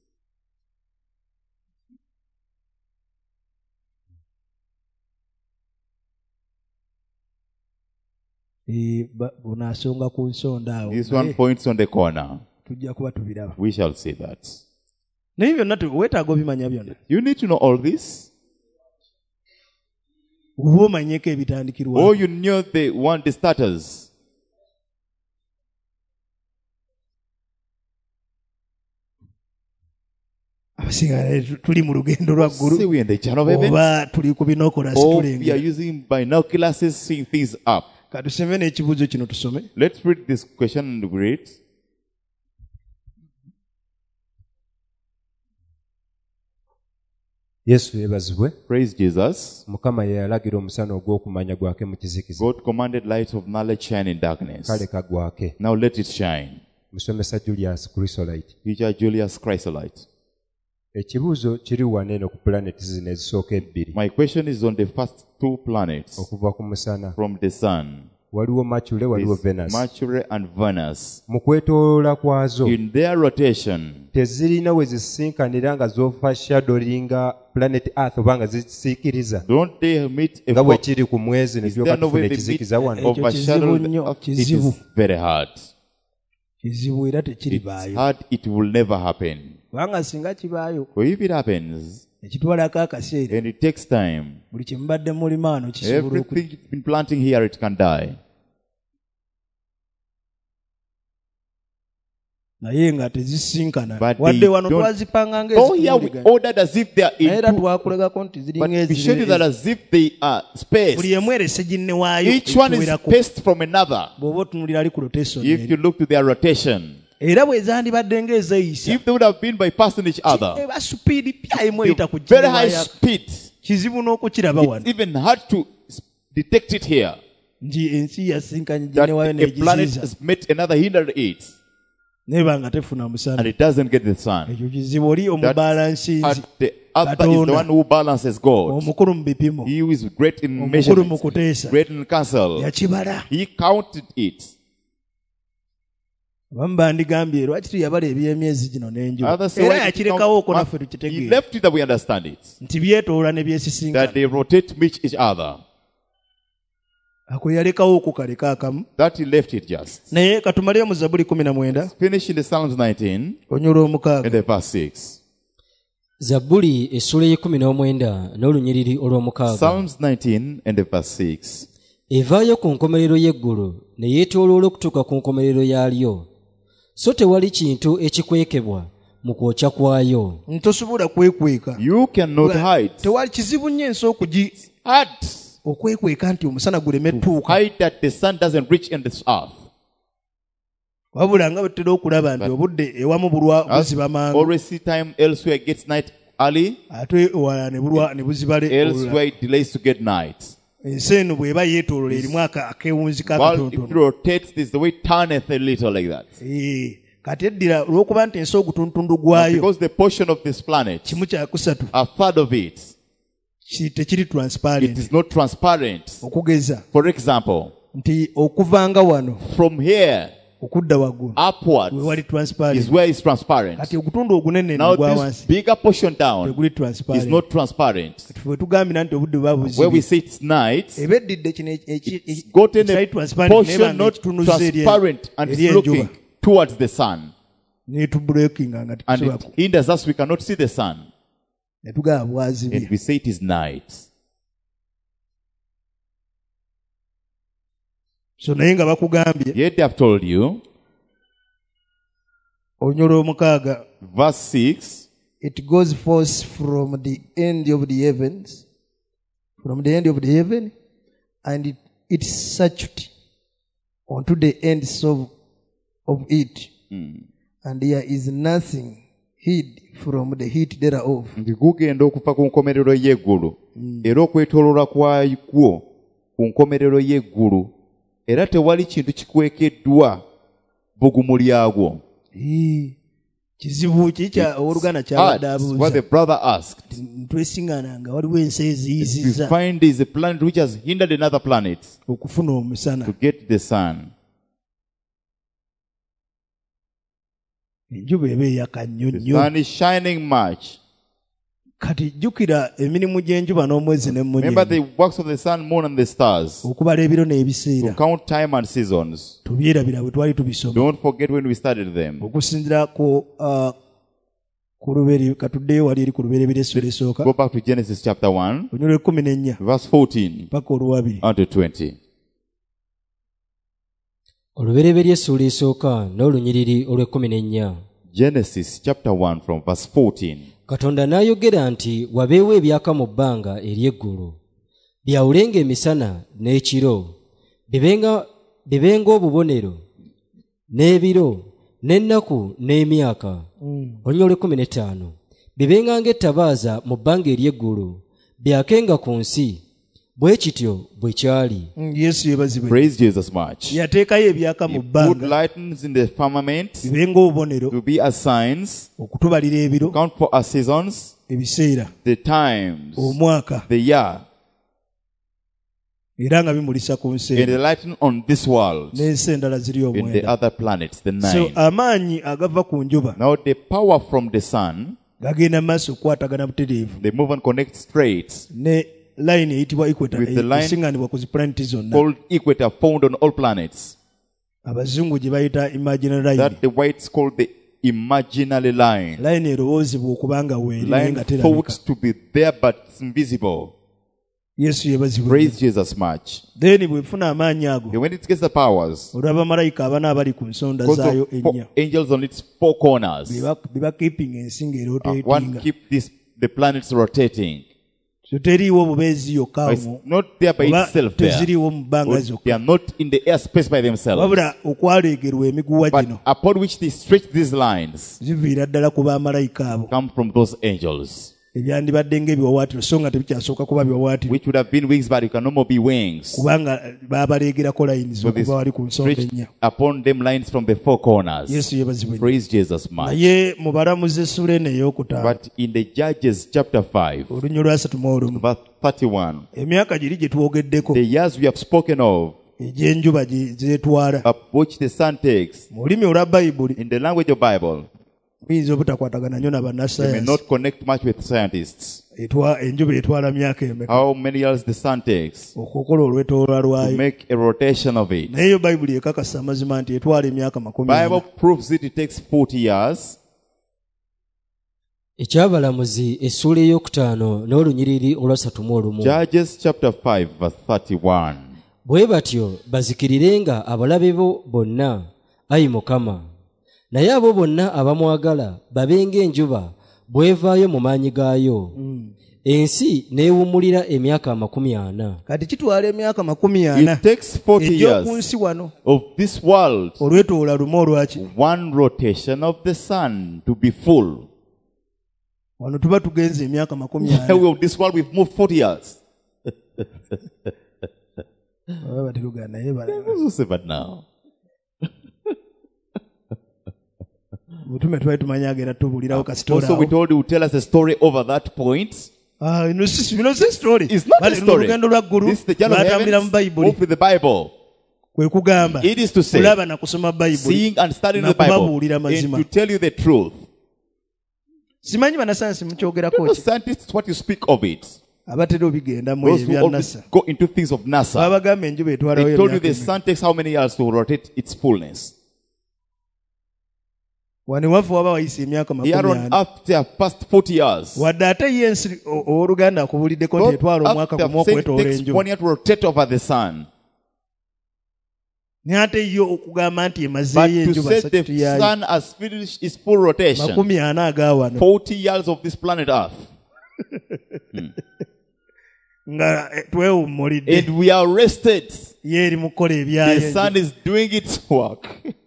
bunaasonga ku nsonda awo This one points on the corner. tujja kuba tubiraba We shall see that. naye byonna weetaaga obimanya byonna You need to know all this. oba omanyeko ebitandikirwa Oh, you knew the starters. abasinga tuli mu lugendo lwa See, ggulu we in the channel of heaven. oba tuli ku binokola Oh, we are situlengera using binoculars, seeing things up. katuseme n'ekibuuzo kino tusome Let's read this question and read. yesu yeebazibwe Praise Jesus. mukama ye yalagira omusana ogw'okumanya gwake mu kizikiza God commanded light of knowledge shine in darkness. kale kagwake Now let it shine. musomesa julius chrysolite Teacher Julius Chrysolite. ekibuuzo kiri wano eno ku pulaneti zino ezisooka ebbiri My question is on the first 2 planets okuva ku musana from the sun. waliwo mercury waliwo Is venus Mercury and Venus. mu kwetooloola kwazo In their rotation, tezirina we zisinkanira nga zofashyadolinga planet earth oba nga zisiikiriza don't they meet nga a bwe kiri ku mwezi ne Is there tulyoka no tufuna way they ekizikiza wano Ekyo overshadow kizibu nnyo, it kizibu. is very hard. kizibu era It's tekiribaayo hard, it will never happen. kubanga singa kibaayo For if it happens, ekitwalako akaseera and it takes time, buli kye mubadde mulimaano kisobola everything you've been planting here, it can die. naye nga tezisinkana But wadde they wano don't- twazipanga Oh, here we ng'ezipuuliganya ordered as if they are naye era in two, twakulegako nti but ziringa we showed you that as if they are buli spaced. emu erese ginne waayo Each one is ekiwerako spaced from another. bw'oba otunulira ali ku rotation If eri. you look to their rotation, era bwe zandibadde ng'ezeeyisa if they would have been bypassing each other, eba supiidi pya emu eyita ku very high ginne speed, kizibu n'okukiraba it's wano even hard to detect it here. nti ensi yasinkanye That ginne waayo a planet n'egiziiza has met another, hindered it, neba nga tefuna and musana it doesn't get the sun. ekyo kizibu oli That omubalansinzi at the other is the Katonda. one who balances God. omukulu mu bipimo He who is great in omukulu mu measurements, kuteesa great in counsel. yakibala He counted it. abamu bandigambye lwaki tuyabala ebyemyezi gino n'enjuba Others say, era why did he yakirekawo ko count- naffe He tukitegeera left it that we understand it. nti byetoola ne That byesisinkana they rotate each other. ako yalekawo okukaleka akamu That he left it just. naye katumaleyo mu zabuli 19 Finish in the Psalms 19 onyula and omukaaga the verse 6. zabbuli essula y'e19 n'olunyiriri olw'omukaaga Psalms 19 and the verse 6. evaayo ku nkomerero y'eggulu ne yeetooloola okutuuka ku nkomerero yaalyo so tewali kintu ekikwekebwa mu kwokya kwayo ntosobola kwekweka You cannot hide. tewali kizibu nnyo ensi Hide. okwekweka nti omusana guleme tuuka Hide that the sun doesn't reach in this earth. wabula nga bwe tutera okulaba nti obudde ewamu bulwa As buziba mangu always see time elsewhere gets night early, ate ewala ne bulwa ne buzibale elsewhere it delays to get night. ensi eno bw'eba yeetoolola erimu akewunzi While if it kakatontono rotates, this the way it turneth a little like that. kati eddira olw'okuba nti ensi ogutuntundu gwayo Because the portion of this planet, kimu kyakusatu a third of it, tekiri it transparent is not transparent. okugeza For example, nti okuvanga wano from here okudda waggulu upwards wewali is transparent where it's transparent. kati ogutundu ogunene Now gwa this wansi bigger portion down teguli is transparent not transparent. fwe tugambira nti obudde buba Where we buzibe say it's night, eba eddidde kino it's gotten a ekitali transparent naye portion banga not ekitunuza eri transparent and it's enjuba looking towards the sun. netubreakinga nga And tetusobola it hinders us, we cannot see the sun. ne tugamba and bwazibye. we say it is night. So naye nga bakugambye Yet they have told you, olunyolo omukaaga, verse 6, it goes forth from the end of the heavens, from the end of the heaven, and it searched unto the ends of it, and there is nothing hid from the heat thereof. nti gugenda okuva ku nkomerero y'eggulu era okwetooloola kwakwo ku nkomerero y'eggulu, era tewali kintu kikwekeddwa bugumu lyagwo. Kizibu ki kya oluganda That's what kyabadde the abuuza. brother asked. Ntwesiŋŋana nga waliwo ensi We eziyizizza find there is a planet which has hindered another planet okufuna omusana. to get the sun. Enjuba eba eyaka nnyo The nnyo. sun is shining much. Kati jjukira emirimu gy'enjuba n'omwezi Remember n'emmunyeenye, the works of the sun, moon, and the stars. okubala ebiro To n'ebiseera. count time and seasons. Tubyerabira bwe twali tubisoma. Don't forget when we started them. Okusinziira ku luberi katuddeyo wali eri ku lubereberye essula esooka Go back to Genesis chapter 1, olunyolo 14 verse 14 paka olwabiri. unto 20. olubereberye essuula esooka n'olunyiriri olw'ekumi Genesis chapter 1 from verse 14. katonda n'ayogera nti wabeewo ebyaka mu bbanga ery'eggulu byawulenga emisana n'ekiro bibenga obubonero n'ebiro n'ennaku n'emyaka. Olunyolo 15 bibenga ng'ettabaaza mu bbanga ery'eggulu byakenga ku nsi, bwe kityo bwe kyali. Yesu yebazibwe. Praise Jesus much. Yateekayo ebyaka mu He put bbanga lightnings in the firmament bibenga obubonero to be as signs, okutubalira ebiro, count for as seasons, ebiseera, the times, omwaka, the year, era nga bimulisa ku nsi and the lighting on this world n'ensi endala ziri and the omwenda. other planets, the So 9. amaanyi agava ku njuba Now the power from the sun, gagenda mu maaso okukwatagana butereevu they move and connect straight, ne line eyitibwa equator With the line esiŋŋanibwa ku ziplaneti zonna, called equator, found on all planets. abazungu gye bayita imaginary line. That the whites call the imaginary line. Line erowoozebwa okuba nga weeri naye Line nga terabika. thought to be there but it's invisible. Yesu yebazibwe. Praise Jesus much. Then bwefuna amaanyi ago, And when it gets the powers, olw'abamalayika abana abali ku nsonda because zaayo of four ennya, angels on its four corners, biba keeping ensi one ng'erootatinga. keep the planets rotating. So teriiwo bubeezi yokka But it's omwo, not there by oba itself there. teziriiwo mu bbanga Or they zokka, are not in the airspace by themselves. wabula okwaleegerwa emiguwa But gino upon which they stretch these lines ziviira ddala ku bamalayika abo come from those angels, ebyandibadde ng'ebiwawaatiro so nga tebikyasooka kuba biwawaatiro, which would have been wings, but you can no more be wings. kubanga baabaleegerako layinizi So they okuva wali ku nsonda stretch ennya. upon them lines from the four corners. Yesu yebazibwe. Praise Jesus much. Naye mu balamuzi essula eno ey'okutaano But in the Judges chapter 5, olunnyo lwa 31, verse 31, emyaka giri gye twogeddeko the years we have spoken of, egy'enjuba zeetwala of which the sun takes, mu lulimi olwa bayibuli in the language of Bible, muyinza obutakwatagana nnyo they may nabannasayansi. not connect much with scientists. Enjuba etwala myaka emeka How many years the sun takes okukola olwetoolwa to lwayo, make a rotation of it. naye yo bayibuli ekakasa amazima nti etwala emyaka 40. Bible proves it takes 40 years. ekyabalamuzi essuula ey'okutaano n'olunyiriri olwa 31. Judges chapter 5 verse 31. bwe batyo bazikirirenga abalabe bo bonna, ayi Mukama, naye abo bonna abamwagala babenga enjuba bw'evaayo mu maanyi gaayo. Ensi neewummulira emyaka 40. Kati kitwala emyaka 40 It takes 40 egy'oku years nsi wano of this world, olwetoola lumu olwaki one rotation of the sun to be full. wano tuba tugenze emyaka Here 40. we of this world we've moved 40 years. Baba batiruga naye What's say but now? mutume twali tumanyi agenda tubuulirawo kasitoola Also we told you to tell us a story over that point. bino si story. It's not a Bali luno story. olugendo lwa ggulu This is the journey of lwatambulira mu heavens. bayibuli, Move with the Bible. kwe kugamba It is to say, kulaba na kusoma bayibuli seeing and studying the nakubabuulira Bible, and mazima. to tell you the truth. Simanyi bannasayansi mukyogerako No ki, scientists, what you speak of it. abatera obigenda mu Those ebyo who bya always NASA go into things of NASA. babagamba enjuba etwalawo They told you emyaka the emeka. sun takes how many years to rotate its fullness. wani waffe waba wayise emyaka Here on 40 earth, they have passed 40 years. wadde ate ye ensi owooluganda akubuliddeko nti God, etwala omwaka they gumu have said it okwetoola takes enjuba 1 year to rotate over the sun. naye ate yo okugamba nti But emazeeyo to enjuba say sakiti the yayo sun has finished its full rotation, 40 agaawano 40 years of this planet earth, nga twewummulidde and we are rested. ye eri mu kukola The ebyayo sun is doing its work.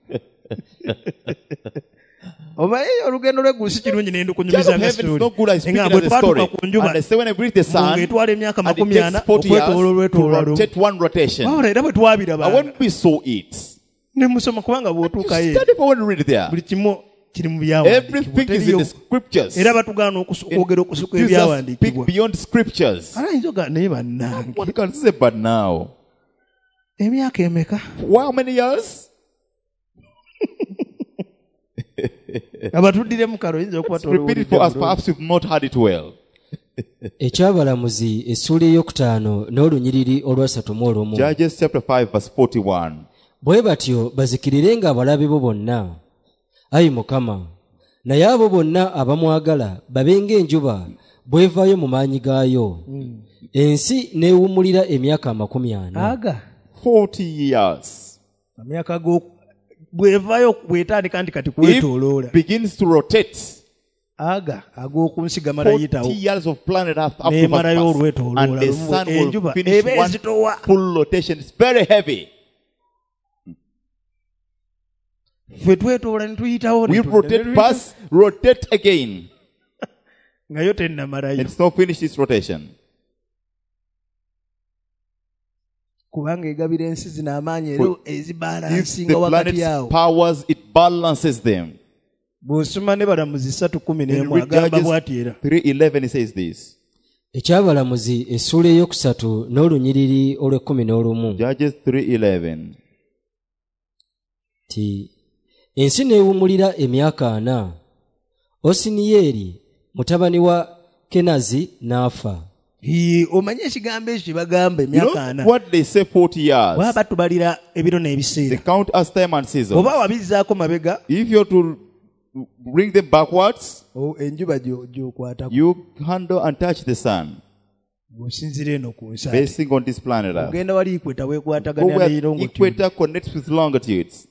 omanyi olugendo lw'eggulu si kirungi ne Child ndukunyumiza of nga heaven is not good. I speak nga it bwe as a story. twatuuka ku njuba And I say when I breathe the sun, ng'etwala emyaka and it 40 takes 40 years okwetoola to olwetoola lumu rotate one rotation. wabula era bwe twabiraba And when we saw it, ne musoma kubanga you bw'otuukayo study for when you read there. buli kimu kiri mu Everything is in the byawandiikibwa scriptures. era batugaana okwogera okusuka Jesus speak ebyawandiikibwa beyond scriptures. ala ayinza oga naye bannange What can I say but now? emyaka emeka How many years? abatuddire mu kalo oyinza okuba Repeat it for us. Perhaps you've not heard it well. ekyabalamuzi essuula eyokutaano n'olunyiriri olwasatu mu olumu Judges chapter 5 verse 41. bwe batyo bazikirirenga abalabe bo bonna ayi mukama naye abo bonna abamwagala babe ng'enjuba bwevaayo mu maanyi gaayo ensi neewummulira emyaka 40 aga 40 years. emyaka bwevaayo bwetandika nti kati kwetooloola It begins to rotate. aga ag'okunsi gamala 40 yitawo years of planet Earth up to n'emalayo pass. olwetooloola And the sun will enjuba finish eba one ezitowa full rotation. It's very heavy. ffe twetoola ne tuyitawo We rotate past, rotate again. nga yo And tennamalayo it's not finished its rotation. kubanga egabira ensi zino amaanyi era Gives ezibalansinga the wakati planet's awo powers, it balances them. bw'osoma ne balamuzi 3:11 In read agamba Judges bw'ati era 3:11 it says this. ekyabalamuzi essuula eyokusatu n'olunyiriri olw'11 Judges 3:11. ti ensi neewummulira emyaka 4 osiniyeri mutabani wa kenazi n'afa omanye ekigambo ekyo kye bagamba You emyaka know 4 what they say 40 years? baba batubalira ebiro They n'ebiseera count as time and season. oba wabizzaako mabega If you're to bring them backwards, enjuba gy'okwatako you handle and touch the sun, bw'osinzira eno ku nsi basing on this planet Earth. ogenda wali ikweta Go weekwataganya where n'erongo equator connects with longitudes.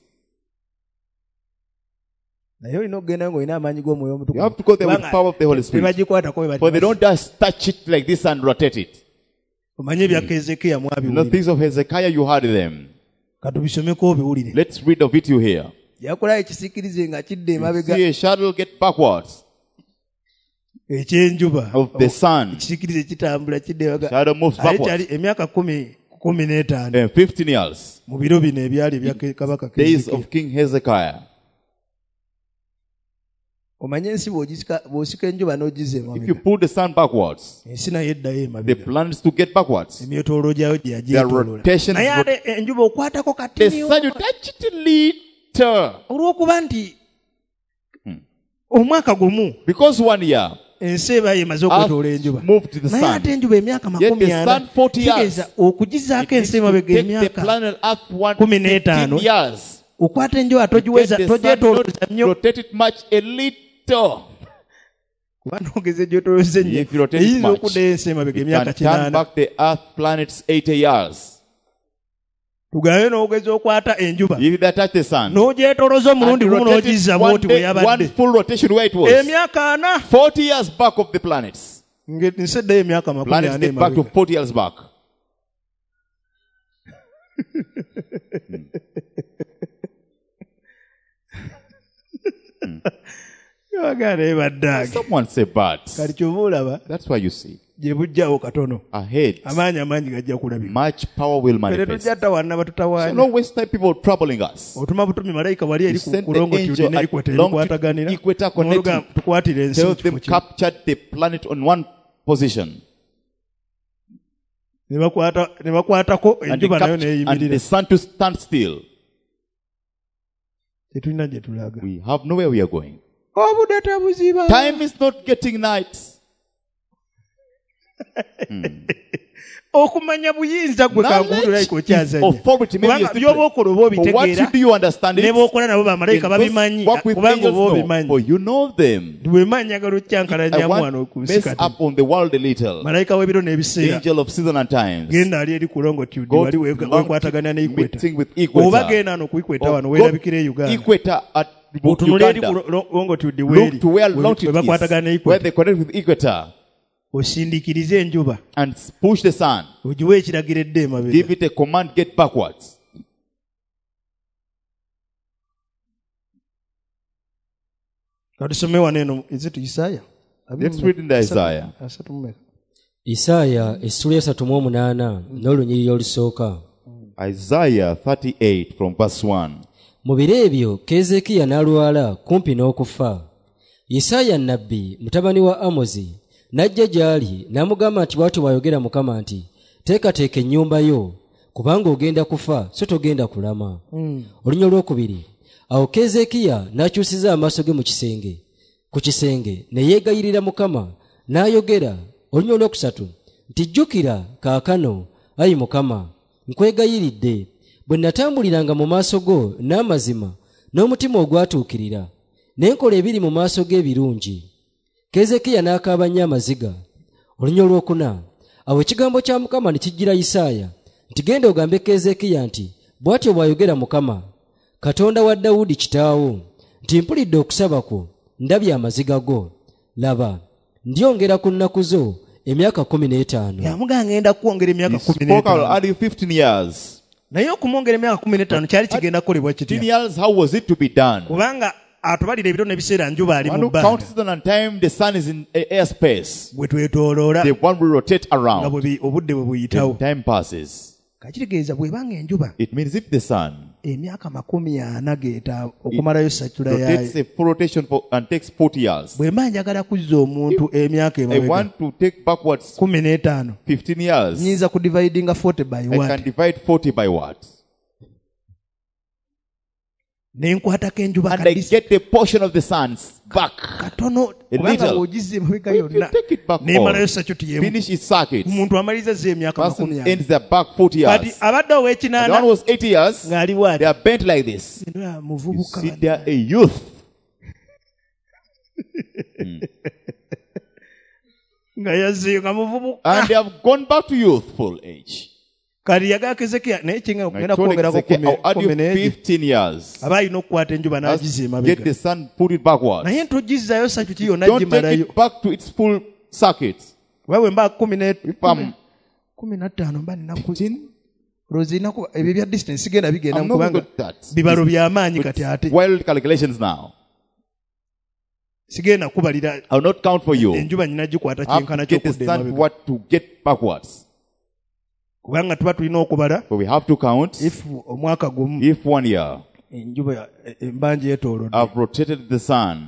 naye olina okugenda ng'olina amaanyi g'omwoyo You have to go there with the power of the Holy Spirit. tebagikwatako For they don't just touch it like this and rotate it. omanye ebya keezekiya You know mwabiwulira things of Hezekiah, you heard them. katubisomeko obiwulire Let's read of it you hear. yakolayo ekisiikirize nga kidde You emabega see a shadow get backwards ekyenjuba of the sun. ekisiikirize kitambula kidde emabega Shadow moves ate backwards. kyali emyaka 15 And 15 years. mu biro bino ebyali ebya kabaka Days Keezekiya. of King Hezekiah. omanye ensi bw'osika enjuba n'ogiza If you emabega pull the sun backwards, ensi nayo eddayo the emabega plan is to get backwards. emyetoolo gyayo Their gyagyetoolola rotations, naye ate enjuba okwatako the katini sun, you touch it a little. olw'okuba nti omwaka gumu Because 1 year, ensi eba yemaze okwetoola enjuba Earth moved to the naye ate sun. enjuba emyaka Yet the sun 40 years. kitegeeza okugizaako It needs ensi to emabega take the emyaka planet Earth 15 15 years. okwata enjuba Get the sun, togyetooloza not nnyo rotate it much, a little. kuba noogeza gyetooloza ennyo If you rotate it eyinza much, okuddayo ensi emabega You emyaka can turn 8 back the Earth planets 80 years. tugambe n'ogeza okwata enjuba If they touch the sun, n'ogyetooloza omulundi and gumu rotate it n'ogizza one bwoti bwe day, one yabadde full rotation where it was. emyaka 4 40 years back of the planets. nsi eddayo emyaka Planets 40 date back to emabega 40 years back. yagana ebaddaage Someone say but. kati kyova olaba That's why you see. gye bujjawo katono Ahead, amaanyi amangi gajja kulabika much power will fere manifest. tujja tawanna So batutawaanya no waste time people troubling us. otuma butumi malayika wali eri You send the kulongo angel tulina at ekweta long erikwataganira equator connecting. N'oluga tukwatire ensi Tell mu kifo them kimu. captured the planet on one position. ne bakwatako And, enjuba nayo and the neeyimirira sun to stand still. tetulina gye tulaga We have nowhere we are going. obudde tebuziba Time is not getting night. okumanya buyinza gwe kanguululaiko okyazanya authority, maybe you're kubanga still by'oba okola oba But what obitegeera you do, you understand it. ne b'okola nabo bamalayika And those babimanyi work with kubanga angels, oba no. obimanyi For you know them. bwe manyagala I okyankalanyamu wano want ku mess nsi kati up on the world a little. malayika w'ebiro n'ebiseera Angel of season and times. genda ali eri ku longitude Go wali to wekwatagana ne ikweta meeting with Equator. oba genda wano ku ikweta Or wano go weerabikira e Uganda Equator at otunula eri ku Uganda. longitude Look to where longitude we bakwatagana ne is, where ikweta they connect with Equator, osindikirize enjuba and push the sun. ogiwe ekiragiro edde emabega Give it a command, get backwards. katusome wano eno ezitu Isaaya Let's read in the Isaiah. isaaya essula 38 n'olunyiriri olusooka. Isaiah 38 from verse 1. Mu biro ebyo keezeekiya n'alwala kumpi n'okufa. Isaaya nnabbi mutabani wa Amozi n'ajja gy'ali n'amugamba nti bw'atyo bw'ayogera Mukama nti teekateeka ennyumba yo kubanga ogenda kufa so togenda kulama. Olunya olwokubiri awo keezeekiya n'akyusiza amaaso ge ku kisenge ne yeegayirira Mukama n'ayogera. Olunya olwokusatu nti jjukira kaakano ayi Mukama nkwegayiridde bwe natambuliranga mu maaso go n'amazima n'omutima ogwatuukirira ne nkola ebiri mu maaso ge ebirungi. Keezeekiya n'akaaba nnyo amaziga. Olunya olwokuna awo ekigambo kya Mukama ne kijjira Isaaya nti genda ogambe Keezeekiya nti bw'atyo bw'ayogera Mukama Katonda wa Dawudi kitaawo nti mpulidde okusaba kwo ndabye amaziga go. Laba ndyongera ku nnaku zo emyaka 15. yamuganga ngenda kwongera emyaka He spoke, I'll 15 add you 15 years. naye okumwongera emyaka 15 kyali kigenda kukolebwa 15 kitya years, how was it to be done? kubanga atubalira ebiro n'ebiseera njuba ali One mu who bbanga counts season and time, the sun is in airspace. bwe twetooloola The one will rotate nga around. obudde bwe buyitawo When time passes, kakitegeeza bwebanga enjuba it means if the sun emyaka 40 geeta okumalayo sakula rotates yayo a full rotation and takes 40 years. bwe mba njagala kuzza omuntu emyaka I emabega want to take backwards 15 15 years. nyinza kudividinga 40 by I can what divide 40 by what? nenkwatako enjuba And I get the portion of the suns back. katono A kubanga little. bw'ogizza emabega If you yonna take it back nemalayo all, sakyuti yemu finish its circuit, omuntu amaliriza ze emyaka person 40 ends their back 40 kati years. abadde The one ow'ekinaana was 80 years, ng'ali they waati are bent like this. era You muvubuka see, they are a youth. nga yazzeeyo nga muvubuka And they have gone back to youthful age. kati yagala Keezeekiya naye kinga I okugenda told kwongerako Ezekiel, I'll add you 15 years. aba alina okukwata enjuba n'agiza Just emabega get the sun, put it backwards. naye ntogizzayo sakyuti yonna Don't take gimalayo it back to its full circuit. wewe mba If I'm 15 mba nina 15, rozina kuba ebyo bya distance sigenda bigenda I'm not going kubanga to that. bibalo by'amaanyi kati ate Wild calculations now. sigenda kubalira I'll not count for you. enjuba nyina gikwata I have kyenkana to get the ky'okudda sun emabega what to get backwards. kubanga tuba tulina okubala But we have to count. if omwaka gumu If 1 year enjuba embanja yetoolodde I've rotated the sun,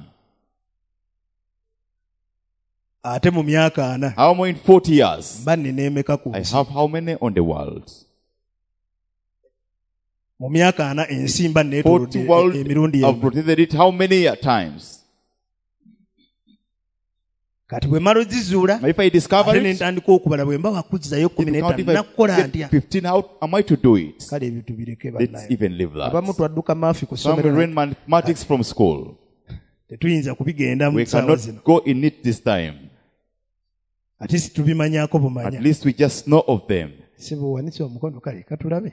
ate mu myaka 4 how many in 40 years? mba nina emeka ku I nsi have how many on the world? mu myaka 4 ensi mba 40 neetoolodde world, emirundi I've emu rotated it how many times? kati bwe mala ozizuula Now if I discover ate it, nentandika okubala bwe mba wakuzzayo if you count 15 if I nakkola get ntya 15, how am I to do it? kale ebyo tubireke Let's bannaye even leave abamu that. twadduka maafi ku Some ssomero learn mathematics from school. tetuyinza kubigendamu We ssaawa zino cannot go in it this time. ate si tubimanyaako At bumanya least we just know of them. si buwanisi omukono kale katulabe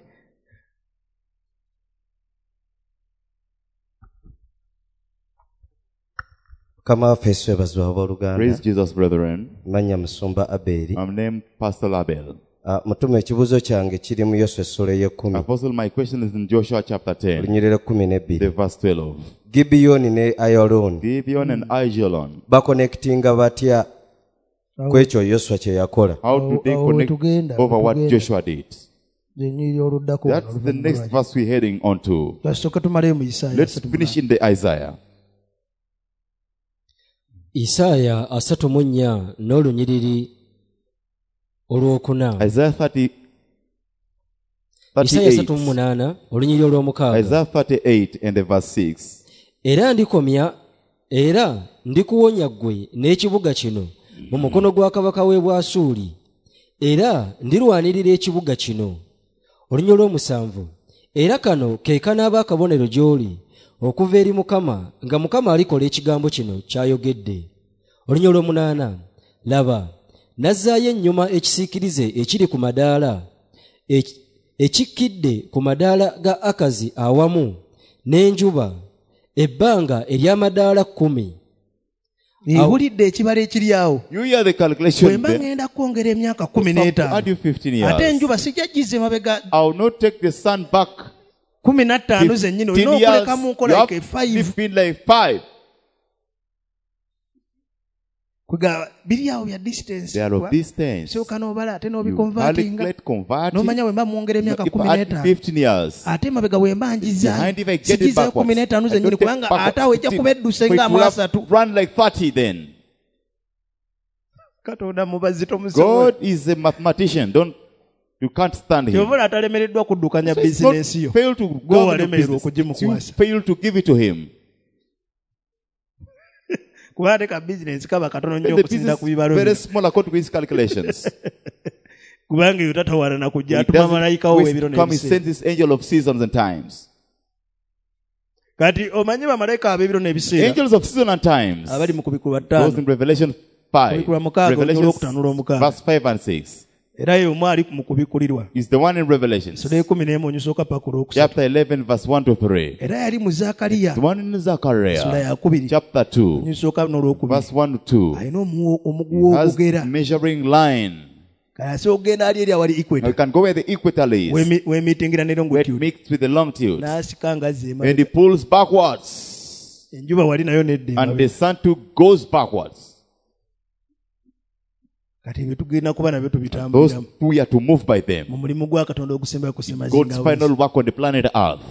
mukama waffe yesu ebazibwa abooluganda Praise Jesus, brethren. manya musumba abeeri I'm named Pastor Abel. mutume ekibuuzo kyange kiri mu yoswa essula ey'ekkumi Apostle, my question is in Joshua chapter 10, olunyirira 12 the verse 12. gibiyoni ne ayalooni Gibeon and Aijalon. bakonekitinga batya ku ekyo yoswa kye yakola How do they Awo connect wetugenda, over what wetugenda. Joshua did? lyenyiri oluddako That's the next verse we're heading on to. kasooka tumaleyo mu isaaya Let's finish in the Isaiah. Isaaya 34 n'olunyiriri olwokuna. Isaiah 30, Isaaya 38. 38 olunyiriri olw'omukaaga. Isaiah 38 and the verse 6. Era ndikuwonya ggwe n'ekibuga kino mu mukono gwa kabaka w'e Bwasuli, era ndirwanirira ekibuga kino. Olunya olw'omusanvu, era kano ke kanaaba akabonero gy'oli okuva eri Mukama, nga Mukama alikola ekigambo kino ky'ayogedde. Olunya olw'omunaana, laba, nazzaayo ennyuma ekisiikirize ekiri ku madaala, ekikkidde ku madaala ga Akazi awamu n'enjuba, ebbanga ery'amadaala 10. Ihulidde ekibala ekiri awo. You hear the calculation Bwe mba there. ngenda kwongera emyaka Add 15. you 15 years. Ate enjuba sijja gize mabega I will not take the sun back 15 zennyini. 15 Olina years. okuleka mu You nkola have like 5. 15 like 5. Biri awo bya distance. They are of distance. Soka n'obala ate You n'obiconvertinga. calculate, convert. N'omanya bwe mba mwongera emyaka If I add 15. 15 years. Ate mabega bwe mba njiza. Behind if I get it Sigizeyo backwards. 15 I zennyini don't take kubanga backwards ate awo ejja 15. kuba edduse For it nga will have amasatu. run like 30 then. Katonda mubazi tomusobola. God is a mathematician. You can't stand him. Yobola atalemereddwa kuddukanya So it's not bizinensi yo. fail to Gwe go with walemererwa business. okugimukwasa. You fail to give it to him. Kuba ate ka bizinensi kaba katono nnyo And the okusinzira business ku bibalo very bino. small according to his calculations. Kubanga yo tatawaana kujja He atuma malayika wo ebiro doesn't come, he n'ebiseera. sends his angel of seasons and times. Kati omanyi bamalayika ab'ebiro n'ebiseera Angels of season and times. abali mu kubikulwa Those 5 in Revelation 5. Kubikulwa mukaaga Revelation olw'okutaano olw'omukaaga. verse 5 and 6. era ye omu ali mu kubikulirwa. Is the one in Revelation. Sura 11 onyusooka paka olwokusatu. Chapter 11 verse 1 to 3. Era yali mu Zakaliya The one in sura Zechariah. yakubiri Chapter 2 onyusooka n'olwokubiri. verse 1 to 2. Alina omuguwa Has ogugera. measuring line. Kale ase ogenda ali eri awali Now you equator. can go where the equator is. Weemiitingira ne Where it longitude. mixed with the longitude. N'asika ng'azza And emabega. it pulls backwards. Enjuba wali nayo nedda And emabega. the sun too goes backwards. Kati ebyo tugenda kuba nabyo Those tubitambuliramu two are to move by them. mu mulimu gwa Katonda ogusemba ku God's semazinga final work on the planet Earth.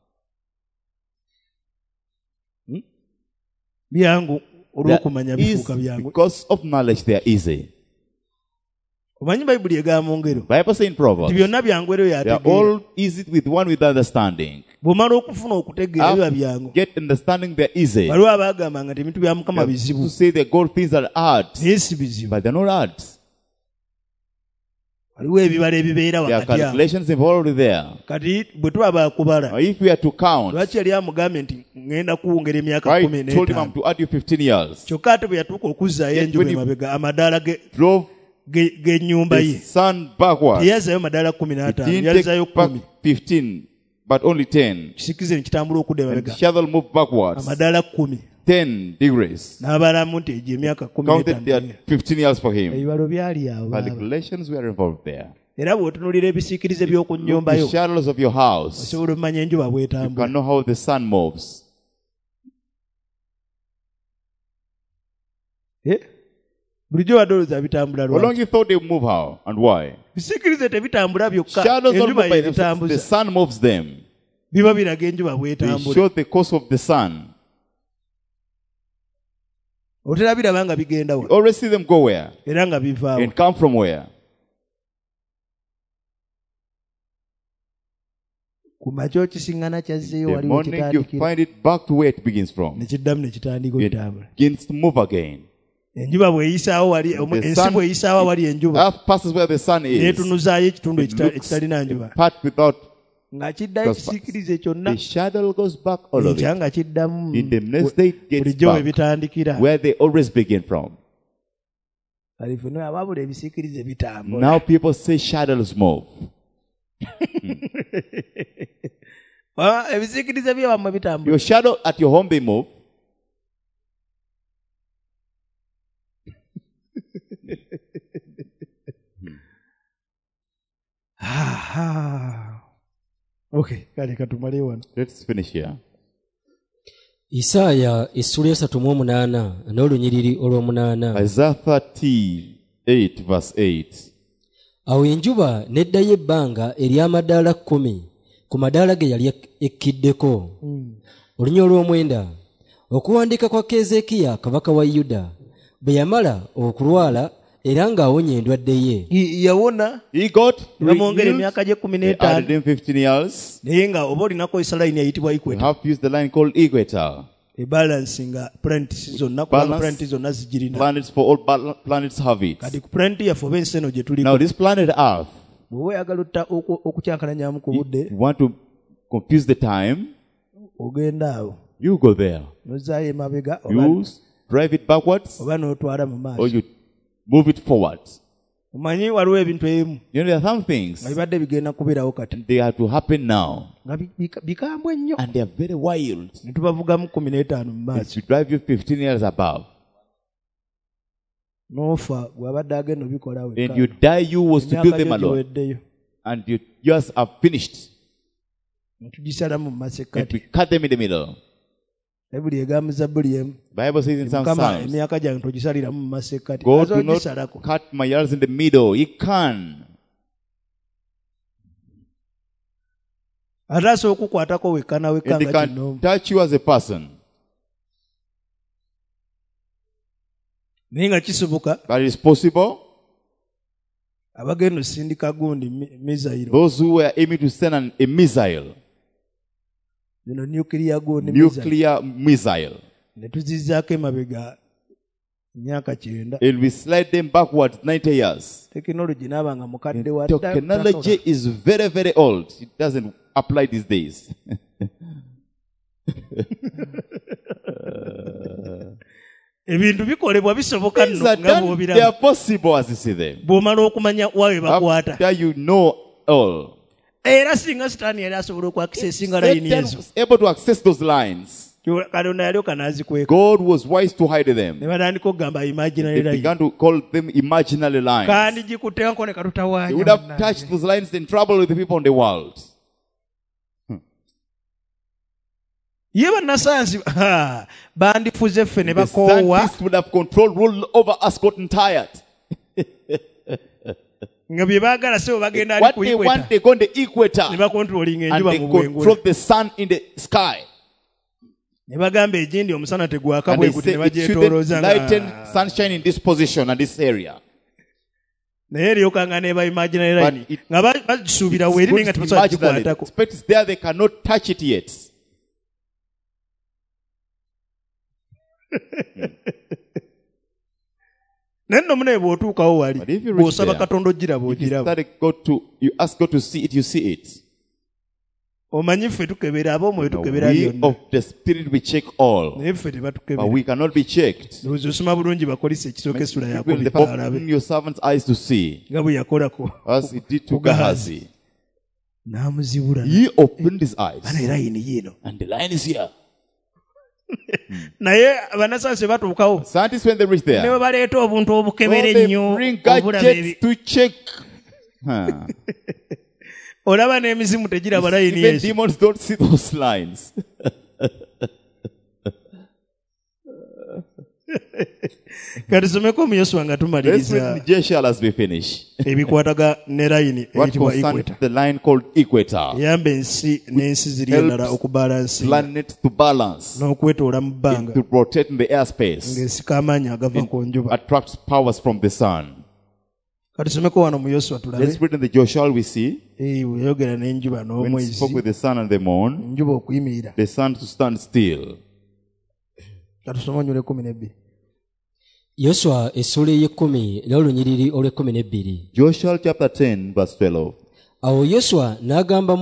byangu olw'okumanya There is, bifuuka byangu. because of knowledge they are easy. Omanyi Bayibuli egamba mu ngero Bible says in nti Proverbs, byonna byangu era they are yategeera. all easy with one with understanding. Bw'omala okufuna okutegeera biba byangu. Get understanding they're easy. Waliwo abaagambanga nti ebintu bya Mukama To bizibu say that God things are hard, naye si bizibu. but they're not hard. Waliwo ebibala ebibeera There are wakati awo. calculations involved there. Kati bwe tuba baakubala Now, if we are to count, lwaki yali amugambye nti ŋŋenda kuwongera emyaka I 15. told him I'm to add you 15 years. Kyokka ate bwe yatuuka okuzzaayo Yet enjuba when he emabega amadaala Drove g'ennyumba the ye sun backwards. teyazaayo madaala It 15 didn't yalizaayo take back 10. 15, but only 10. Kisikize ne kitambula okudda And the emabega shuttle moved backwards. amadaala 10 10 degrees. n'abalamu nti egyo emyaka Counted there 15. 15 years for him. ebibalo byali awo baaba. Calculations were involved there. era bw'otunuulira ebisiikirize by'oku The nnyumbayo shadows of your house. osobola omanya enjuba You bw'etambula. can know how the sun moves. bulijjo wadde olowooza bitambula How long lwaki you thought they move how and why? bisiikirize tebitambula byokka Shadows don't enjuba move by themselves. The yebitambuza sun moves them. biba biraga enjuba They bw'etambula. show the course of the sun. otera biraba nga bigenda You wa always see them go where? era nga bivaawo. And come from where? ku makya okisiŋŋana kyazzeeyo The waliwo morning you kitandikira find it back to where it begins ne from. kiddamu ne kitandika It okutambula. begins to move again. enjuba bw'eyisaawo wali The ensi sun- bw'eyisaawo wali enjuba Earth passes where the sun is. neetunuzaayo ekitundu It looks ekitalina njuba part without nga kiddayo Goes back. ekisiikirize kyonna the shadow goes back all of ekya it. nga kiddamu In the next day it gets bulijjo we back bitandikira. where they always begin from. Kale ffe no ababula ebisiikirize bitambula. Now people say shadows move. Ebisiikirize by'abammwe bitambula. Your shadow at your home they move. Okay, kale katumale wano. Let's finish here. Isaaya essula 38 n'olunyiriri olw'omunaana. Isaiah 38 verse 8. Awo enjuba n'eddayo ebbanga ery'amadaala 10 ku madaala ge yali ekkiddeko. Olunya olw'omwenda okuwandiika kwa Keezeekiya kabaka wa Yuda bwe yamala okulwala era ng'awonya endwadde ye. Yawona He got bamwongera renewed. emyaka gye They added 15 him 15 years. naye nga oba olinako esa layini eyitibwa We equator have to use the line called equator. ebalance nga planets zonna kubanga Balance. planets zonna zigirina Planets for all planets have it. kati ku planet yaffe oba ensi eno gye Now tuliko this planet Earth, bw'oba oyagala okukyankalanyamu ku budde if you want to confuse the time, ogenda awo you go there. nozaayo emabega You drive it backwards oba n'otwala mu or maaso you move it forwards. omanyi waliwo ebintu ebimu You know, there are some things nga bibadde bigenda kubeerawo kati and they have to happen now, nga bikambwe ennyo and they are very wild. ne tubavugamu 15 mu It maaso should drive you 15 years above. n'ofa bw'abadde agenda obikola And you die, you was to do them alone. giweddeyo And you just are finished. ne tugisalamu mu And masekkati we cut them in the middle. ebuli egamba zabbuli emu Bible says in some mukama Psalms, emyaka gyange togisaliramu mu masekkati God aza do not ogisalako cut my years in the middle. He can. ate asobola okukwatako wekka na wekka And he nga can kino touch you as a person. naye nga kisoboka But it's possible. abagenda osindika gundi mizayiro Those who were aiming to send a missile, zino nuclear gundi nuclear missile, ne tuzizaako emabega emyaka 9 it will slide them backwards 90 years. tekinologi n'abanga mukadde wa ddala Technology is very, very old. It doesn't apply these days. ebintu bikolebwa bisoboka Things nno are nga done, they bw'obiraba are possible as you see them. bw'omala okumanya wawe bakwata After you know all, era singa sitaani yali asobola okwakisesinga layini Satan ezo was able to access those lines. katonda yalyoka n'azikweka God was wise to hide ne them. batandika okugamba imaginary They line began to call them imaginary lines. kandi gikutteko ne They katutawaanya would have bannange. touched those lines and trouble with the people in the world. ye bannasayansi bandifuze ffe ne The bakoowa scientists would have controlled, ruled over us, gotten tired. nga bye baagala sebo bagenda ali What ku they equator want, they go on the equator ne bakontrolinga and enjuba they mu control bwengula the sun in the sky. ne bagamba egindi omusana tegwaka And bwe they guti say ne it bagyetoolooza shouldn't lighten nga sunshine in this position and this area. naye eryokanga neba imaginary But line it- nga bagisuubira weeri naye nga Good to tebasobola imagine that gikwatako it. But it's there, they cannot touch it yet. naye nno munaye bw'otuukawo wali But if you reach bw'osaba there, katonda ogiraba If you ogiraba started you ask God to see it, you see it. omanyi ffe tukebera ab'omwoyo Now, tukebera we byonna of the spirit we check all, naye ffe but tebatukebera we cannot be checked. lowooza osoma bulungi bakolisa ekisooka essula People in the yakobi alabe open your servants' eyes to see, nga bwe yakolako as he did to Gehazi. Gehazi. n'amuzibula He opened his ana eyes, era yini yiino and the line is here. naye bannasayansi batuukawo Scientists, when they reach ne bwe there, baleeta obuntu obukebera they ennyo bring obulaba gadgets to check. Huh. olaba n'emizimu tegiraba layini Even yesu demons don't see those lines. katusomeko mu yoswa nga Let's read tumaliriza in Jeshua as we finish. ebikwataga ne layini What eyitibwa concerns equator the line called equator? eyamba ensi n'ensi ziri endala Helps okubalansinga Planets to balance, n'okwetoola mu bbanga to rotate in the airspace, ng'esika amaanyi agava ku njuba attracts powers from the sun. katusomeko wano mu yoswa tulabe Let's read in the Joshua, we see, weyogera n'enjuba when he n'omwezi spoke with the sun and the moon, enjuba okuyimirira the sun to stand still. katusome onyole 12 yoswa essula ey'ekkumi n'olunyiriri olw'ekkumi Joshua chapter 10, verse 12. awo yoswa n'agamba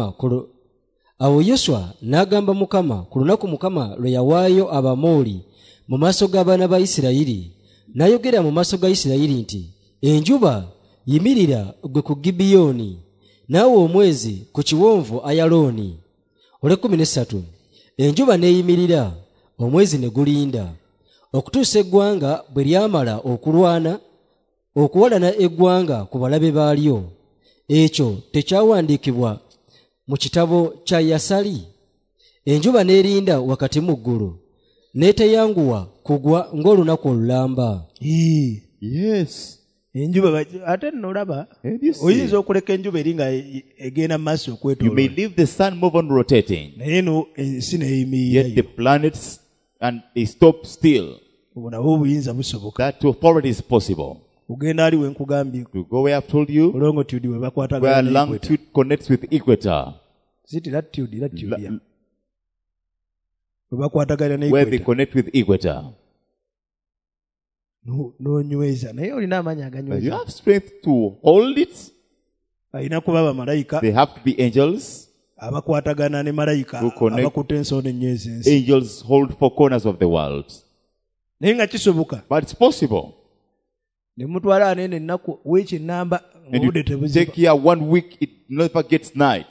mukama ku lunaku mukama lwe yawaayo abamooli mu maaso g'abaana ba isirayiri n'ayogera mu maaso ga isirayiri nti enjuba yimirira gwe ku gibiyoni naawe omwezi ku kiwonvu ayalooni olw'ekkumi enjuba n'eyimirira omwezi ne gulinda okutuusa eggwanga bwe lyamala okuwalana eggwanga ku balabe baalyo ekyo tekyawandiikibwa mu kitabo kya yasali enjuba n'erinda wakati mu ggulu n'eteyanguwa kugwa ng'olunaku olulamba Yes. enjuba ate nolaba And you see, oyinza okuleka enjuba eri nga egenda mu maaso you may okwetoola leave the sun move on rotating, naye no ensi yet the neyimirirayo planets and they stop still. obwo nabwo obuyinza busoboka That authority is possible. ogenda ali we nkugambye To go where I've told you, longitude we where bakwatagana ne equator. longitude connects with equator. Ziti latitude ya where they connect with equator. N'onyweza naye olina amaanyi But you aganyweza. have strength to hold it. Alina kuba bamalayika They have to be angels. abakwatagana ne malayika To connect. abakuta ensonda ennyezi ensi. Angels hold 4 corners of the world. Naye nga kisoboka But it's possible. ne mutwala aneeno ennaku wiiki nnamba And you obudde tebuziba. take here 1 week, it never gets night.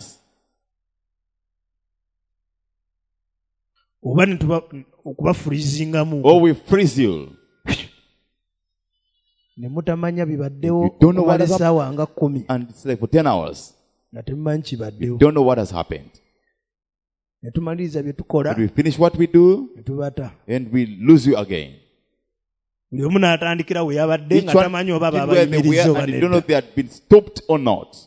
Oba ne okubafurizingamu Or we freeze you. ne mutamanya bibaddewo You don't know what okumala has essaawa nga 10 And it's like for 10 hours. nga temumanyi You kibaddewo. don't know what has happened. Ne tumaliriza bye tukola But we finish what we do ne tubata. and we lose you again. Buli omu n'atandikira we yabadde Each nga one tamanyi oba did where they babayimiriza were oba and you don't know nedda. if they had been stopped or not.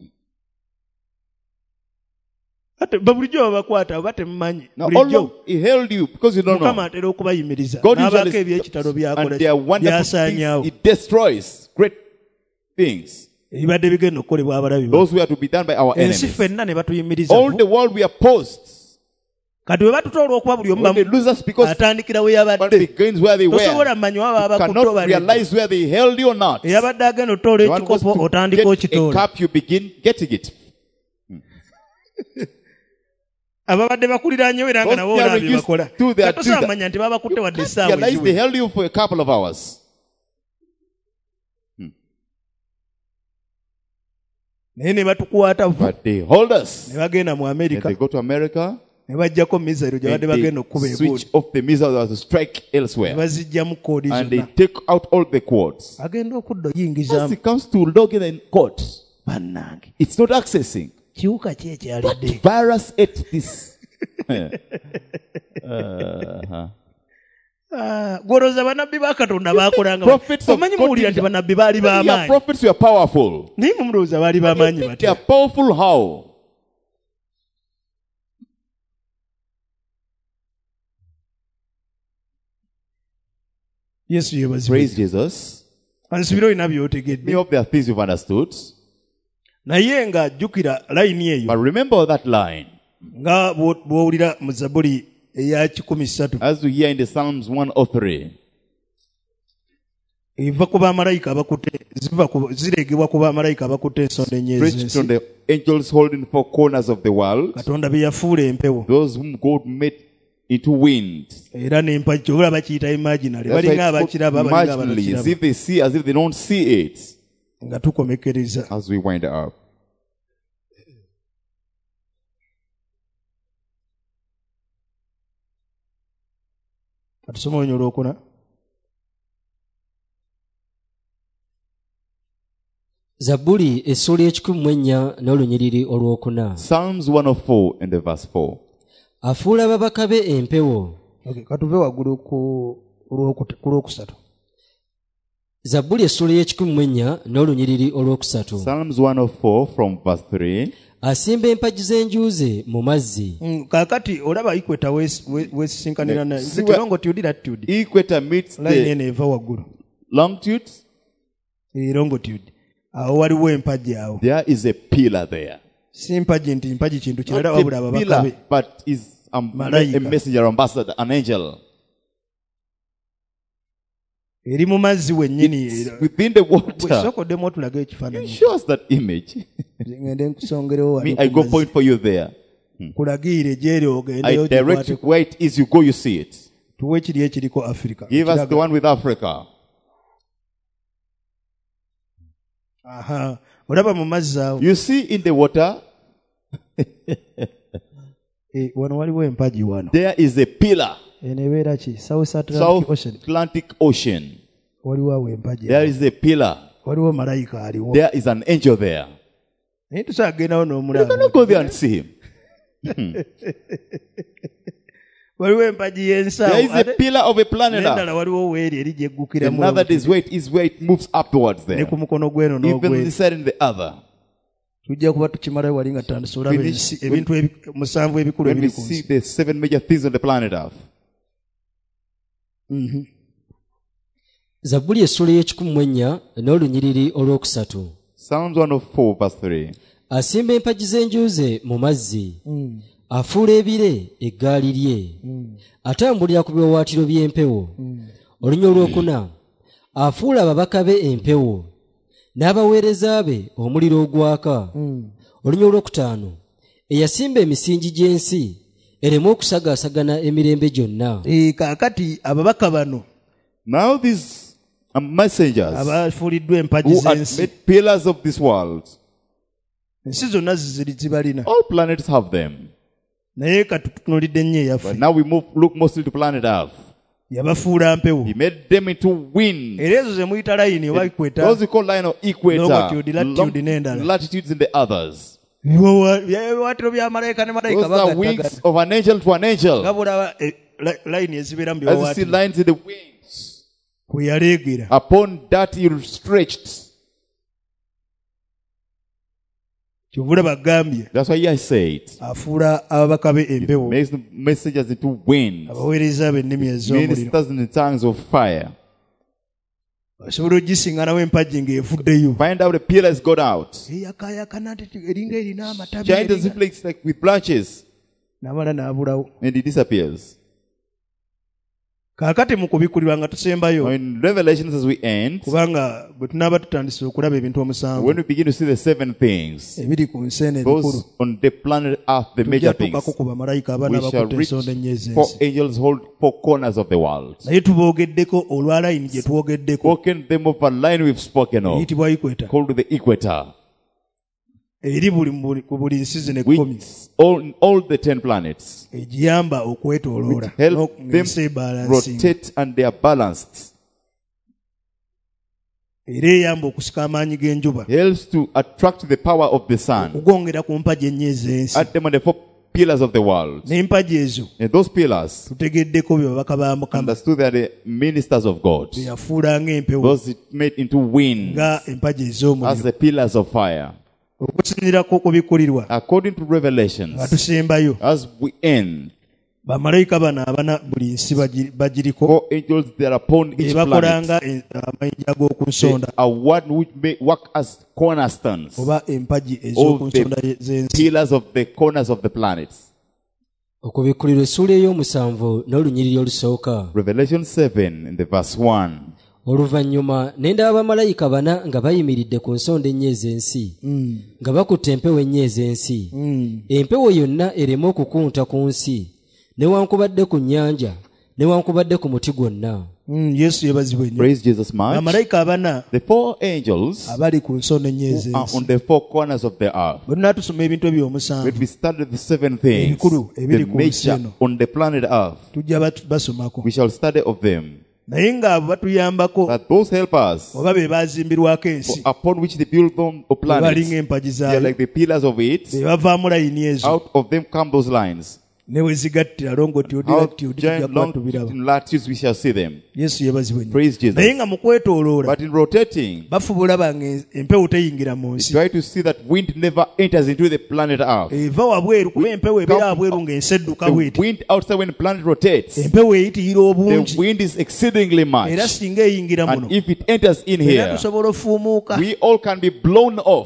Ate bulijjo babakwata oba temumanyi. Now, all Bulijjo along, he held you because you don't Mukama know. atera okubayimiriza God n'abaako usually ebyekitalo and byakola there are wonderful byasaanyaawo things. It destroys great things. ebibadde bigenda okukolebwa abalabi baffe. Those who are to be done by our Ensi enemies. ffenna ne batuyimiriza All the world we are opposed. kati bwe batutola olw'okuba buli omu When they lose us because atandikira we one yabadde begins where they tosobola were. mmanyi waba You abakutte cannot oba nedda. realize where they held you or not. eyabadde agenda otola The one goes ekikopo to otandika get a okitoola. cup, you begin getting it. ababadde bakuliraanyewo era nga Those nabo they are olabye used bakola to, they are katosobola do manya nti babakutte You wadde can't essaawa realize they eziwera. held you for a couple of hours. naye ne batukwata vu But they hold us. ne bagenda mu And Amerika they go to America ne bajjako misero gye and badde bagenda okukuba they switch egundi off the missile that was to strike ne elsewhere. bazijjamu koodi And they zonna take out all the quads. agenda okudda As oyingizaamu it comes to log in court, bannange it's not accessing. kiwuka ki ekyalidde Virus ate this. Uh-huh. gwolowooza bannabbi ba katonda baakolanga Prophets of omanyi God muwulira did nti that. bannabbi baali Yeah, b'amaanyi prophets were powerful. naye mumulowooza baali b'amaanyi They batya are powerful how? yesu Praise yeebazibwe Jesus. ansibira olina Many by'otegedde of their things you've understood. naye ng'ajjukira layini eyo But remember that line. nga bw'owulira mu Zabbuli eya 13 As we hear in the Psalms 103. eva ku bamalayika abakutte zireegebwa ku bamalayika abakutte ensonda enye Preached ez'ensi on the angels holding 4 corners of the world. katonda be yafuula empewo Those whom God made into wind. era n'empagi oba bakiyita imaginary That's why balinga it's abakiraba called balinga imaginally, as abatakiraba if they see, as if they don't see it. nga tukomekereza As we wind up. katusoma olunyo olwokuna zabbuli essuula y'ekikumi n'olunyiriri olwokuna. Psalms 104 and the verse 4. afuula ababaka be empewo. katuve waggulu ku lwokusatu. zabbuli essuula y'ekikumi n'olunyiriri olwokusatu. Psalms 104 from verse 3. asimba empagi z'enju ze mu mazzi. kaakati olaba ikweta weesisinkanira naye nze longitude latitude Equator meets layini the eno eva waggulu longitude. longitude awo waliwo empagi awo There is a pillar there. si mpagi nti mpagi kintu kirala Not wabula a ababaka pillar, be but is a Malaika. messenger, ambassador, an angel. eri mu mazzi wennyini It's within the water. bwesokoddemu otulaga ekifaananyi Show us that image. ngende nkusongerewo wali I go point for you there. kulagiire gyeri I ogendeyo direct you where it is, you go, you see it. tuwe ekiri ekiriko Africa Give us the one with Africa. aha olaba mu mazzi awo You see in the water, wano waliwo empagi wano there is a pillar. eno ebeera ki South Atlantic South Ocean Atlantic Ocean. waliwo awo empagi There is a pillar. waliwo malayika aliwo There is an angel there. naye tusobola kugendawo You n'omulaba cannot go there and see him. waliwo empagi y'ensawo There is a pillar of a planet n'endala Earth. waliwo weeri eri gyeggukiramu Another is where it moves upwards ne there. ku mukono gw'eno Even n'ogw'eri this side and the other. tujja kuba tukimalayo wali nga tutandise olaba Finish ensi ebintu musanvu ebikulu When we ebiri ku see nsi the 7 major things on the planet Earth. zabbuli essuula y'ekikumi n'olunyiriri olwokusatu. Psalms 104 verse 3. asimba empagi z'enju ze mu mazzi. afuula ebire eggaali lye, atambulira ku biwawaatiro by'empewo. Olunya olwokuna, afuula ababaka be empewo, n'abaweereza be omuliro ogwaka. Olunya olwokutaano, eyasimba emisingi gy'ensi ereme okusagaasagana emirembe gyonna. Kaakati ababaka bano, now these messengers abafuuliddwa empagi who are z'ensi, made pillars of this world, ensi zonna zibalina, all planets have them. naye katutunulidde ennyo But eyaffe, now we look mostly to planet Earth. yabafuula mpewo. He made them into wind. Era ezo ze muyita layini oba ikweta, Those we call line of equator, Longitude, latitude n'endala. latitudes and the others. ebiwawaatiro bya malayika ne malayika Those are wings of an angel to an angel. nga bulaba layini ezibeera mu As you see biwawaatiro lines in the wings, kwe yaleegera. upon that he stretched. Kyovula bagambye That's why I said, afuula ababaka be empewo, makes the messengers into winds, abaweereza b'ennimi ez'omuliro. ministers in the tongues of fire. Osobola ogisiŋŋanawo empagi ng'evuddeyo. Find out the pillars got out. Eyakaayakana eringa erina amatabi Giant as it looks like with branches, n'amala n'abulawo. and it disappears. Kaakati mu kubikkulirwa nga tusembayo, Now in Revelations as we end, kubanga bwe tunaaba tutandise okulaba ebintu omusanvu when we begin to see the 7 things, ebiri ku nsi eno ebikulu, those on the planet Earth, the major tujja things, tuukako ku bamalayika abaana we shall bakutte reach ensonda ennyo ez'ensi. 4 angels hold 4 corners of the world. Naye tuboogeddeko olwa layini gye twogeddeko, Spoken them of a line we've spoken of, eyitibwa ikweta, called the equator, eri ku buli nsi zino which ekkumi, all the 10 planets, egiyamba okwetooloola help them ng'ensi ebalansinga, rotate and they are balanced. era eyamba okusika amaanyi g'enjuba, Helps to attract the power of the sun. okugongera ku mpagi ennyo ez'ensi. At them on the 4 pillars of the world. N'empagi ezo And those pillars, tutegeddeko be babaka ba Mukama understood that the ministers of God, be yafuula ng'empewo, those it made into winds, nga empagi as ez'omuliro. the pillars of fire. Okusinziirako ku bikkulirwa According to nga Revelations, tusembayo, as we end, bamalayika bano abana buli nsi bagiriko, 4 angels that are upon each ebakola planet. nga amayinja ag'oku They nsonda are one which may work as cornerstones oba empagi ez'oku of the nsonda z'ensi. pillars of the corners of the planets. Okubikkulirwa essuula ey'omusanvu n'olunyiriri olusooka. Revelation 7 in the verse 1. Oluvannyuma ne ndaba bamalayika bana nga bayimiridde ku nsonda ennya ez'ensi, nga bakutte empewo ennya ez'ensi. Empewo yonna ereme okukunta ku nsi, newankubadde ku nnyanja, newankubadde ku muti gwonna. Yesu yebazibwe nnyo. Praise Jesus much. Bamalayika abana The 4 angels abali ku nsonda ennya who are ez'ensi. on the 4 corners of the earth. Bwe tunaa tusoma ebintu ebyo When omusanvu, we started the 7 things, Ebikulu ebiri the ku nsi major eno. on the planet earth, tujja basomako. we shall study of them. Naye ng'abo batuyambako, That those help us, oba be baazimbirwako ensi, upon which they build them of be bali planets, ng'empagi they are zaayo, like the pillars of it. be bavaamu layini ezo, Out of them come those lines. ne we zigattira longitude, How latitude, tujja giant kuba long tubiraba. in latitudes we shall see them. Yesu yebazibwe nnyo. Praise Jesus. Naye nga mu kwetooloola But in rotating, bafuba olaba empewo teyingira mu nsi, try to see that wind never enters into the planet Earth. eva wabweru, kuba empewo ebeera wabweru ng'ensi edduka The bw'eti. wind outside when the planet rotates, Empewo eyitiyira the obungi, wind is exceedingly much. era singa eyingira muno, And if it enters in era here, tusobola ofuumuuka, we all can be blown off.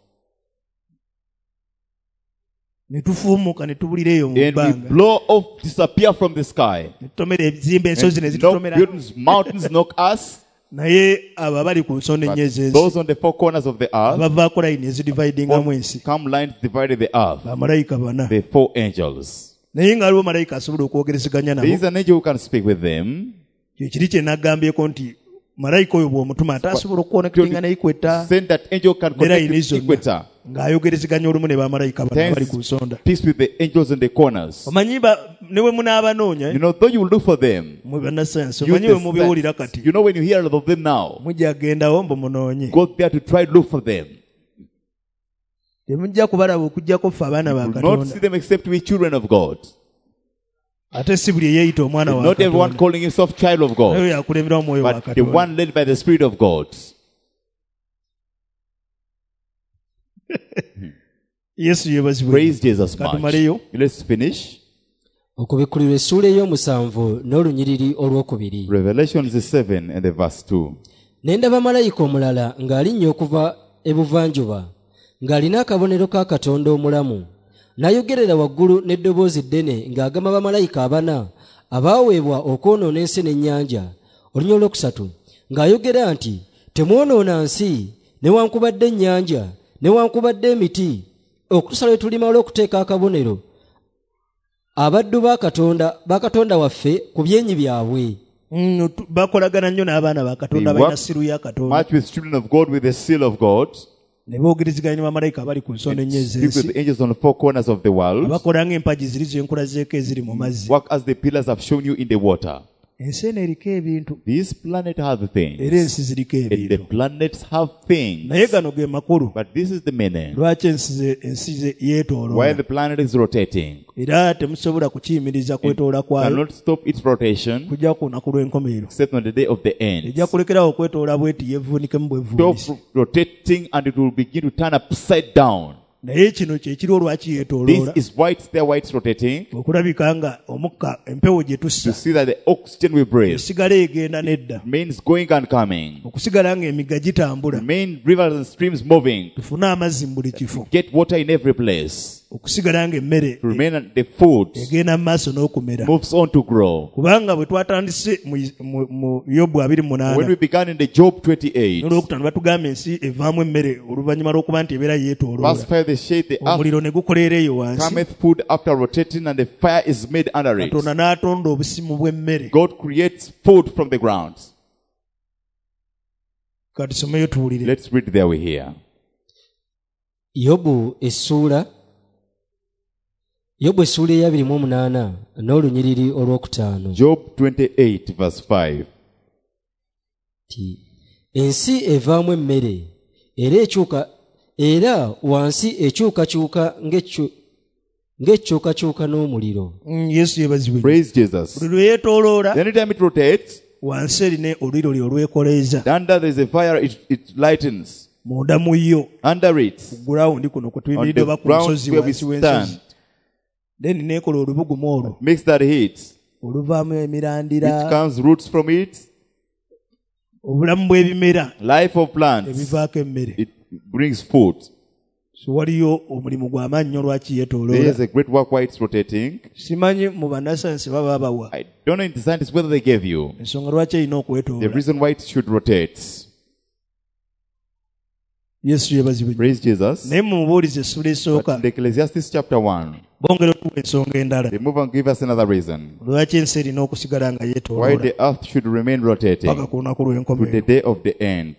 ne tufuumuuka ne tubulira eyo mu And we bbanga, blow off, disappear from the sky. ne tutomera ebizimbe, ensozi ne And knock zitutomera. buildings, mountains knock us. Naye abo abali ku nsonda But ennya ez'ensi, those on the 4 corners of the earth, abavaako layini ezidividingamu ensi, come lines divided the earth. bamalayika bana. The 4 angels. Naye nga waliwo malayika asobola okwogerezeganya There is nabo. an angel who can speak with them. Kye kiri kye naggambyeko nti malayika oyo bw'omutuma ate asobola okukonekitinga neikweta Send that angel can ne connect layini with zonna, equator. ng'ayogerezeganya olumu ne bamalayika bano abali ku nsonda. Peace with the angels in the corners. Omanyi ne bwe munaabanoonya, You know, though you will look for them, mwe bannasayansi, you omanyi bwe mubiwulira kati, you know when you hear of them now, mujja gendawo mbu munoonye. go there to try to look for them. Temujja kubalaba okuggyako ffe abaana ba You will not see Katonda. them except to be children of God. Ate si buli eyeeyita omwana wa Not everyone Katonda, calling himself child of naye God, yakulembera omwoyo wa but the Katonda. one led by the Spirit of God. Yesu yebazibwe. Praise Jesus much. Katumaleyo. Let's finish. Okubikkulirwa essuula ey'omusanvu n'olunyiriri olwokubiri. Revelations 7 and the verse 2. Ne ndaba malayika omulala ng'alinnya okuva ebuvanjuba, ng'alina akabonero ka Katonda omulamu, n'ayogerera waggulu n'eddoboozi ddene ng'agamba bamalayika abana abaaweebwa okwonoona ensi n'ennyanja. Olunya olwokusatu ng'ayogera nti temwonoona nsi newankubadde ennyanja newankubadde emiti okutuusa lwe tulimala okuteeka akabonero abaddu ba Katonda waffe ku byenyi byabwe. Bakolagana nnyo n'abaana ba Katonda balina siru ya Katonda. Much with children of God with the seal of God. Ne boogeriziganya bamalayika abali ku nsonda ennya ez'ensi. Speak with the angels on the four corners of the world. Abakola ng'empagi ziri zenkulazeeko eziri mu mazzi. Work as the pillars have shown you in the water. Ensi eno eriko ebintu. This planet has things. Era ensi ziriko And the ebintu. planets have things. Naye gano ge makulu. But this is the meaning. Lwaki ensi yeetooloola. Why the planet is rotating. Era temusobola kukiyimiriza kwetoola kwayo. Cannot stop its rotation. Kujja ku lunaku lw'enkomerero. Except on the day of the end. Ejja kulekerawo okwetoola bweti yevuunikemu bwevuunisi. Stop rotating and it will begin to turn upside down. Naye kino kye kiri olwaki yeetooloola. This is why it's there, why it's rotating. Okulabika nga omukka empewo gye tussa. To see that the oxygen we breathe esigala egenda nedda. means going and coming. Okusigala ng'emigga gitambula. Main rivers and streams moving. Tufune amazzi mu buli kifo. Get water in every place. Okusigala ng'emmere. To remain the food. Egenda mu maaso n'okumera. Moves on to grow. Kubanga bwe twatandise mu Yobu 28. When we began in the Job 28. N'olwokutaano batugamba ensi evaamu emmere oluvannyuma lw'okuba nti ebeera yeetooloola. Verse 5 they say the omuliro ne gukolera eyo wansi. cometh food after rotating and the fire is made under it. Katonda n'atonda obusimu bw'emmere. God creates food from the ground. Kati someyo tuwulire. Let's read there we hear. Yobu essuula eya 28 n'olunyiriri olwokutaano. Job 28 verse 5. Ensi evaamu emmere era wansi ekyukakyuka ng'ekyukakyuka n'omuliro. Yesu yebazibwe. Praise Jesus. Buli lwe yeetooloola. Anytime it rotates, wansi erina oluliro olwekoleeza. under there is a fire, it lightens. Munda mu yo. Under it. Ku gulawundi kuno kwe tuyimiridde oba ku nsozi wansi w'ensozi. Then neekola olubugumu olwo. Makes that heat. Oluvaamu emirandira. It comes roots from it. Obulamu bw'ebimera. Life of plants. Ebivaako emmere. It brings food. So waliyo omulimu gw'amaanyi nnyo lwaki yeetooloola. There is a great work why it's rotating. Simanyi mu bannasayansi baba bawa. I don't know in the scientists whether they gave you. Ensonga lwaki erina okwetoola. The reason why it should rotate. Yesu yebazibwe. Praise Jesus. Naye mumubuulize essula esooka. The Ecclesiastes chapter 1. Bongera otuwa ensonga endala. They move and give us another reason. Lwaki ensi erina okusigala nga yeetooloola. Why the earth should remain rotating. Paka ku lunaku To lw'enkomerero. the day of the end.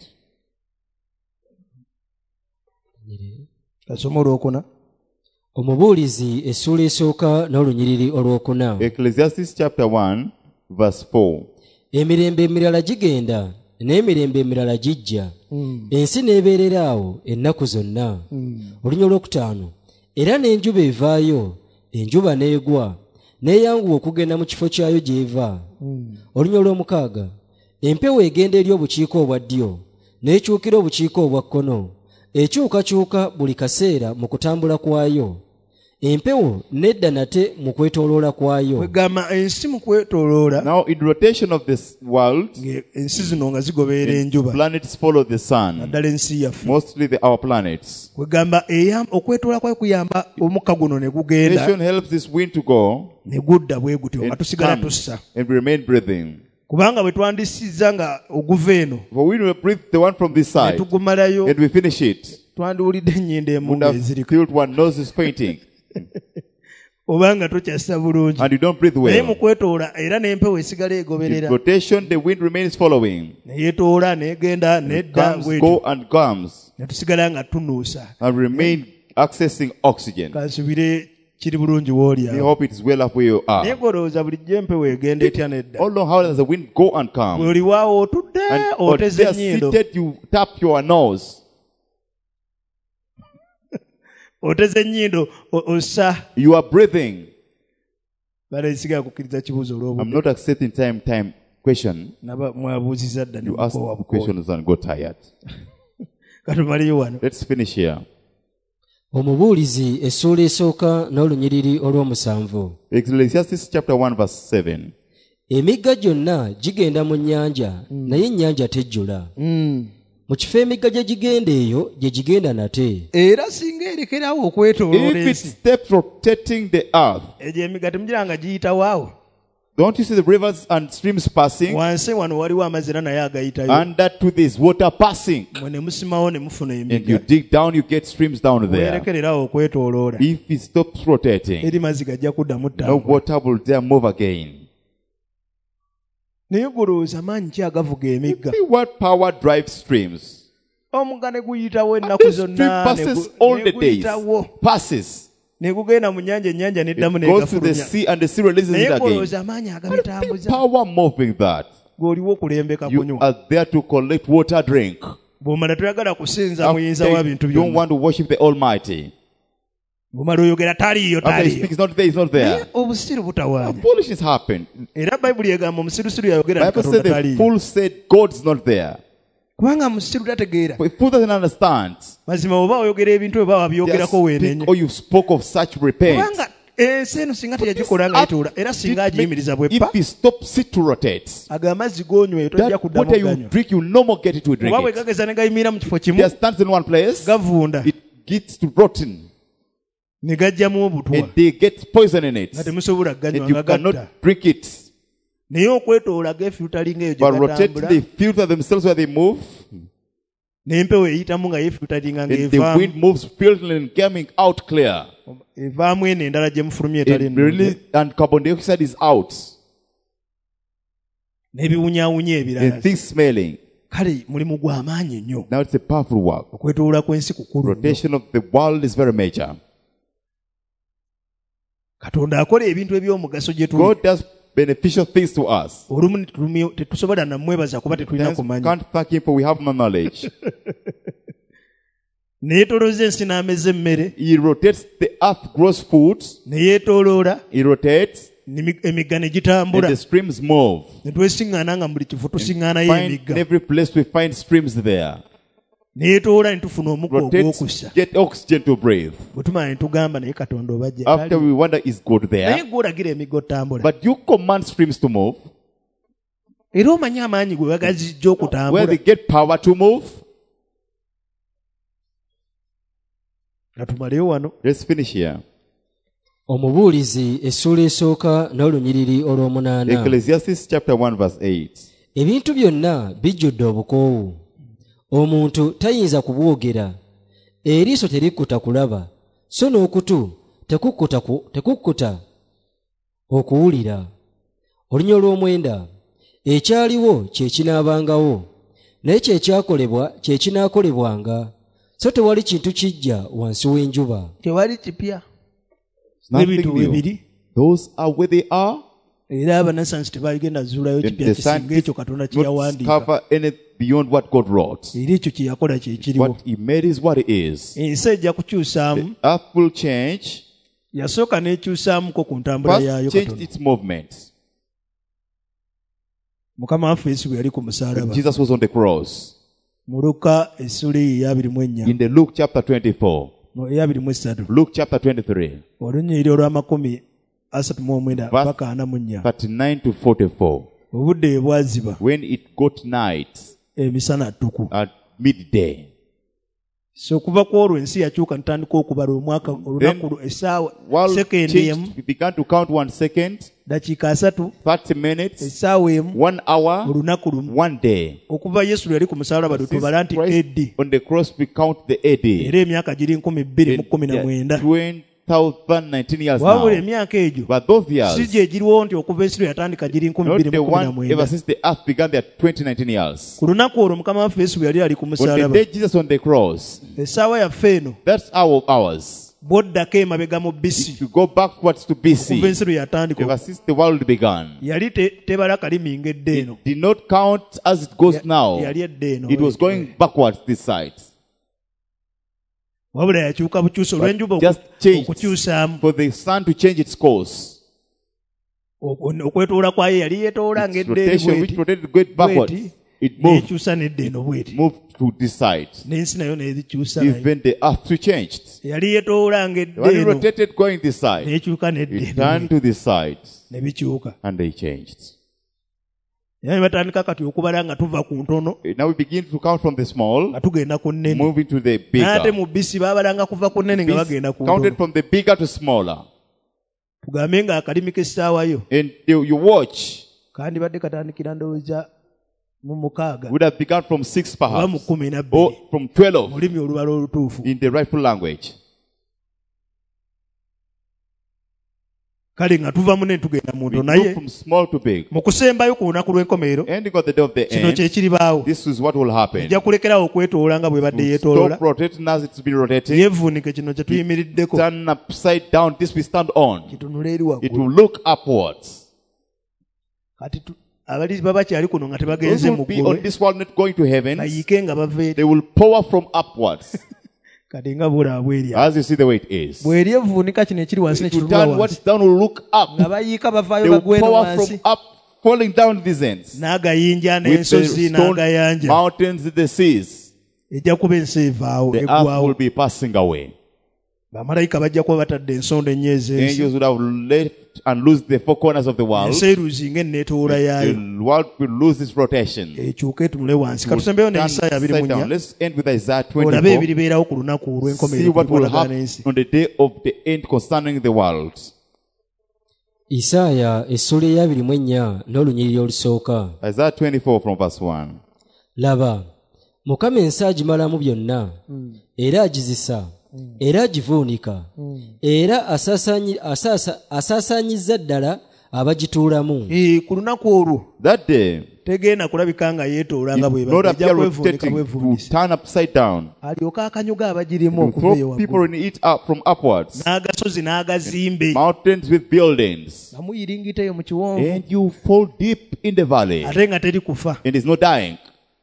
Kasoma olwokuna. Omubuulizi essuula esooka n'olunyiriri olwokuna. Ecclesiastes chapter 1 verse 4. Emirembe emirala gigenda n'emirembe emirala gijja. Ensi n'ebeerera awo ennaku zonna. Olunya olwokutaano. Era n'enjuba evaayo, enjuba n'egwa, n'eyanguwa okugenda mu kifo kyayo gy'eva. Olunya olw'omukaaga. Empewo egenda eri obukiika obwa ddyo, n'ekyukira obukiika obwa kkono. Ekyukakyuka buli kaseera mu kutambula kwayo. Empewo nedda nate mu kwetooloola kwayo. Wegamba ensi mu kwetooloola. Now in rotation of this world, ensi zino nga zigoberera enjuba. Planets follow the sun. Naddala ensi yaffe. Mostly our planets. Wegamba okwetooloola kwayo kuyamba omukka guno ne gugenda. Rotation helps this wind to go. Ne gudda bwe gutyo nga tusigala tussa. And remain breathing. Kubanga bwe twandisizza nga oguva eno. For we will breathe the one from this side. Tugumalayo. And we finish it. Twandiwulidde ennyindo emunga eziriko. Filled one nose is fainting. Obanga tokyassa bulungi. And you don't breathe well. Naye mu kwetoola era n'empewo esigala egoberera. In rotation the wind remains following. Ne yeetoola n'egenda n'edda bw'etyo. Go and comes. Ne tusigala nga tunuusa. And remain accessing oxygen. Kansubire kiri bulungi w'oli awo. We hope it is well up where you are. Naye golowooza bulijjo empewo egenda etya n'edda. How long, how does the wind go and come? Bwe oliwaawo otudde oteze ennyindo. Seated, you tap your nose. Oteze ennyindo ossa. You are breathing. Bale siga kukkiriza kibuuzo olw'obudde. I'm not accepting time question. Naba mwabuuzizza dda ne you ask questions and go tired. Katumaliyo wano. Let's finish here. Omubuulizi essuula esooka n'olunyiriri olw'omusanvu. Ecclesiastes chapter 1 verse 7. Emigga gyonna gigenda mu nnyanja naye ennyanja tejjula. mu kifo emigga gye gigenda eyo gye gigenda nate. era singa erekerawo okwetooloola If it ensi stops rotating the earth, egyo emigga temugira nga giyitawaawo don't you see the rivers and streams passing? wansi wano waliwo amazzi era naye agayitayo Under to this water passing. mwe ne musimawo ne mufuna And you emigga dig down, you get streams down there. weerekererawo okwetooloola If it stops rotating, eri mazzi gajja kuddamu no ttambula water will there move again. naye golowooza maanyi ki agavuga emigga See what power drives streams. omugga ne guyitawo And ennaku the stream zonna passes all the days. guyitawo Passes. ne gugenda mu nnyanja ennyanja n'eddamu It goes to the negafulumya sea and the sea releases it naye again. golowooza amaanyi The agabitambuza power moving that. ng'oliwo okulembeka You kunywa are there to collect water drink. bw'omala toyagala kusinza muyinza After w'ebintu you don't byonna want to worship the Almighty. bw'omala oyogera taliiyo After he taliiyo speaks, not there, it's not naye there. obusiru butawaanya Foolishness happened. era bayibuli egamba omusirusiru yayogera nti Bible katonda said the taliiyo fool said God's not there. kubanga musiru tategeera But the fool doesn't understand. mazima oba oyogera ebintu bwe baba wabyogerako weenenye Or you spoke of such repent. kubanga ensi eno singa teyagikola nga yituula era singa agiyimiriza bweppa If he stops it to rotate, aga amazzi g'onyweyo tojja that kuddamu water you ganywa drink, you no more get it to drink oba bwe it. gageza ne gayimira mu kifo kimu There stands in one place, gavunda it gets to rotten, ne gajjamu obutwa and they get poison in it, nga temusobola and ganywa you nga cannot gatta drink it. naye okwetoola gefilutalinga eyo But gye rotate, gatambula they filter themselves where they move, n'empewo eyitamu nga yefilutalinga and the wind ng'evaamu moves filtering and coming out clear. evaamu eno endala gye mufulumya etali It really, and carbon dioxide is out, n'ebiwunyawunya and ebirala things smelling. kale mulimu gwa maanyi nnyo Now it's a powerful work. okwetoola kw'ensi kukulu nnyo. Rotation of the world is very major. katonda akola ebintu eby'omugaso gye tuli God does beneficial things to us. olumu tetusobola namwebaza kuba tetulina Sometimes we kumanya can't thank Him for we have no knowledge. neyeetoolooza ensi n'ameza emmere He rotates the earth, grows food. neyeetooloola He rotates, emigga ne and gitambula the streams move. ne twesiŋŋaana nga mu buli kifo tusiŋŋaanayo Find in emigga every place we find streams there. neyeetoola ne tufuna omugga Rotates, ogw'okussa get oxygen to breathe. bwe tumala ne tugamba naye katonda obajja After we wonder, is God naye there? gw'olagira emigga otambula But you command streams to move. era omanyi amaanyi gwe bagazijja Where okutambula they get power to move. katumaleyo wano Let's finish here. Omubuulizi essuula esooka n'olunyiriri olw'omunaana. Ecclesiastes chapter 1 verse 8. Ebintu byonna bijjudde obukoowu. Omuntu tayinza kubwogera. Eriiso terikkuta kulaba, so n'okutu tekukkuta okuwulira. Olunya olw'omwenda, ekyaliwo kye kinaabangawo, naye kye kyakolebwa kye kinaakolebwanga, so tewali kintu kijja wansi w'enjuba. tewali kipya Nothing n'ebintu new. bibiri Those are where they are. era abanasansi tebaligenda zuulayo And kipya the kisinga ekyo scientists katonda kye not yawandiika discover anything beyond what God wrote. era ekyo kye yakola kye kiriwo What He made is what it is. ensi ejja kukyusaamu The earth will change. yasooka n'ekyusaamuko ku ntambula yaayo First changed katonda its movement. mukama waffe yesu bwe yali ku When musaalaba Jesus was on the cross. mu luka essula eyo 24 In the Luke chapter 24. 23 Luke chapter 23. olunyiriri olw'amakumi 39 Verse paka 44 39 to 44. obudde bwe bwaziba When it got night emisana ttuku at midday. so okuva ku olwo ensi yakyuka ntandika okubala omwaka olunaku essaawa While sekendi emu changed, we began to count 1 second, dakiika 3 30 minutes, essaawa emu 1 hour, olunaku lumu 1 day. okuva yesu lwe yali ku musaalaba lwe tubala nti eddi On the cross we count the AD. era emyaka giri 2019 2019 years wabula now. emyaka egyo But those si years, gye egiriwo nti okuva ensi lwe yatandika giri not the one ever 2019 since the earth began, there are 2019 years. ku lunaku olwo mukama waffe yesu bwe yali ali ku On the musaalaba day Jesus on the cross, essaawa yaffe eno that's our hours. bw'oddako emabega mu bisi If you go backwards to okuva BC, ensi lwe yatandika ever since the world began, yali tebala kalimi ng'edde eno it did not count as it goes now. yali edde eno It was going backwards this side. wabula yakyuka bukyusa olw'enjuba Just changed okukyusaamu for the sun to change its course. okwetoola kwayo yali yeetoola Its ng'edde eri rotation, which bweti rotated going backwards, bweti it moved, n'ekyusa n'edde eno bweti moved to this side. n'ensi nayo n'ezikyusa nayo Even the earth too changed. yali yeetoola ng'edde When it eno rotated going this side, n'ekyuka n'edde it eno turned to this side, ne bikyuka and they changed. naye batandika kati okubala nga tuva ku ntono Now we begin to count from the small, nga tugenda ku nnene moving to the n'ate bigger. mu bisi baabalanga kuva ku nnene nga bagenda ku Counted ntono from the bigger to smaller. tugambe nga akalimi k'essaawayo And you watch, kandi badde katandikira ndowooza mu 6 would have begun from 6 oba mu perhaps, 12 or from 12 olulimi olubala olutuufu in the rightful language. kale nga tuva mu nnene tugenda mu We ntono move naye from small to big. mu kusembayo ku lunaku lw'enkomerero Ending of the day of the kino end, kye kiribaawo this is what will happen. ejja kulekerawo okwetoola nga bwe badde yeetoolola Stop rotating as it's been rotating. yevuunike kino kye tuyimiriddeko Turn upside down, this we stand on. kitunula eri It waggulu will look upwards. kati abali baba kyali kuno nga Those tebagenze who mu will be on ggulu this world not going to heaven, bayiike nga bava eri they will pour from upwards. kati nga bwolaba bweri As you see the way it is. bweri evuunika kino ekiri wansi It will nekitulwa turn wansi what's down will look up. nga bayiika bavaayo They will bagweno pour wansi from up, falling down these ends. n'agayinja With the n'ensozi stone n'agayanja mountains, the seas, ejja kuba ensi evaawo the earth eggwawo will be passing away. bamalayika bajja kuba batadde ensonda ennyezi ensi Angels would have left and lose the four corners of the world. ensi eruzinga enneetoola yaayo The world will lose its rotation. ekyuka etunule wansi Will katusembeyo ne turn Isaaya upside down. 24 Let's end with Isaiah olabe 24. ebiribeerawo ku lunaku See olw'enkomerero what will kukolagana happen n'ensi on the day of the end concerning the world. isaaya essula eya 24 n'olunyiriri olusooka. Isaiah 24 from verse 1. laba mukama ensi agimalamu byonna era agizisa era agivuunika era asaasaanyizza ddala abagituulamu. ku lunaku olwo That day, tegenda kulabika nga yeetoola nga bwe not bajja appear kwevuunika rotating, to bwevuunisa turn upside down. alyoka akanyuga abagirimu To okuva eyo throw people waggulu in it up from upwards. n'agasozi n'agazimbe Mountains with buildings. nga muyiringita eyo mu kiwonvu And you fall deep in the valley. ate nga teri kufa And it's not dying.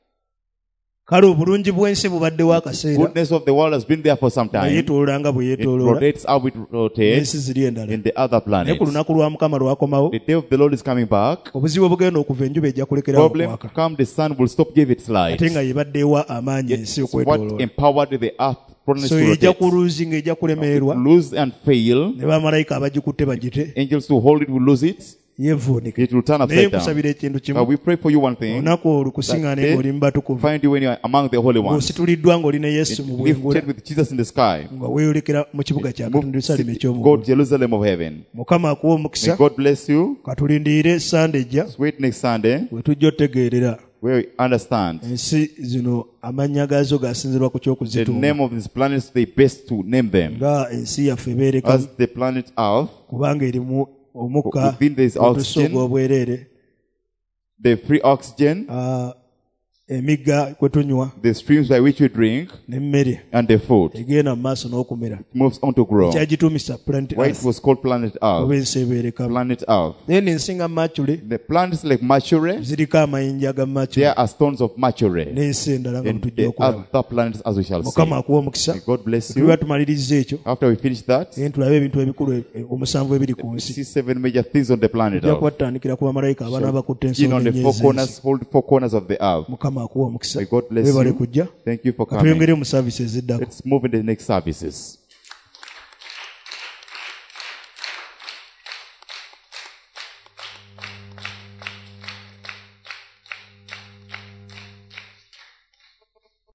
kale obulungi bw'ensi bubaddewo akaseera Goodness of the world has been there for some nga time. yeetoola nga bwe It yeetooloola rotates how it rotates n'ensi ziri endala in the other naye ku planets. lunaku lwa mukama lwakomawo The day of the Lord is coming back. obuzibu obugenda okuva enjuba ejja kulekerawo Problem okwaka come, the sun will stop give its light. ate nga yebaddewa amaanyi ensi It's okwetooloola what empowered the earth promise so to ejja rotate. kuluuzi ng'ejja kulemererwa Lose and fail. ne bamalayika abagikutte bagite Angels who hold it will lose it. yevuunika It will turn naye upside down. nkusabira ekintu But kimu we pray for you one thing. olunaku olwo kusiŋŋaane That ng'oli mu batukuvu find you when you are among the holy ones. ng'osituliddwa ng'oli ne yesu mu bwengula Lifted with Jesus in the sky. nga weeyolekera mu kibuga kya Move katonda yerusaalemu to eky'omugulu God, Jerusalem of heaven. mukama akuwa omukisa May God bless you. katulindiire sande ejja Wait next Sunday we tujja otegeerera where we understand ensi zino amannya gaazo gasinzirwa ku the ky'okuzituuma name of these planets. They best to name them. nga ensi yaffe ebeereka As the planet Earth, kubanga erimu omukka within there is otusoga oxygen, obwereere the free oxygen, emigga kwe tunywa the streams by which we drink, n'emmere and the food egenda mu maaso n'okumera moves on to grow. kyagituumisa planet Why it earth was called planet oba Earth. ensi ebeereka Planet Earth. then ensinga Mercury The planets like Mercury, ziriko amayinja ga Mercury there are stones of Mercury. n'ensi endala nga And bwe tujja the okulaba other planets as we shall see. mukama akuwa omukisa May God bless you. tuliba tumaliriza ekyo After we finish that, naye tulabe ebintu ebikulu omusanvu ebiri ku we nsi see 7 major things on the planet tujja Earth. kuba tutandikira ku bamalayika abaana abakutte In on ensonga the four ennyezi corners, hold the four corners of the earth. mukama akuwa omukisa May God bless weebale you. kujja Thank you for coming. katweyongere mu saavisi eziddako Let's move in the next services.